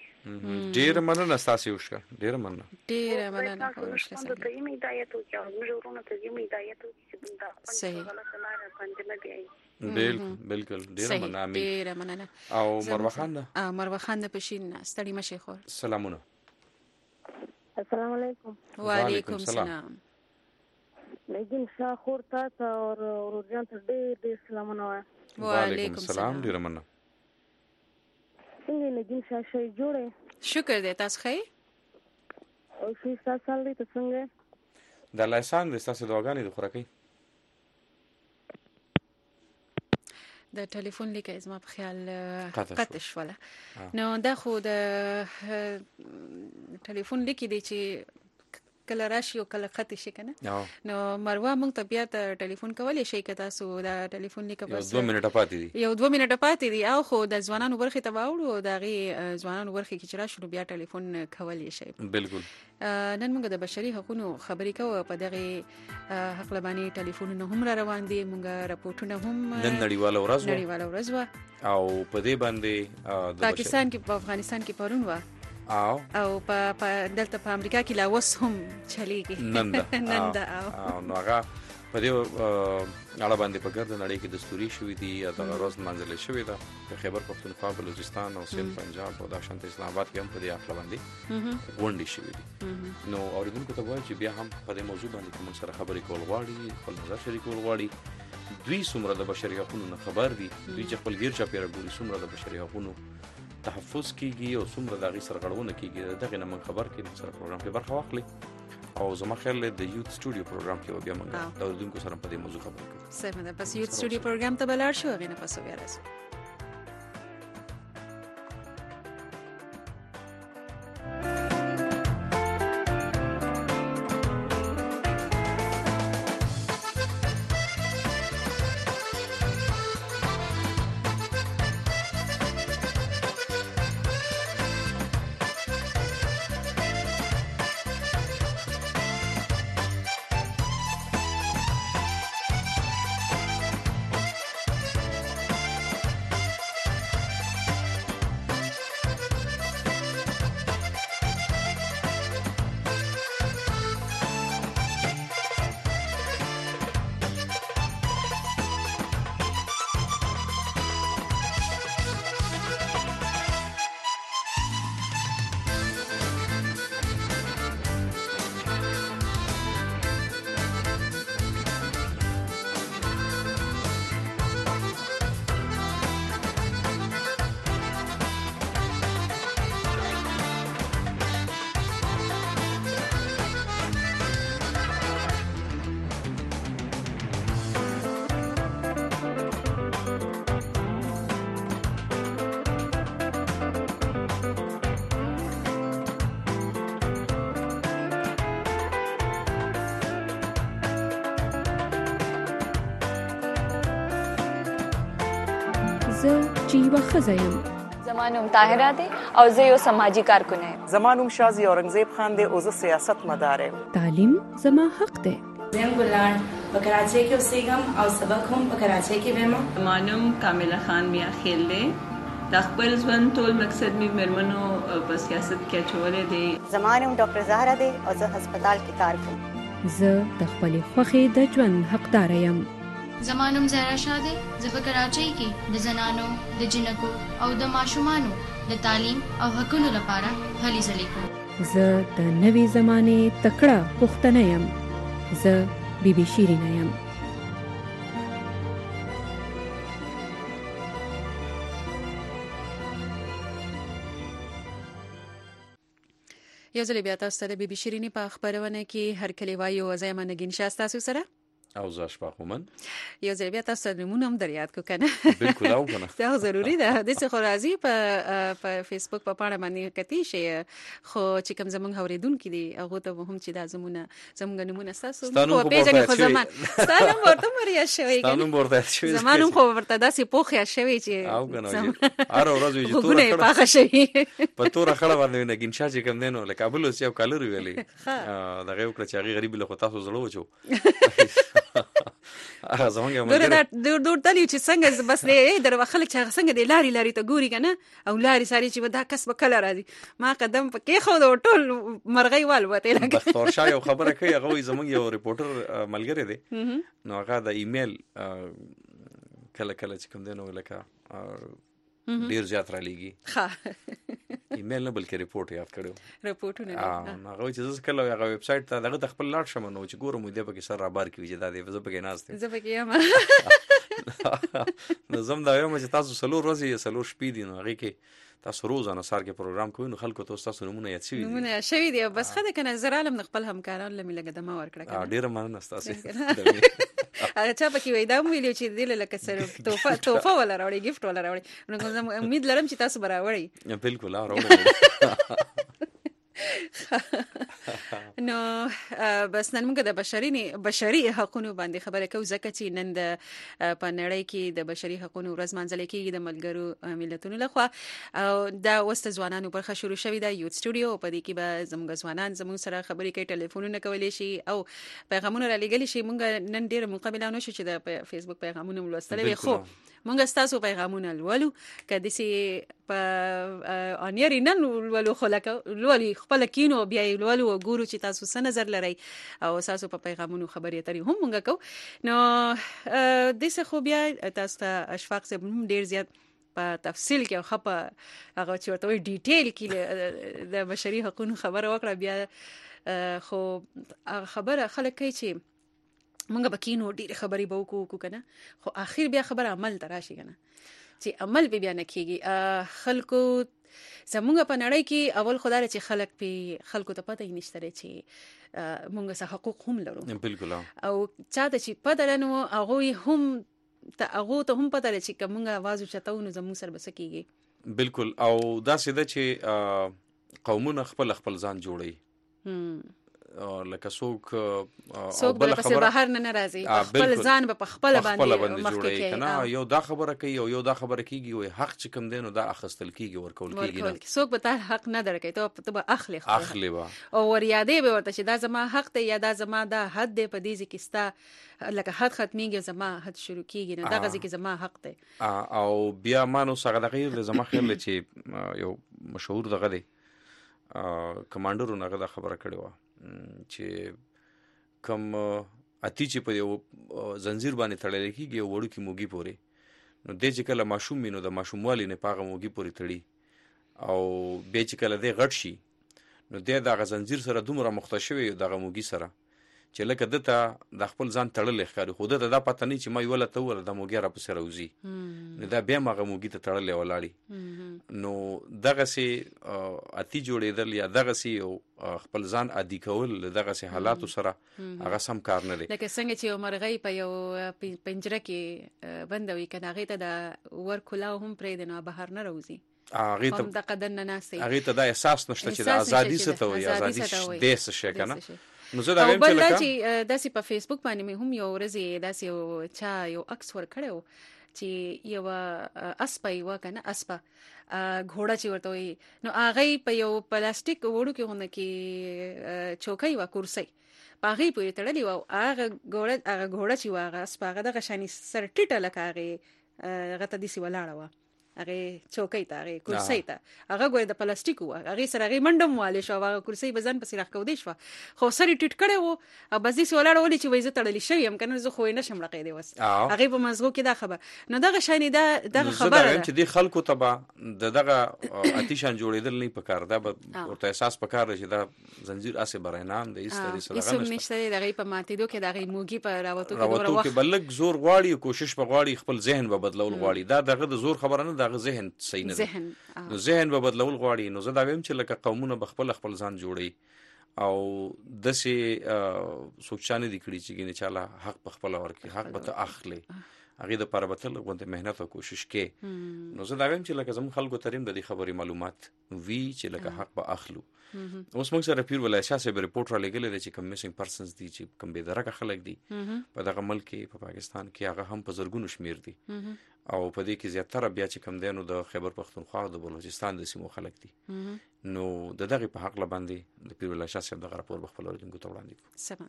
دي ډیر مننه تاسو وشکه ډیر مننه ډیر مننه خوشاله سم ته یې هدایت او چې موږ ورونه ته یې هدایت او چې دا صحیح غلطه لار باندې نه دی بالکل بالکل ډیر مننه ډیر مننه او مروه خان اه مروه خان په شین ستړي مشه خور سلامونه السلام علیکم وعلیکم السلام لیکن شاه خور تاسو او ورجان ته ډېر ډېر سلامونه وایم وعلیکم السلام ډیر مننه څنګه لیکن شاه شي جوړه شکر دې تاسو ښه او شي تاسو سره ته څنګه د لایسان د تاسو دواګانې د خوراکي د ټلیفون لیکه زما په خیال قطع شوله نو دا خو د ټلیفون لیکي دی چې کله راشي او کله قطع شي کنه نو مروه مونږ ته بیا ته ټلیفون کولای شي که تاسو دا ټلیفون لیکه بس دوه منټه پاتې دي یو دوه منټه پاتې دي او خو د ځوانانو برخه ته واوړو دا غي ځوانانو برخه کې چې راشي بیا ټلیفون کولای شي بالکل نن موږ د بشري حقوقو خبرې کوو په دغه حق لبانی ټلیفونونه هم را روان دي موږ راپورټونه هم نن نړیواله ورځ نړیواله ورځ او په دې باندې د پاکستان کې په افغانستان کې پرون و او او په دلته په امریکا کې لا وس هم چلیږي نن دا نن دا او نو هغه په دې اړه باندې په ګرد نړۍ کې دستوري شوې دي یا د ورځ منځلې شوې ده د خیبر پښتونخوا بلوچستان او سند پنجاب او د شانت اسلام آباد کې هم په دې اړه باندې غونډې شوې دي. نو اوریدونکو ته وایم چې بیا هم په دې موضوع باندې کوم سره خبرې کول غواړي خپل نظر شریکول غواړي دوی څومره د بشري حقوقو نه خبر دي دوی چې خپل غیر چاپیره ګوري څومره د بشري حقوقو تحفظ کیږي او څومره د هغې سره غړونه کیږي دغه نه من خبر کړي سره پروګرام کې برخه واخلي او زما خیال د یوت سټوډیو پروګرام کې بیا موږ د اوریدونکو سره په دې موضوع خبرې کوو. سمه ده پس یوت سټوډیو پروګرام ته بلار شو غینه پس بیا راځو. چې یوه ښځه یم. زما نوم طاهره دی او زه یو سماجي کارکونه یم. زما نوم شازي اورنګزیب خان دی او زه سیاست مدار یم. تعلیم زما حق دی. زم ګلان په کراچۍ کې اوسېږم او سبق هم په کراچۍ کې وایم. زما نوم کامله خان میا خیل دی. د خپل ژوند ټول مقصد می مرمنو په سیاست کې اچولې دی. زما نوم ډاکټر زهرا دی او زه هسپتال کې کار کوم. زه د خپلې خوښې د ژوند حقدار یم. زما نوم زهرا شاه دی. زه په کراچۍ کې د زنانو د جنکو او د ماشومانو د تعلیم او حقوقو لپاره هلې ځلې کوم. زه د نوې زمانې تکړه پښتنه یم. زه بی بی شیرینه یم. یو ځل بیا تاسو ته د بی بی شیرینی په خبرونه کې هر کلی وایو وزایمه نگین شاسته تاسو سره او زاش پاخومن یو ځل بیا تاسو نمونه هم در یاد کو کنه بالکل او کنه دا ضروری ده د څه خورازي په په فیسبوک په پاڼه باندې کتی شي خو چې کوم زمونږ اوریدونکو دي هغه ته هم چې دا زمونه زمونږ نمونه تاسو خو پیژنې خو زمان ستاسو ورته مریا شوی کنه ستاسو ورته شوی زمانو خو ورته داسې پوخیا شوی چې او کنه هر ورځ وي چې تور پاخه شوی په تور خړه باندې نگین شاه چې کوم دینو لکه ابل اوس یو کالر ویلي دا غو کړ چې هغه غریب له خو تاسو زړه وچو هغه زمونږ یو مګر دا ډور ډور تلی چې څنګه بس دې در خلک چې څنګه دې لاري لاري ته ګوري کنه او لاري ساري چې دا کس به کله راځي ما قدم پکې خو د ټول مرغۍ وال وته لګ بختور شاه یو خبره کوي هغه زمونږ یو ریپورټر ملګری دی نو هغه د ایمیل کله کله چې کوم دینو لکه ډیر زیات را لګي ها ایمیل نه بلکې ریپورت یاد کړو ریپورتونه اه هغه چې زه کله هغه ویب سټ ته دغه خپل لاړ شم نو چې ګورم دې په کې سر را بار کوي چې دا دې زه پکې ناست زه پکې یم نو زم دا یم چې تاسو سلور ورځې سلور شپې دي نو هغه کې تاسو روزانه سار کې پروګرام کوئ نو خلکو ته تاسو نمونه یاد شي نمونه شوی دی بس خدای کنه زه رالم خپل همکاران لمه لګه دمه ورکړه کنه ډیر مننه تاسو هغه چا پکې وای دا ویلو چې دل لکه سره توفه توفه ولا راوړي گیفت ولا راوړي نو زه امید لرم چې تاسو براوړي بالکل راوړم نو بس نن موږ د بشري بشري حقوقو باندې خبره کوو ځکه چې نن د په نړۍ کې د بشري حقوقو ورځ منځل کېږي د ملګرو ملتونو لخوا او دا وسته ځوانانو برخه شروع شوې ده یوت سټوډیو په دې کې به زموږ ځوانان زموږ سره خبرې کوي ټلیفونونه کولی شي او پیغامونه را لېږلی شي موږ نن ډېر مقابله نشو چې د فیسبوک پیغامونه ولوستل وي خو مونږ ستاسو پیغامونه لولو کدي سي په انیر نن ولولو خلک لولي خپل کینو بیا لولو ګورو چې تاسو څه نظر لرئ او تاسو په پیغامونو خبرې اترې هم مونږ کو نو د څه خو بیا تاسو ته اشفاق سے ډیر زیات په تفصیل کې خپه هغه چې ورته ډیټیل کې د بشري حقوقو خبره وکړه بیا خو خبره خلک کوي چې مونږ به کینو ډېر خبرې به وکړو کنه خو اخر بیا خبره عمل ته راشي کنه چې عمل به بیا نه کیږي خلکو زمونږ په نړۍ کې اول خدای چې خلک په خلکو ته پته نشته چې مونږ سه حقوق هم لرو بالکل او چاته چې پته لنو هغه هم ته هغه ته هم پته لري چې کومه आवाज چتاو نو زموږ سره بس کیږي بالکل او دا سیده چې قومونه خپل خپل ځان جوړي لکه څوک څوک بل څه بهر نه ناراضي خپل ځان په خپل باندې مخکې کوي یو دا خبره کوي او یو دا خبره کیږي او حق چې کوم دینو دا اخستل کیږي ورکول کیږي نه څوک به ته حق نه درکې ته ته به اخلي اخلي وا او ور یادې به ورته چې دا زما حق ته یا دا زما دا حد دی په دې کې ستا لکه حد ختميږي زما حد شروع کیږي نه دا غزي کې زما حق دی او بیا مانو څنګه د غیر زما خیال چې یو مشهور دغه دی کمانډر نه غدا خبره کړې و چې کوم اتی چې په یو زنجیر باندې تړل کېږي یو وړو کې موږي پوري نو د چې کله ماشوم مينو د ماشوم والی نه پاغه موږي پوري تړي او به چې کله د غټ شي نو د دغه زنجیر سره دومره مختشوي دغه موږي سره چې لکه دته د خپل ځان تړل ښکاري خو دته دا پته نه چې ما یو لته ور د موږي را پسې راوځي نو دا بیا مغه موږي ته تړلې ولاړی نو دغه سي اتی جوړېدل یا دغه سي خپل ځان ادي کول دغه سي حالات سره هغه سم کار نه دی لکه څنګه چې مرغۍ په یو پنجره کې بندوي کنه هغه ته د ور کلاو هم پرې د نه بهر نه راوځي هغه ته د قدن نه ناسي هغه ته دا احساس نشته چې د ازادي څه ته وي ازادي د څه شي کنه نو زه دا ویم چې لکه داسې په فیسبوک باندې مې هم یو ورځې داسې یو چا یو عکس ور کړو چې یو اسپای وکنه اسپا घोड़ा چې ورته وي نو هغه په یو پلاستیک وړو کې هونه کې چوکۍ و کرسي پاغي پورې تړلې و هغه घोड़ा هغه घोड़ा چې واغه اسپاغه د غشاني سر ټیټه لکه هغه غته دي سی ولاړه و هغه چوکۍ ته هغه کرسي ته هغه ګوره د پلاستیک و هغه سره هغه منډم والے شو هغه کرسي بزن پسې راخ کو دی شو خو سری ټیټ کړي وو او بزې سولاړ ولې چې وایزه تړلې شوی هم کنه زه خو نه شم رقې دی وس هغه په مزغو کې دا خبر نو دغه شانی دا دغه خبره ده چې د خلکو تبا دغه اتیشان جوړېدل نه پکار دا ورته احساس پکار چې دا زنجیر اسه برینام د ایستري سره غنښت اسم نشته دغه په ماتېدو کې دغه موګي په راوتو کې دوره وخت بلک زور غواړي کوشش په غواړي خپل ذهن به بدلول غواړي دا دغه د زور خبره نه دغه ذهن صحیح نه ذهن نو ذهن به بدلول غواړي نو زه دا ویم چې لکه قومونه بخپل خپل ځان جوړي او دسي سوچانه دي کړی چې ګینه چاله حق بخپل ورکی حق به اخلي هغه د پربتل غوته مهنت او کوشش کې نو زه دا ویم چې لکه زم خلکو تریم د دې خبري معلومات وی چې لکه حق به اخلو اوس موږ سره پیر ولای شاسه به ریپورت را لګل دي چې کوم میسنګ پرسنز دي چې کوم به درکه خلک دي په دغه ملک کې په پاکستان کې هغه هم په زرګونو شمیر دي او په دې کې زیاتره بیا چې کوم دینو د خیبر پختونخوا او د بلوچستان د سیمو خلک دي نو د دغه په حق لباندې د پیر ولای شاسه دغه راپور بخپل ورته وړاندې سم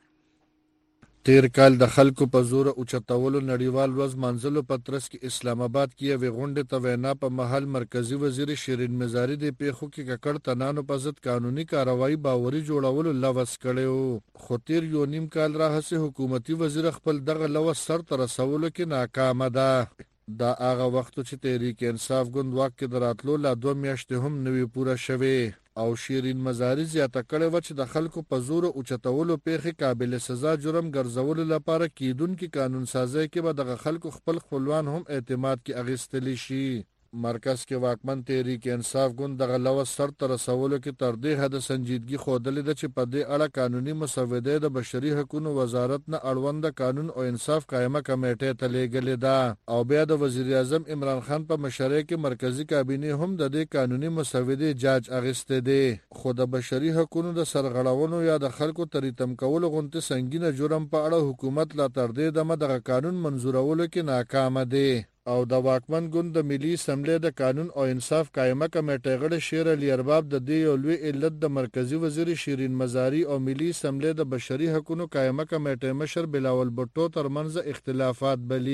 تیر کال د خلکو په زور او چتاولو نړیوال ورځ منځلو پترس کې اسلام آباد کې وی غونډه ته وینا په محل مرکزی وزیر شیرین مزاری د پیښو کې ککړ تنانو په ضد قانوني کاروایی باوري جوړولو لوس کړو خو تیر یو نیم کال راهسه حکومتي وزیر خپل دغه لوس سر تر رسولو کې ناکام ده دا هغه وخت چې تحریک انصاف ګوند واک کې دراتلو لا دوه میاشتې هم نوي پوره شوه او شیرین مزاری زیاته کړي و چې د خلکو په زور او چتولو پیخي قابل سزا جرم ګرځول لپاره کیدونکو قانون سازي کې به د خلکو خپل خپلوان هم اعتماد کې اغستلی شي مرکز کې واکمن تحریک انصاف ګوند د غلوه سر تر رسولو کې تر دې حد سنجیدګي خوده د چې په دې اړه قانوني مسوده د بشري حقوقو وزارت نه اړوند قانون او انصاف قائمه کمیټه ته لېږلې ده او بیا د وزیر اعظم عمران خان په مشرۍ کې مرکزی کابینه هم د دې قانوني مسوده جاج اغسته دي خو د بشري حقوقو د سرغړونو یا د خلکو تریتم کول غونته سنگینه جرم په اړه حکومت لا تر دې دمه د قانون منزورولو کې ناکام دي او د واکمن ګوند د ملي اسمبلی د قانون او انصاف قائمه کمیټه غړي شیر علي ارباب د دې یو لوی علت د مرکزی وزیر شیرین مزاری او ملي اسمبلی د بشري حقوقو قائمه کمیټه مشر بلاول بټو ترمنځ اختلافات بلی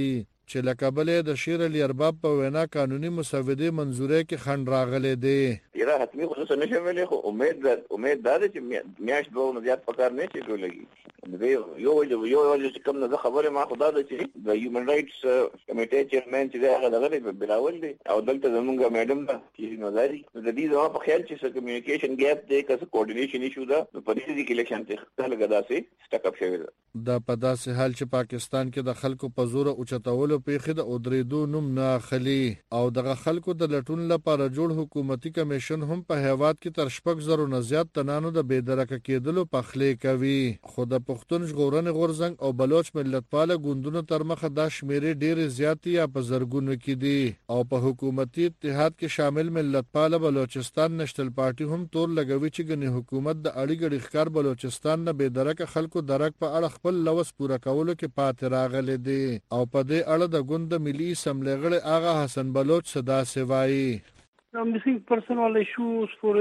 چې له کبله د شیر علي ارباب په وینا قانوني مسودې منزورې کې خنډ راغلی دی. یره حتمی خصوصا نشه ویلې خو امید امید دا ده چې میاش دوه نه زیات پکار نه شي ټولګي. یو یو یو چې کوم نه خبره ما خدا ده چې د هیومن رائټس کمیټې چیرمن چې هغه دغه بلاول دی او دلته زمونږ میډم ده چې نظری د دې زما په خیال چې کمیونیکیشن ګیپ دی که کوارډینیشن ایشو ده په دې کې الیکشن ته لګدا سي سټک اپ شوی ده. دا په داسې حال چې پاکستان کې د خلکو په زور اوچتولو پیښې د اودریدو نوم نه اخلي او دغه خلکو د لټون لپاره جوړ حکومتي کمیشن هم په هیواد کې تر شپږ زرو نه زیات تنانو د بېدرکه کېدلو پخلې کوي. خو د پښتون ژغورنې غورځنګ او بلوچ ملتپاله ګوندونو تر مخه دا شمیرې ډېرې زیاتې یا په زرګونو کې دي او په حکومتي اتحاد کې شامل ملتپاله بلوچستان نشتل پارټي هم تور لګوي چې ګنې حکومت د اړي ګډي ښکار بلوچستان نه بېدرکه خلکو درک په اړه خپل لوس پوره کولو کې پاتې راغلي دي او په دې اړه د ګوند ملي اسمبلی غړي آغا حسن بلوچ صدا سوایي. Missing person issues for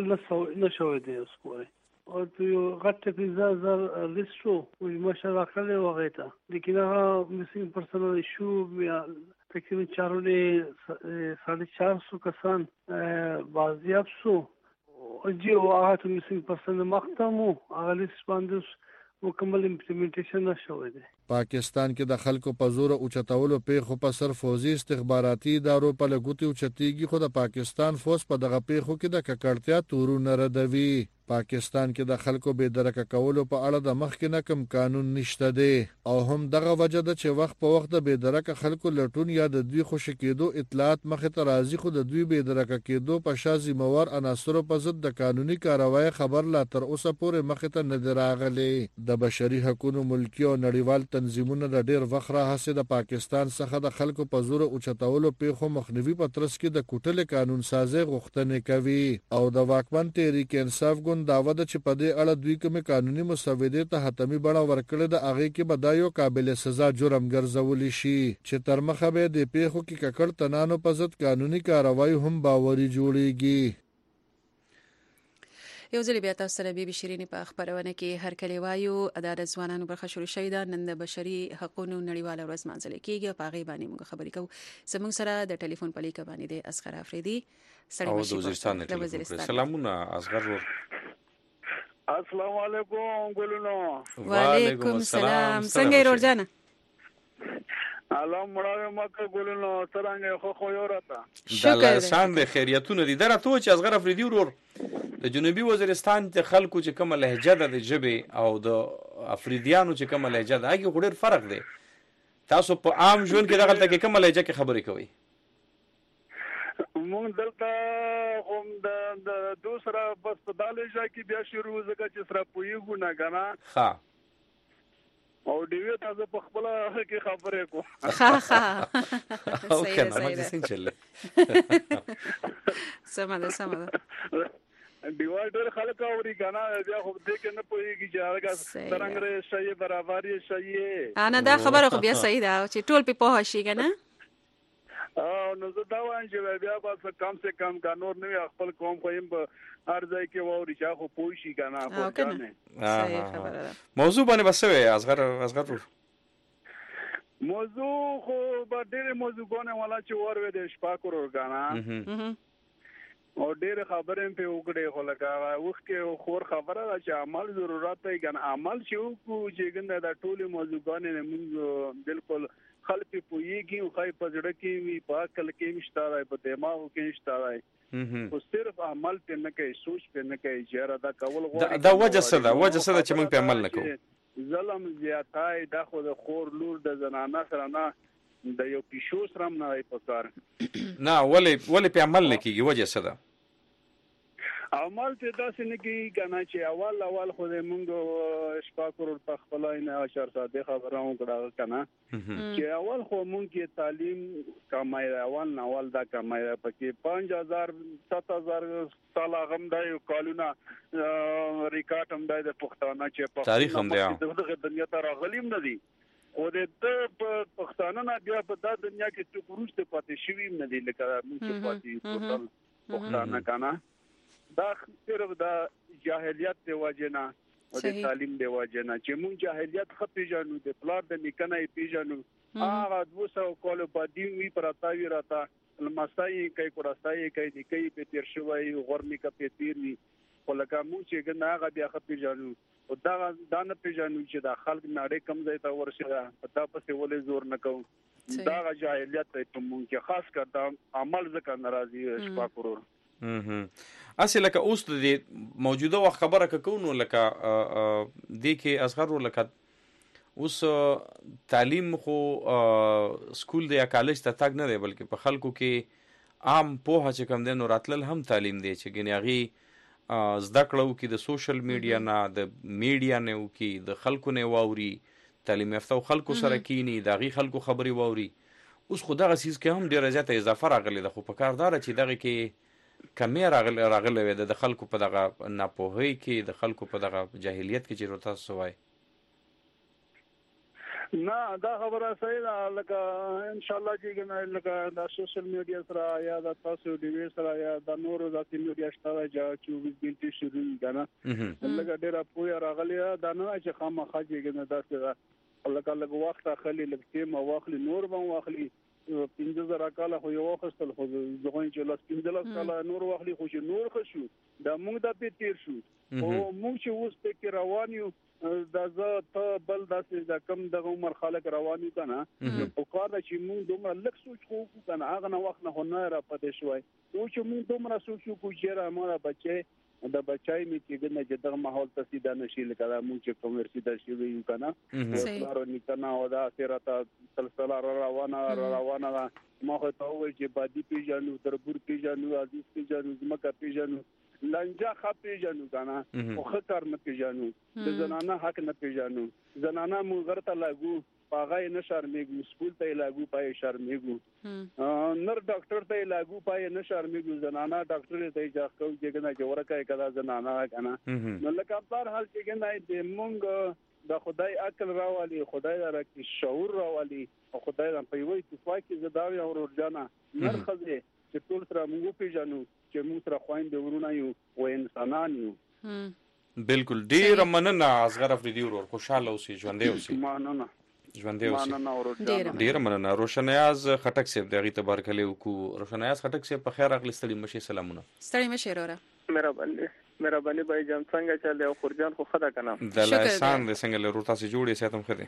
نشوي دي اسکوره او یو غټه پیزا لیستو وي ماشاءالله کله وغیته لیکن هغه missing person issue تقریبا چارونه ساڑھے چار سو کسان بازیاب سو جو هغه ته missing person مختمو هغه لیست باندې مکمل امپلیمنټیشن نشوي دي. پاکستان کې د خلکو په زور اوچتولو پیښو په سر فوزي استخباراتي ادارو په لګوتي اوچتيږي خو د پاکستان فوز په دغه پیښو کې د ککړتیا تورونه ردوي. پاکستان کې د خلکو بېدرکه کولو په اړه د مخکې نه کوم قانون نشته دی او هم دغه وجه ده چې وخت په وخت د بېدرکه خلکو لټون یا د دوی خوشي کېدو اطلاعات مخې ته راځي خو د دوی بېدرکه کېدو په شا ذمهوار عناصرو په ضد د قانوني کاروای خبر لا تر اوسه پورې مخې ته نه دی راغلی. د بشري حقوقو ملکي او نړیوال تنظیمونه د ډېر وخت راهیسې د پاکستان څخه د خلکو په زور اوچتولو پیښو مخنیوي په ترڅ کې د کوټلې قانون سازي غوښتنې کوي او د واکمن تحریک انصاف ګوند داوا ده چې په دې اړه دوی کومې قانوني مسودې ته حتمي بڼه ورکړې ده هغې کې به دا یو قابل سزا جرم ګرځولی شي چې تر مخه به د پیښو کې ککړ تنانو په ضد قانوني کاروایی هم باوري جوړیږي. یو ځل بیا تاسو سره بیبي شیرینی په خبرونه کې هر کلی وایو د ځوانانو برخه شروع شوې ده. نن د بشري حقوقو نړیواله ورځ مانځل کېږي په هغې باندې موږ خبرې کوو. زموږ سره د ټلیفون په لیکه باندې دی اصغر افریدي او د وزیرستان د ټلیفون. سلامونه اصغر ور. السلام علیکم ګلونو. وعلیکم السلام. څنګه یې ورجانه؟ الله مړاوي مکه ګلونو څنګه خو خو یو راته. شکر شان د خیریتونه دي. درته چې اصغر افریدي ورور د جنوبي وزیرستان ته خلکو چې کومه لهجه ده د ژبې او د افریدیانو چې کومه لهجه ده هغه ډېر فرق دی. تاسو په عام ژوند کې دغه کې کومه لهجه کې خبرې کوئ؟ مونږ دلته هم د دوسرا بس په دالې ځای کې بیا شروع زګه چې سره پویګو نه غنا ها او دیو تاسو په خپل کې خبرې کو ها ها او کنه ما څنګه چل سمه ده سمه ده دیوال ډېر خلک اوري غنا بیا خو دې کې نه پويږي چې هغه څنګه شي برابرۍ شي انا دا خبره خو بیا صحیح ده چې ټول په پوه شي کنه. او نو زه دا وایم چې بیا به کم سے کم قانون نه خپل قوم خو هم په هر ځای کې ووري چې خو پوه شي کنه خو کنه. صحیح خبره ده. موضوع باندې بسوي اصغر اصغر موضوع خو به ډېر موضوعونه ولا چې ورو د شپه کورو کنه او ډېر خبرې په وګړي خو لګا وخت کې خور خبره ده چې عمل ضرورت دی کنه عمل چې وکړو چې ګنده د ټولو موضوعونه موږ بالکل خلک پوېږي او خای په ځړ کې وي په عقل کې مشتاره په دماغ کې مشتاره او صرف عمل ته نه کوي سوچ په نه کوي چې را دا کول غواړي دا وجه څه ده وجه څه ده چې موږ په عمل نه کوو؟ ظلم زیاتای دا خو د خور لور د زنانه سره نه د یو پښو سره نه په کار نه ولې ولې په عمل نه کیږي وجه څه ده؟ عمل ته داسې نه کیږي کنه چې اول اول خو دې مونږ شپه کور په خپلای نه اشر ساده خبرو کړه کنه چې اول خو مونږ کې تعلیم کمای اول نه اول دا کمای پکې پنځه هزار سات هزار سال غم دی کالونه ریکارډ هم دی د پښتانه چې په تاریخ هم دی دغه دنیا ته راغلیم نه دي خو د پښتانه نه بیا په دا دنیا کې څو پروسته پاتې شوی نه دي لکه مونږ پاتې ټول پښتانه کنه دا صرف دا جاهلیت دی وجنه او د تعلیم دی وجنه چې مونږ جاهلیت خپې جنو د پلار د نکنه پیژنو هغه دوه سوه کال په دین وی پرتاوی راته لمسای کوي کورستای کوي د کوي په تیر شوی غورمي کا په تیر وی ولکه مو چې ګناه هغه بیا خپل جانو او دا دا نه پیژنو چې دا خلک نړۍ کم ځای ته ورشي دا پسې ولې زور نه کوم دا جاهلیت ته مونږ کې خاص کر دا عمل ځکه ناراضي شپه کورور هم اصل لکه اوس د موجوده وخت خبره کوو لکه د کې اصغر لکه اوس تعلیم خو سکول دی یا کالج ته تاګ نه دی بلکې په خلکو کې عام پوهه چې کم دی نو راتلل هم تعلیم دی چې ګنیاغي زده کړو کې د سوشل میډیا نه د میډیا نه او کې د خلکو نه واوري تعلیم یافته خلکو سره کینی دغه خلکو خبري واوري اوس خدای غسیز کې هم ډیره زیاته اضافه راغلی د خو په کاردار چې دغه کې کمې راغلی راغلی وي د خلکو په دغه ناپوهۍ کې د خلکو په دغه جاهلیت کې چې تاسو وایي نه دا خبره صحیح ده لکه ان شاء الله چې لکه د سوشل میډیا سره یا د تاسو ډي وی سره یا د نورو ذاتي میډیا سره چې چوبیس غنټې شروع کنه لکه ډیره پوهه راغلی دا نه چې خامخا چې دا څه لکه لکه وخت اخلي لکه ما واخلي نور به واخلي پنځه زره کاله خو یو وخت خو ځغون چې لاس پنځه کاله نور واخلي خو چې نور خو شو دا موږ د په تیر شو او موږ چې اوس په کې روان یو دا زه ته بل داسې د کم دغه عمر خلک روان یو کنه او کار چې موږ دومره لږ سوچ خو کنه هغه نه وخت نه نه را پاتې شوی او چې موږ دومره سوچ کو چې را مړه بچي د بچای می چې ګنه چې دغه ماحول تصدیق نشي لکه موږ چې کومرسي د شي ویو کنه سره نکنه او دا سره سلسله روانه روانه ما خو ته وایي چې بادي پیژنو تربور پیژنو عزیز پیژنو زمکه پیژنو لنجا خ پیژنو کنه او خطر نه پیژنو د زنانه حق نه پیژنو زنانه مو غرته لاګو پاغای نه شرمېږو سکول ته لاګو پای شرمېږو نر ډاکټر ته لاګو پای نه شرمېږو زنانه ډاکټر ته ځاخ کو چې کنه چې ورکه کدا زنانه کنه نو لکه په هر چې کنه د مونږ د خدای عقل راوالي خدای راکې شعور راوالي او خدای را په وی اتفاقي زداوی او ورجانا نر خزه چې ټول سره موږ پیژنو چې موږ سره خويند ورونه یو او انسانان یو بالکل ډیر مننه اصغر افریدي ورور خوشاله اوسې ژوندې اوسې مننه ژوندې اوسې ډیر مننه روشنیاز خټک صاحب دغه تبارکله وکړو روشنیاز خټک صاحب په خیر اغلی ستړي مشه سلامونه ستړي مشه وروره مهرباني مهرباني بای جان څنګه چل دی او خورجان خو خدا کنه د لسان د څنګه له روتا سي جوړې ساتم خدي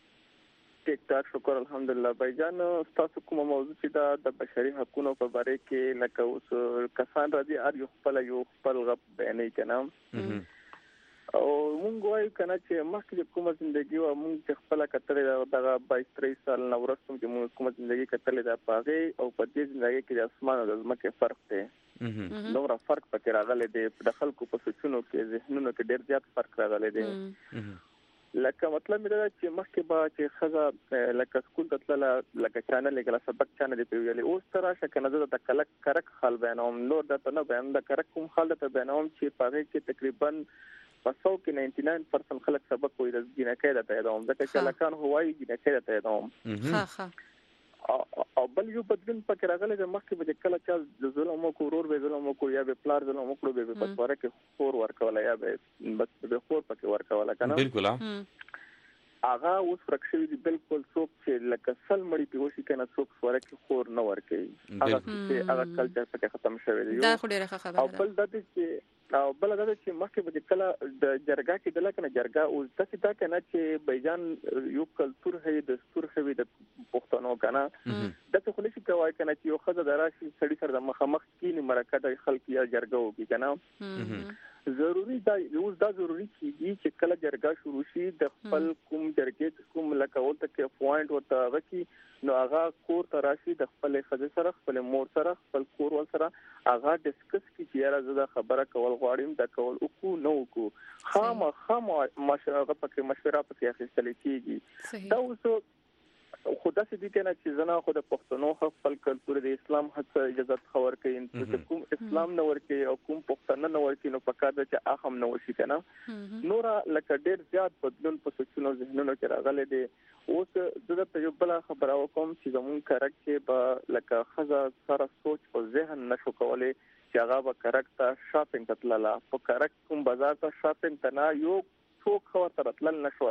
ټیک ټاک شکر الحمدلله بای جان تاسو کوم موضوع چې دا د بشري حقوقو په اړه کې لکه اوس کسان راځي ار یو خپل یو خپل غب بیانې کنه او مونږ وایو کنه چې مخکې کومه ژوندۍ و مونږ خپل کتلې دغه بایس تریس سال نو ورسوم چې مونږ کومه ژوندۍ کتلې ده پاغه او په دې ژوندۍ کې د اسمان او د ځمکې فرق دی نو را فرق پکې راغلی دی د خلکو په سوچونو کې ذهنونو کې ډېر زیات فرق راغلی دی لکه مطلب دا چې مخکې با چې خزه لکه سکول ته تلله لکه چانل لګلا سبق چانل دی ویلې اوس تر راشه کنه زه د کلک کرک خال بیانوم نور د نه بیان د کرک کوم خال ته بیانوم چې پاره کې تقریبا پسو کې نائنټي ناین پرسنټ خلک سبق کوي د جنکې د پیداوم ځکه چې لکان هوایي جنکې د پیداوم ها ها او بل یو بدلون پکې راغلی د مخکې به کله چې د ظلم او کورور به ظلم او یا به پلار ظلم او کړو به په پاره کې خور ورکول یا به بس به خور پکې ورکول کنه بالکل هغه اوس فرکشوي دی بالکل څوک چې لکه سل مړی پیوشي کنه څوک ورکه خور نه ورکي هغه چې هغه کلچر پکې ختم شوی دی دا خو ډیره ښه خبره او بل د دې چې او بل دا چې مخکې به کله د جرګه کې د لکنه جرګه او تاسو دا کنه چې بیجان یو کلچر هي د ستور خوي د پښتنو کنه د څه خلک کوي کنه چې یو خزه دراشي سړی سره د مخامخ کې مرکه د خلک یا جرګه وږي کنه ضروری دا یو دا ضروری کیږي چې کله جرګه شروع شي د خپل کوم جرګې کوم لکه ولته کې پوینټ ورته وکی نو هغه کور تراشي د خپل خزه سره خپل مور سره خپل کور ول سره هغه ډیسکس کی چې را زده خبره کول غواړم د کول او کو نو کو خام خام مشوره پکې مشوره پکې اخیستل کیږي دا اوس خدا سي دي کنه چې زنا خو د پښتنو خپل کلتور د اسلام هڅه اجازه خبر کوي چې کوم اسلام نو ورکي او کوم پښتنه نو ورکي نو پکاره چې اهم نو شي کنه نور لکه ډېر زیات بدلون په سوچونو ذهنونو کې راغلي دي اوس د په بل خبره وکم چې زمون کرک کې به لکه خزه سره سوچ او ذهن نشو کولای چې هغه به کرک ته شاپینګ تللا په کرک کوم بازار ته شاپینګ تنا یو څوک خبر ترتل نشول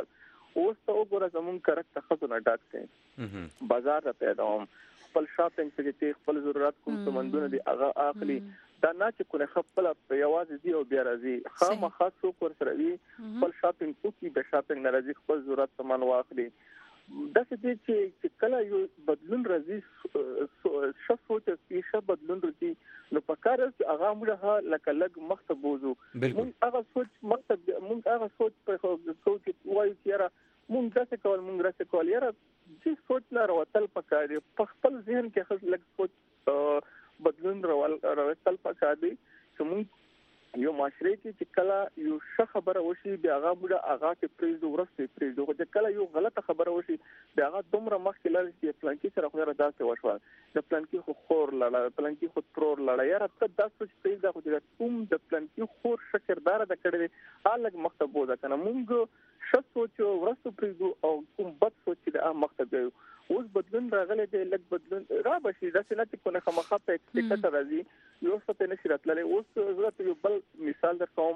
اوس ته وګوره زمونږ کرک ته خزونه ډاک دی بازار ته پیداوم خپل شاپینګ ته خپل ضرورت کوم سمندونه دي هغه اخلي دا نه چې کونه خپل په یوازې دی او بیا راځي خامخا څوک ورسره وي خپل شاپینګ کوي به شاپینګ نه راځي خپل ضرورت سامان واخلي دا څه دي چې کله یو بدلون راځي ش سوچ چې ش بدلون راځي نو په کار چې هغه موږ لکه لګ مخته بوزو موږ هغه سوچ مخته موږ هغه سوچ په سوچ وایو چې را موږ څه کول موږ راځي کول یاره چې سوچ نه راوتل پکاري په خپل ذهن کې خپل لګ سوچ بدلون راوستل پکار دي چې موږ یو معاشره کې چې کله یو ښه خبره وشي بیا هغه موږ هغه کې پریزو ورسته پریزو چې کله یو غلطه خبره وشي بیا هغه دومره مخکې لاړ چې پلان کې سره خو راځي وشو د پلان کې خو خور لاړه پلان کې خو ترور لاړه یاره ته دا سوچ پریزا خو د کوم د پلان کې خور شکردار د کړي الګ مخته بوزا کنه موږ ښه سوچ ورسته پریزو او کوم بد سوچ د مخته دی اوس بدلون راغلی دی لږ بدلون را بشي دا څنګه چې کونه خامخا په اکسپیکټ راځي یو څه ته نشي راتللی اوس زه یو بل مثال درکوم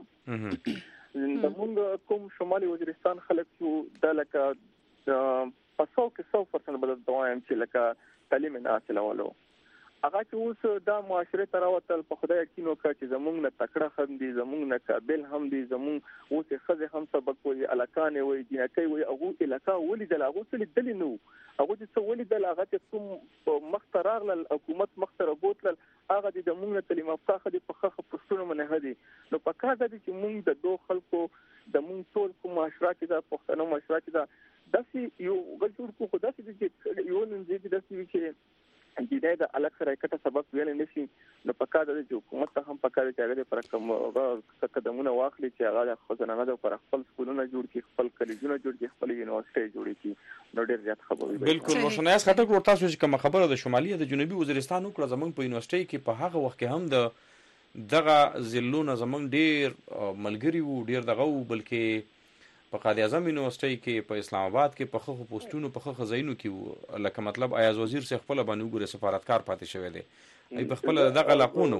د موږ کوم شمالي وزیرستان خلک چې د لکه په سو کې سو پرسنټ بدل دوایم چې لکه تعلیم نه حاصلولو هغه چې اوس دا معاشره تراوتل په خدای یقین وکړه چې زمونږ نه تکړه هم دي زمونږ نه قابل هم دي زمونږ اوس خزه هم سبق وي الکان وي جنکې وي هغه الکا ولیدل هغه څه لیدل نو هغه چې څه ولیدل هغه چې کوم مخترغ ل حکومت مختر بوتل هغه د زمونږ تعلیم افقه دي په خخ پښتون منه دي نو په کار دي چې موږ د دوه خلکو د موږ ټول کوم معاشره کې د پښتنو معاشره کې دا داسې یو غلطور کو خدای چې یو نن دې داسې چې د دې د الګ سره کټه سبق ویل نشي نو پکا د حکومت ته هم پکا د چاغه پر کوم قدمونه واخلي چې هغه خزانه د پر خپل سکولونه جوړ کړي خپل کلیجونه جوړ کړي خپل یونیورسيټي جوړ کړي نو ډېر زیات خبرې بالکل روشنایس خټک ورته تاسو چې کوم خبره د شمالي د جنوبي وزیرستان وکړه زمونږ په یونیورسيټي کې په هغه وخت کې هم د دغه زلونه زمونږ ډېر ملګری وو ډېر دغه بلکې په قائد اعظم یونیورسيټي کې په اسلام آباد کې په خخ پوسټونو په خخ زینو کې لکه مطلب ایاز وزیر څخه خپل باندې وګوره سفارتکار پاتې شوی دی ای په خپل دغه لاقونو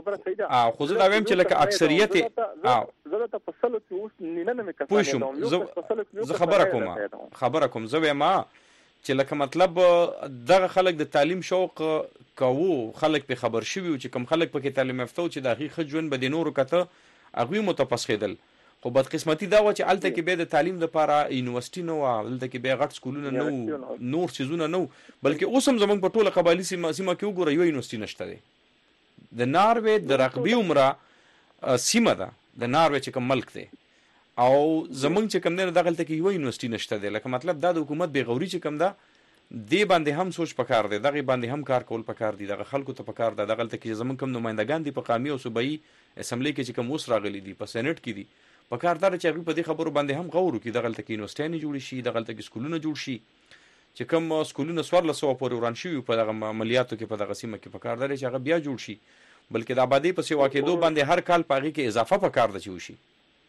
ا خو زه دا ویم چې لکه اکثریت ا زه ته فصل کې اوس نه نه مې کسانه زه خبره کوم خبره کوم زه وایم چې لکه مطلب دغه خلک د تعلیم شوق کوو خلک په خبر شوي چې کوم خلک په کې تعلیم یافته چې د هغه خجون به د نورو کته هغه متفسخیدل خو بد قسمتي دا و چې الته کې به د تعلیم لپاره یونیورسيټي نو الته کې به غټ سکولونه نو نور سيزونه نو بلکې اوس هم زمونږ په ټوله قبایلی سیمه سیمه کې وګوره یو یونیورسيټي نشته دی د ناروې د رقبي عمره سیمه ده د ناروې چې کوم ملک دی او زمونږ چې کوم نه دغلته کې یو یونیورسيټي نشته دی لکه مطلب دا د حکومت به غوري چې کوم ده دی باندې هم سوچ پکار دی دغه باندې هم کار کول پکار دی دغه خلکو ته پکار ده دغلته کې زمونږ کوم نمائندگان دي په قومي او صوبایي اسمبلی کې چې کوم اوس راغلي دي په سېنات کې دي په کار دار چې هغه په دې خبرو باندې هم غور وکړي دغه تل کې یونیورسيټي جوړ شي دغه تل کې سکولونه جوړ شي چې کوم سکولونه سوار لسو پورې وران شي په دغه عملیاتو کې په دغه سیمه کې په کار دار چې هغه بیا جوړ شي بلکې د آبادی په سیوا کې دوه باندې هر کال پاږي کې اضافه په کار د چي وشي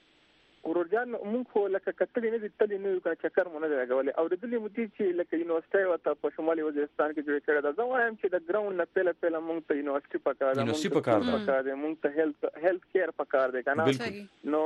ورجان مونږ خو لکه کتلې نه دي تلې نه یو چکر مونږ نه لګولې او د دې مودي چې لکه یونیورسيټي وته په شمالي وزیرستان کې جوړ کړه دا زه وایم چې د ګراوند نه پهله پهله مونږ ته یونیورسيټي پکار ده یونیورسيټي پکار ده مونږ ته هیلث هیلث کیر پکار ده کنه نو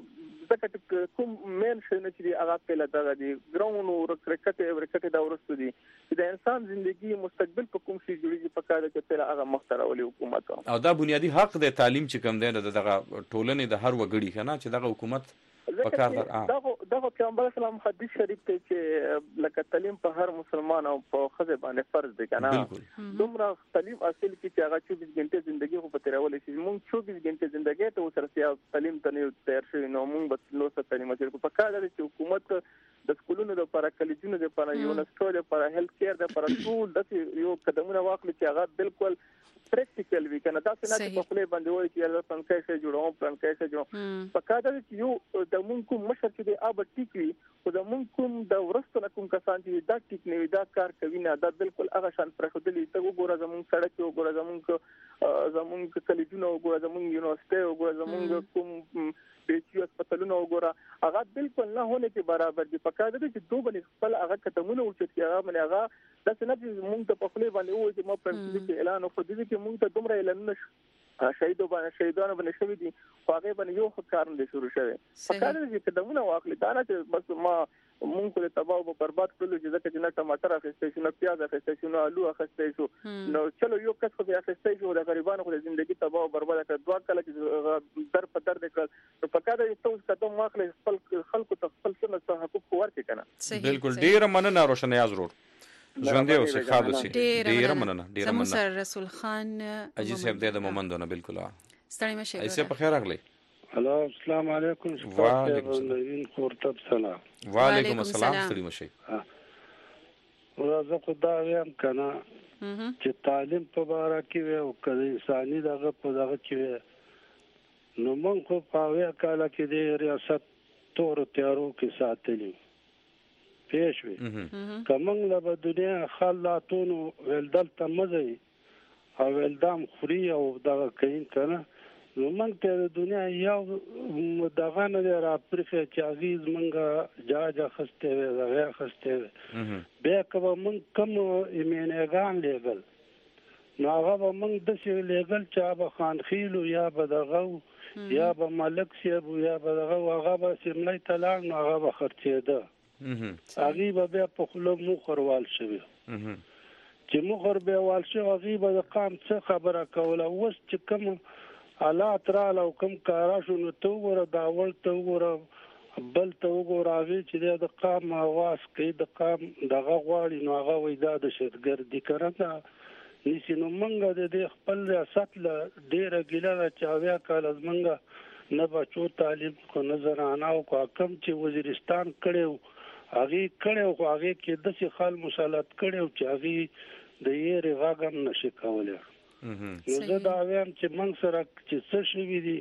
ځکه کوم مین شي نه چې هغه پهله دا دي ګراوند او کرکټ ورکټ دا ورسته دي چې د انسان ژوندۍ مستقبل په کوم شي جوړیږي پکار ده چې پهله هغه مخترولي حکومت او دا بنیادی حق د تعلیم چې کوم دی دغه ټولنې د هر وګړي کنه چې دغه حکومت پکار ده دغه دغه پیغمبر اسلام حدیث شریف ته چې لکه تعلیم په هر مسلمان او په خزه باندې فرض دی کنه دومره تعلیم حاصل کی چې هغه چوبیس غنټه ژوندۍ خو په تیرول شي مونږ چوبیس غنټه ژوندۍ ته وسرسیا تعلیم ته نه تیار شوی نو مونږ به نو څه تعلیم حاصل کو پکار ده چې حکومت د سکولونو لپاره کلیجونو لپاره یونیورسيټي لپاره هیلث کیر لپاره ټول د یو قدمونه واخلي چې هغه بالکل پریکټیکل وی کنه دا څنګه چې په خپل باندې وایي چې الله څنګه کیسه جوړوم پلان کیسه جوړوم پکاره چې یو د مونږ کوم مشر چې دی اب ټیکي او د مونږ کوم د ورستو کوم کسان چې دا ټیک نه وي دا کار کوي نه دا بالکل هغه شان پرخدلی ته وګوره زمونږ سړک وګوره زمونږ زمونږ کلیجونه وګوره زمونږ یونیورسيټي وګوره زمونږ کوم پیچي هسپتالونه وګوره هغه بالکل نه هونه کې برابر دي پکاره چې دوه باندې خپل هغه قدمونه ورچت کې هغه باندې هغه د سنت مونږ ته په خپل باندې وایي چې ما په دې کې اعلان وکړ دي چې مونږ ته دومره اعلان نشو شهیدو باندې شهیدانو باندې شوی دي خو هغه باندې یو کار نه شروع شوی فکر دې چې قدمونه واخلي دا نه چې بس ما مونږ په تباہ او برباد کړلو چې ځکه چې نه ټماټر اخیستې شو نه پیاز اخیستې شو نه آلو اخیستې شو نو چلو یو کس خو بیا اخیستې شو د غریبانو خو د ژوندۍ تباہ او برباد کړ دوه کله چې در په در د کړ په کار دې ته قدم واخلي خپل خلکو ته خپل څه حقوق ورکړي کنه بالکل ډیر مننه روشن یازرور ژوندۍ اوسې ښاد اوسې ډیره مننه ډیره مننه سر رسول خان اجي صاحب د مومندونه بالکل ستړي مشه ایسه په خیر راغلی هلو السلام علیکم وعلیکم السلام خورتب سلام وعلیکم السلام ستړي مشه ورځ خو دا ویم کنه چې تعلیم په باره کې وي او کله انساني دغه په دغه کې وي نو موږ خو په اویا کاله کې د ریاست تور تیارو کې ساتلی پیش وي که موږ له به دنیا خلاتونو ولدل ته مزئ او ولدام خوري او دغه کوي کنه نو موږ ته د دنیا یو دغه نه دی راپرېښی چې هغې زمونږ جاج اخیستی وی دغه اخیستی وی بیا که به موږ کوم ایمینیګان لیږل نو هغه به موږ داسې لیږل چې هغه به خانخیل یا به دغه یا به ملک صاحب یا به دغه هغه به سیملۍ ته لاړ نو هغه به خرڅېده هغې به بیا په خوله مخر وال شوي چې مخر بیا وال شوي هغې به د قام څه خبره کوله اوس چې کوم حالات رااله او کوم کارا شو نو ته وګوره دا اول ته وګوره بل ته وګوره هغې چې د قام اواز کوي د قام دغه غواړي نو هغه وایي دا دهشتګردي که نه نیسي نو موږ د دې خپل ریاست له ډېره ګیله ده چې اویا کاله زموږ نه بچو تعلیم کو نه زنانه او کو کوم چې وزیرستان کړی و هغې کړی خو هغې کې داسې خال مسلط کړی چې هغې د یېرې غږ هم نشي کولی نو زه دا وایم چې موږ سره چې څه شوي دي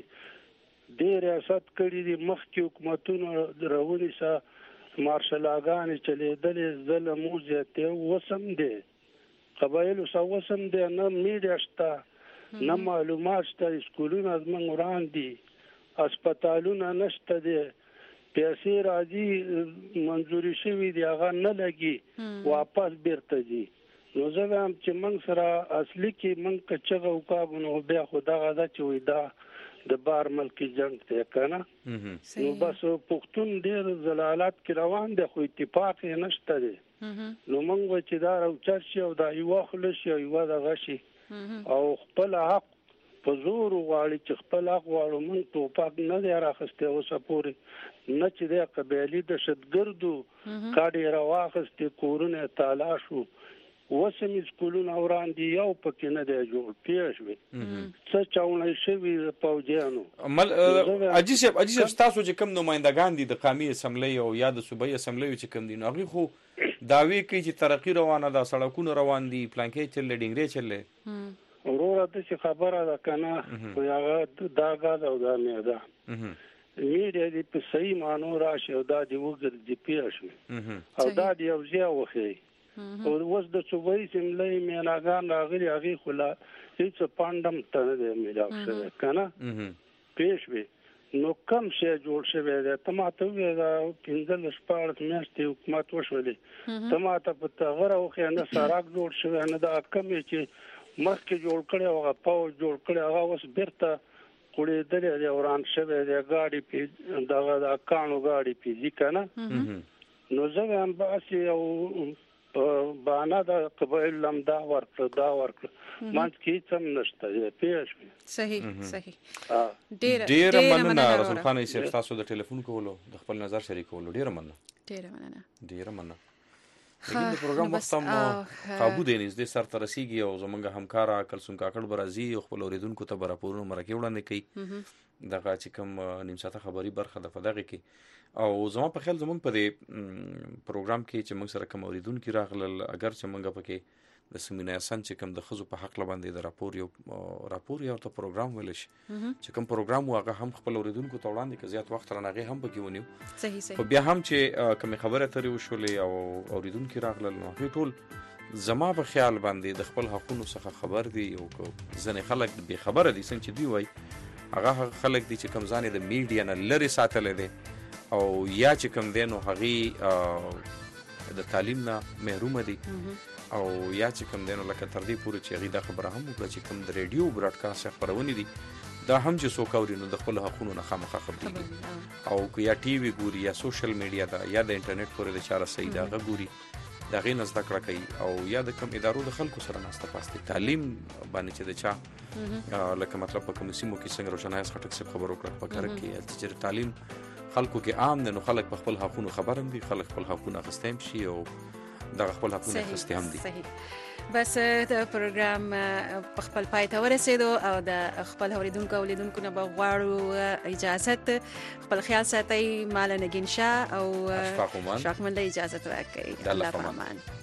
دې ریاست کړي دي مخکې حکومتونو راونیسه مارشلاګانې چلېدلې ظلم وزیاتې اوس هم دی قبایلو سره اوس هم دی نه میډیا شته نه معلومات شته اسکولونه زموږ وران دي هسپتالونه نشته دی پیسې راځي منظوري شوي دي هغه نه لګي واپس بیرته ځي نو زه وایم چې موږ سره اصلي کې موږ که چغه وکړو نو بیا خو دغه ده چې وایي دا د بار ملکي جنګ دی که نه نو بس پښتون ډېر ضلالات کې روان دی خو اتفاق یې نشته دی نو موږ وایو چې دا راوچت شي او دا یوه خوله شي او یوه دغه شي او خپل حق په زور غواړي چې خپل حق غواړو موږ ټوپک نه دی راخستی اوسه پورې نه چې دی قبیلي دهشتګردو کاډې یې راواخستې کورونه یې تالا شو وسم اسکولونه وران دي یو پکې نه دی جوړ پیښ وي څه چاونی شوي د پوځیانو مل اجي صاحب اجي صاحب تاسو چې کوم نمائندګان دي د قومي اسمبلی او یا د صوبایي اسمبلی چې کوم دي نو هغوی خو دعوې کوي چې ترقي روانه ده سړکونه روان دي پلانکې چلې ډینګرې چلې وروره داسې خبره ده که نه خو هغه دا ګاز او دا معده میډیا دې په صحیح معنو راشي او دا دې وګرځي پیښ وي او دا دې یو ځای وښیي او اوس د صوبایي اسمبلی میناګان راغلي هغې خو لا هېڅ پانډ هم ته نه دی میلاو شوی که نه پېښ وي نو کم شی جوړ شوی دی ته ما ته ووایې دا پنځلس شپاړس میاشتې حکومت وشولې ته ما ته په تغره وښیه نه سړک جوړ شوی نه دا کم یې چې مخکې جوړ کړی هغه پوځ جوړ کړی هغه اوس بیرته کوړېدلی دی وران شوی دی ګاډي پې دغه د کاڼو ګاډي پې ځي که نه نو زه وایم باسې یو بانه د قبایل لم دا ورکړه دا ورکړه منځ کې هېڅ هم نشته دی پوه شوې صحیح صحیح ډېره مننه رسول خان صاحب ستاسو د ټلیفون کولو د خپل نظر شریکولو ډېره مننه ډېره مننه ډېره مننه لیکن د پروګرام وخت هم قابو دی نږدې سر ته رسیږي او زموږ همکاره کلسوم کاکړ به راځي او خپل اورېدونکو ته به راپورونه مرکې وړاندې کوي دغه چې کوم نیم ساعته خبري برخه ده په دغه کې او زما په خیال زموږ په دې پروګرام کې چې موږ سره کوم اورېدونکي راغلل اگر چې موږ پکې د سیمینار سن چې کوم د ښځو په حق باندې د راپور یو راپور یو ته پروګرام ویل شي چې کوم پروګرام هغه هم خپل اوریدونکو ته وړاندې کې زیات وخت رانغې هم پکې ونیو صحیح صحیح خو بیا هم چې کوم خبره ترې وشولې او اوریدونکو راغلل نو هغوی ټول زما په خیال باندې د خپل حقونو څخه خبر دي او ځینې خلک بې خبره دي څنګه چې دوی وایي هغه هغه خلک دي چې کوم ځان یې د میډیا نه لرې ساتلی دی او یا چې کوم دی نو هغې د تعلیم نه محرومه دي او یا چې کوم دینو لکه تر دې پورې چې هغه د خبره هم وکړه چې کوم د ریډیو براډکاسټ خبرونه دي دا هم چې څوک اوري نو د خپل حقوقو نه خامخا خبرېږي او که یا ټي وي ګوري یا سوشل میډیا دا یا د انټرنیټ پورې د چاره صحیح دا غوري دا غي نه زده کړه کوي او یا د کوم ادارو د خلکو سره ناسته پاسته تعلیم باندې چې د چا لکه مطلب په کوم سیمو کې څنګه روشنایي خټک څخه خبرو کړه په کار کې چې تعلیم خلکو کې عام نه خلک په خپل حقوقو خبرم دي خلک خپل حقوقونه غستیم شي او د خپل حقوقونه غستې هم دي صحیح بس د پروګرام په خپل پای ته ورسېدو او د خپل اوریدونکو او لیدونکو نه بغواړو اجازه خپل خیال ساتي مال نگین شاه او اشفاق من اشفاق من له اجازه راکړي الله پامان